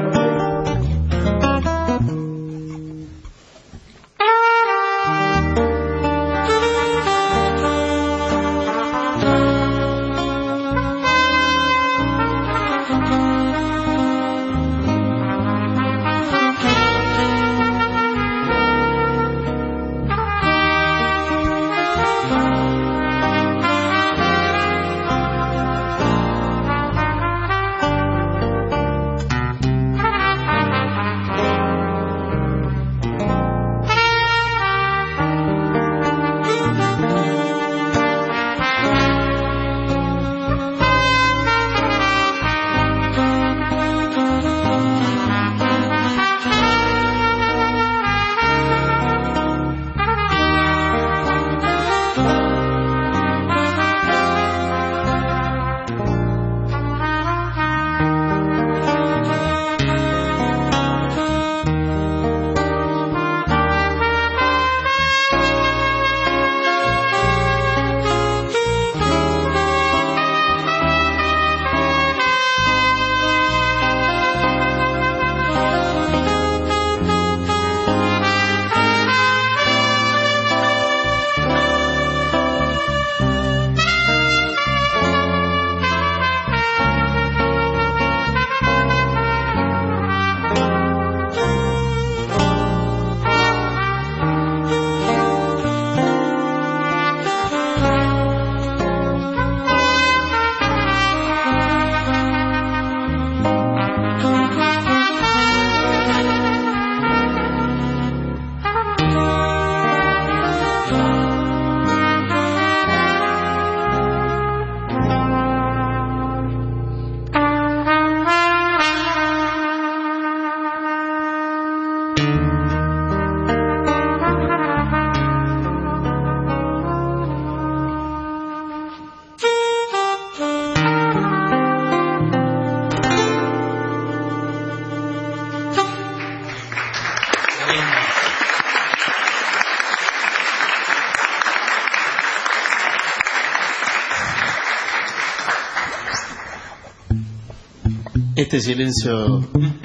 Este silencio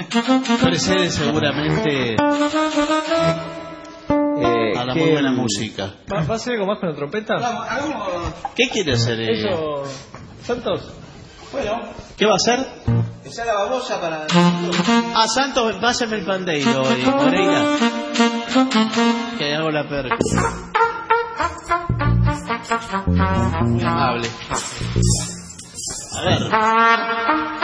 precede seguramente a la muy buena música. ¿Va a hacer algo más con la trompeta? ¿Qué quiere hacer? Eso, Santos. Bueno. ¿Qué va a hacer? Esa la babosa para... Santos, pásame el pandeiro, Moreira. Que hago la perca. Muy amable. A ver.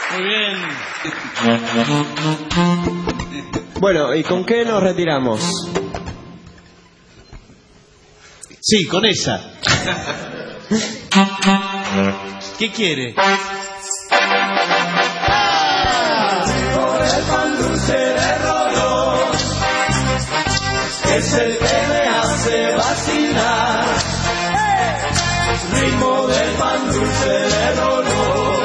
Muy bien. Bueno, ¿y con qué nos retiramos? Sí, con esa. ¿Qué quiere? Por el pan dulce de Rollo, es el que me hace vacilar. Ritmo del pan dulce de Rollo,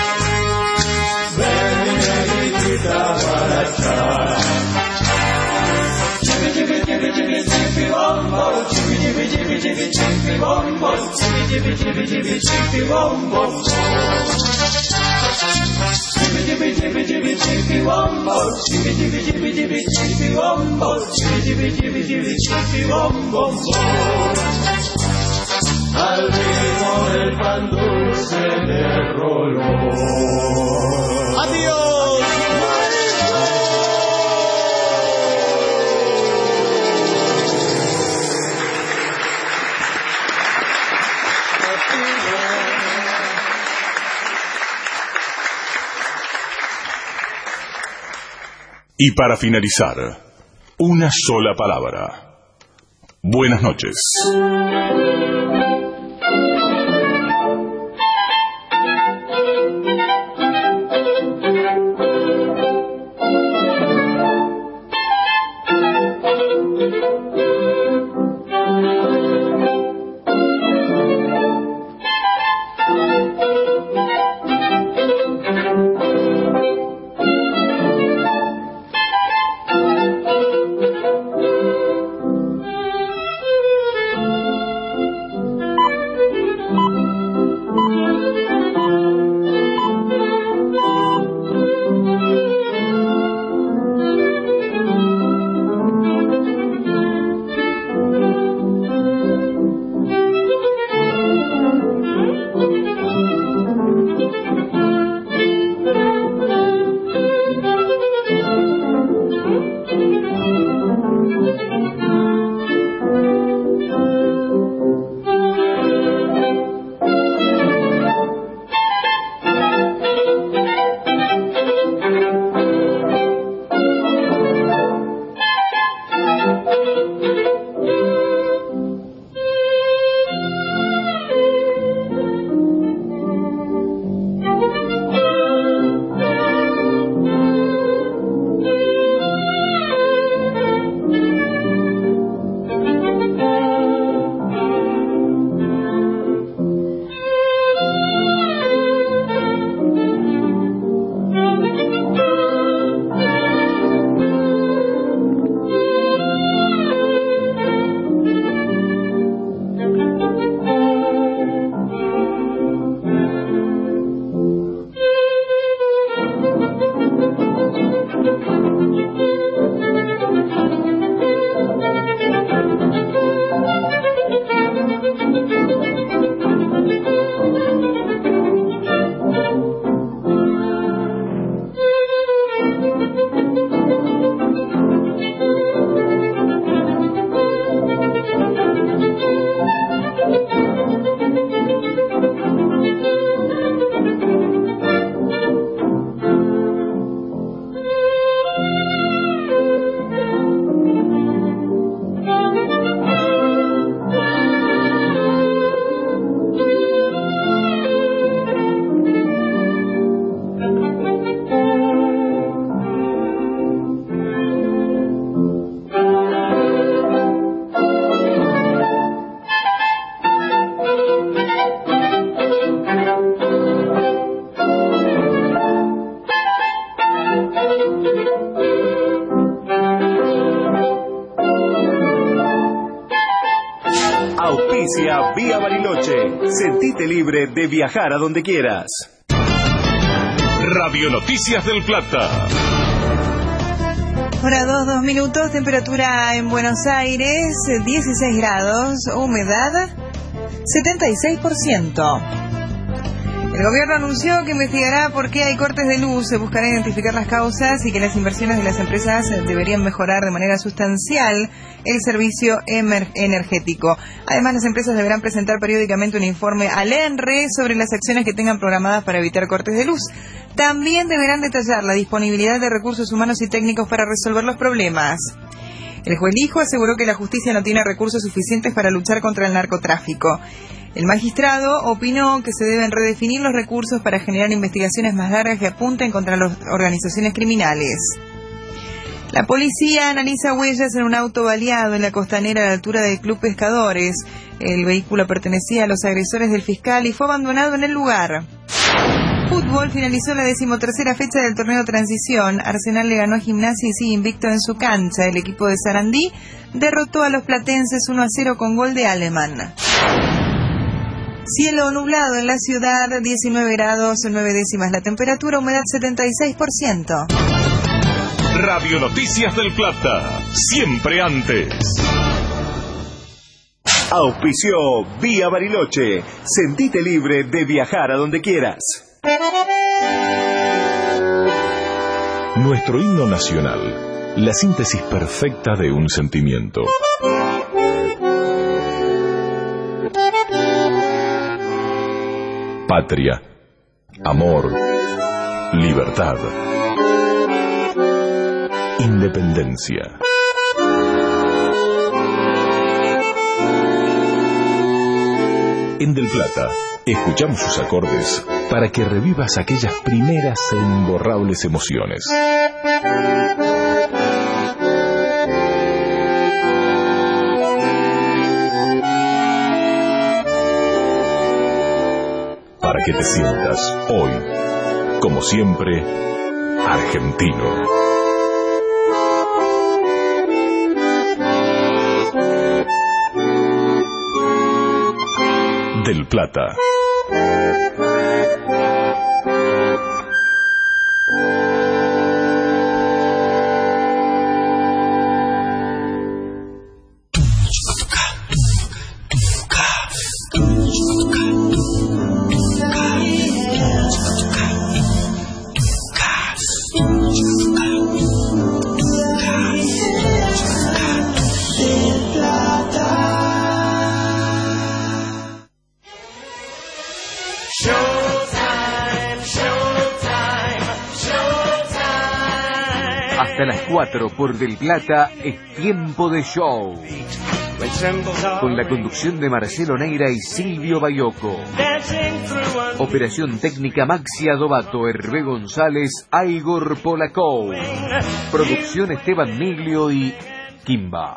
ven mi negrita para echar. Chipi chipi chipi chipi chipi bombo, chipi chipi chipi chipi chipi bombo, chipi chipi chipi chipi chipi bombo. Chipi chipi chipi chipi chipi bombo, chipi chipi chipi chipi chipi bombo, chipi chipi chipi chipi chipi bombo. Al ritmo del pan dulce de Rollo. ¡Adiós! Y para finalizar, una sola palabra. Buenas noches. Auspicia Vía Bariloche. Sentite libre de viajar a donde quieras. Radio Noticias del Plata. Hora 2 minutos, temperatura en Buenos Aires, 16 grados, humedad 76%. El gobierno anunció que investigará por qué hay cortes de luz, se buscará identificar las causas y que las inversiones de las empresas deberían mejorar de manera sustancial el servicio energético. Además, las empresas deberán presentar periódicamente un informe al ENRE sobre las acciones que tengan programadas para evitar cortes de luz. También deberán detallar la disponibilidad de recursos humanos y técnicos para resolver los problemas. El juez Lijo aseguró que la justicia no tiene recursos suficientes para luchar contra el narcotráfico. El magistrado opinó que se deben redefinir los recursos para generar investigaciones más largas que apunten contra las organizaciones criminales. La policía analiza huellas en un auto baleado en la costanera a la altura del Club Pescadores. El vehículo pertenecía a los agresores del fiscal y fue abandonado en el lugar. Fútbol, finalizó la 13ª fecha del torneo Transición. Arsenal le ganó a Gimnasia y sigue invicto en su cancha. El equipo de Sarandí derrotó a los platenses 1-0 con gol de Alemán. Cielo nublado en la ciudad, 19 grados 9 décimas la temperatura, humedad 76%. Radio Noticias del Plata, siempre antes. Auspició Vía Bariloche. Sentite libre de viajar a donde quieras. Nuestro himno nacional, la síntesis perfecta de un sentimiento. Patria, amor, libertad, independencia. En Del Plata, escuchamos sus acordes para que revivas aquellas primeras e imborrables emociones. Para que te sientas hoy, como siempre, argentino. Del Plata. Hasta las 4 por Del Plata es tiempo de show. Con la conducción de Marcelo Neira y Silvio Bayoco. Operación técnica Maxi Adobato, Hervé González, Igor Polakov. Producción Esteban Miglio y Kimba.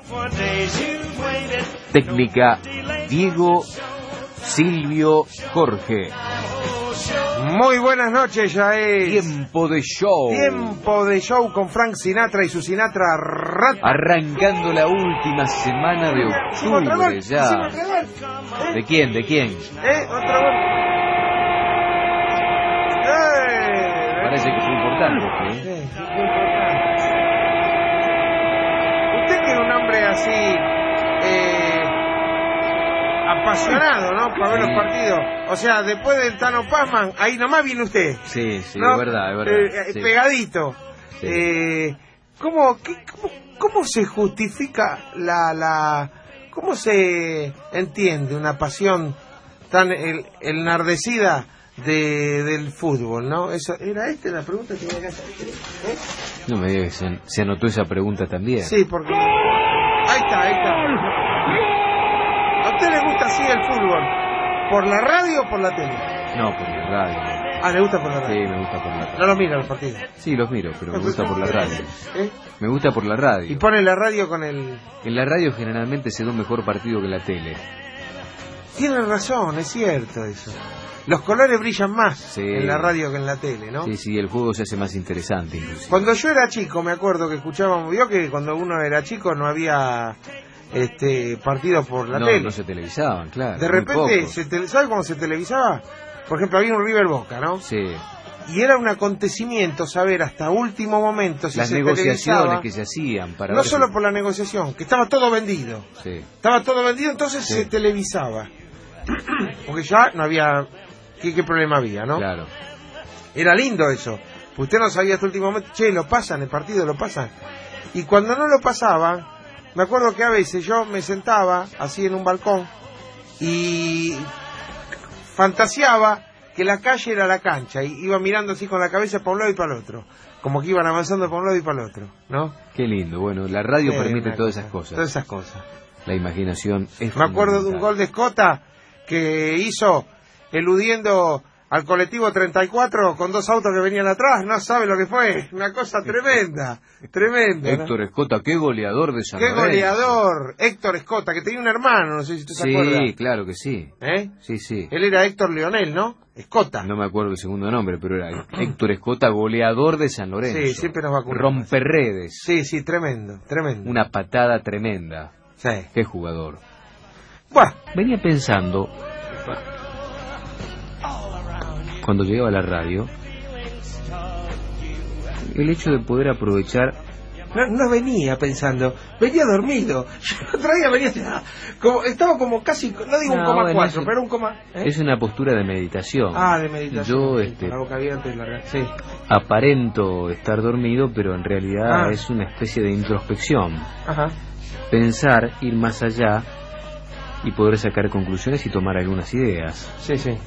Técnica Diego, Silvio, Jorge. Muy buenas noches, ya es tiempo de show. Tiempo de show con Frank Sinatra y su Sinatra Rat. Arrancando la última semana de octubre ya. ¿De quién? ¿De quién? Otra vez. Parece que fue importante. Sí, fue importante. Usted que es un hombre así apasionado, ¿no? Para ver los partidos. O sea, después del Tano Pazman, ahí nomás viene usted. Sí, sí, ¿no? es verdad, es verdad. Sí. Pegadito. Sí. ¿Cómo se justifica cómo se entiende una pasión tan enardecida del fútbol, ¿no? Eso era la pregunta que tenía que hacer. No me digas que se anotó esa pregunta también. Sí, porque ahí está. ¿A usted le gusta así el fútbol? ¿Por la radio o por la tele? No, por la radio. Ah, ¿le gusta por la radio? Sí, me gusta por la radio. ¿No lo mira los partidos? Sí, los miro, pero me gusta por la radio. Me gusta por la radio. ¿Y pone la radio con el...? En la radio generalmente se da un mejor partido que la tele. Tiene razón, es cierto eso. Los colores brillan más en la radio que en la tele, ¿no? Sí, el juego se hace más interesante inclusive. Cuando yo era chico me acuerdo que escuchábamos... Vio que cuando uno era chico no había... partidos por la tele. No se televisaban, claro. De repente, ¿sabe cómo se televisaba? Por ejemplo, había un River Boca, ¿no? Sí. Y era un acontecimiento saber hasta último momento si las se negociaciones que se hacían para no solo por la negociación, que estaba todo vendido. Sí. Estaba todo vendido, entonces se televisaba. Porque ya no había qué problema había, ¿no? Claro. Era lindo eso. Usted no sabía hasta el último momento, che, lo pasan, el partido lo pasan. Y cuando no lo pasaban, me acuerdo que a veces yo me sentaba así en un balcón y fantaseaba que la calle era la cancha y iba mirando así con la cabeza para un lado y para el otro, como que iban avanzando para un lado y para el otro, ¿no? Qué lindo. Bueno, la radio permite todas esas cosas. Todas esas cosas. La imaginación es Me acuerdo de un gol de Escota que hizo eludiendo al colectivo 34 con 2 autos que venían atrás. No sabe lo que fue. Una cosa tremenda. Tremenda. Héctor Escota, qué goleador de San Qué Lorenzo. goleador. Héctor Escota, que tenía un hermano, no sé si usted se acuerda. Sí, claro que sí. ¿Eh? Sí, sí. Él era Héctor Leonel, ¿no? Escota. No me acuerdo el segundo nombre, pero era Héctor Escota, goleador de San Lorenzo. Sí, siempre nos vacunamos. Romperredes. Sí, sí, tremendo, tremendo. Una patada tremenda. Sí. Qué jugador. Buah. Venía pensando, cuando llegaba a la radio, el hecho de poder aprovechar. No venía pensando, venía dormido. Yo el otro día venía, estaba como casi, no digo un coma 4, pero un coma. Es una postura de meditación. Ah, de meditación. Yo, la boca abierta y larga. Sí. Aparento estar dormido, pero en realidad es una especie de introspección. Ajá. Pensar, ir más allá y poder sacar conclusiones y tomar algunas ideas. Sí, sí.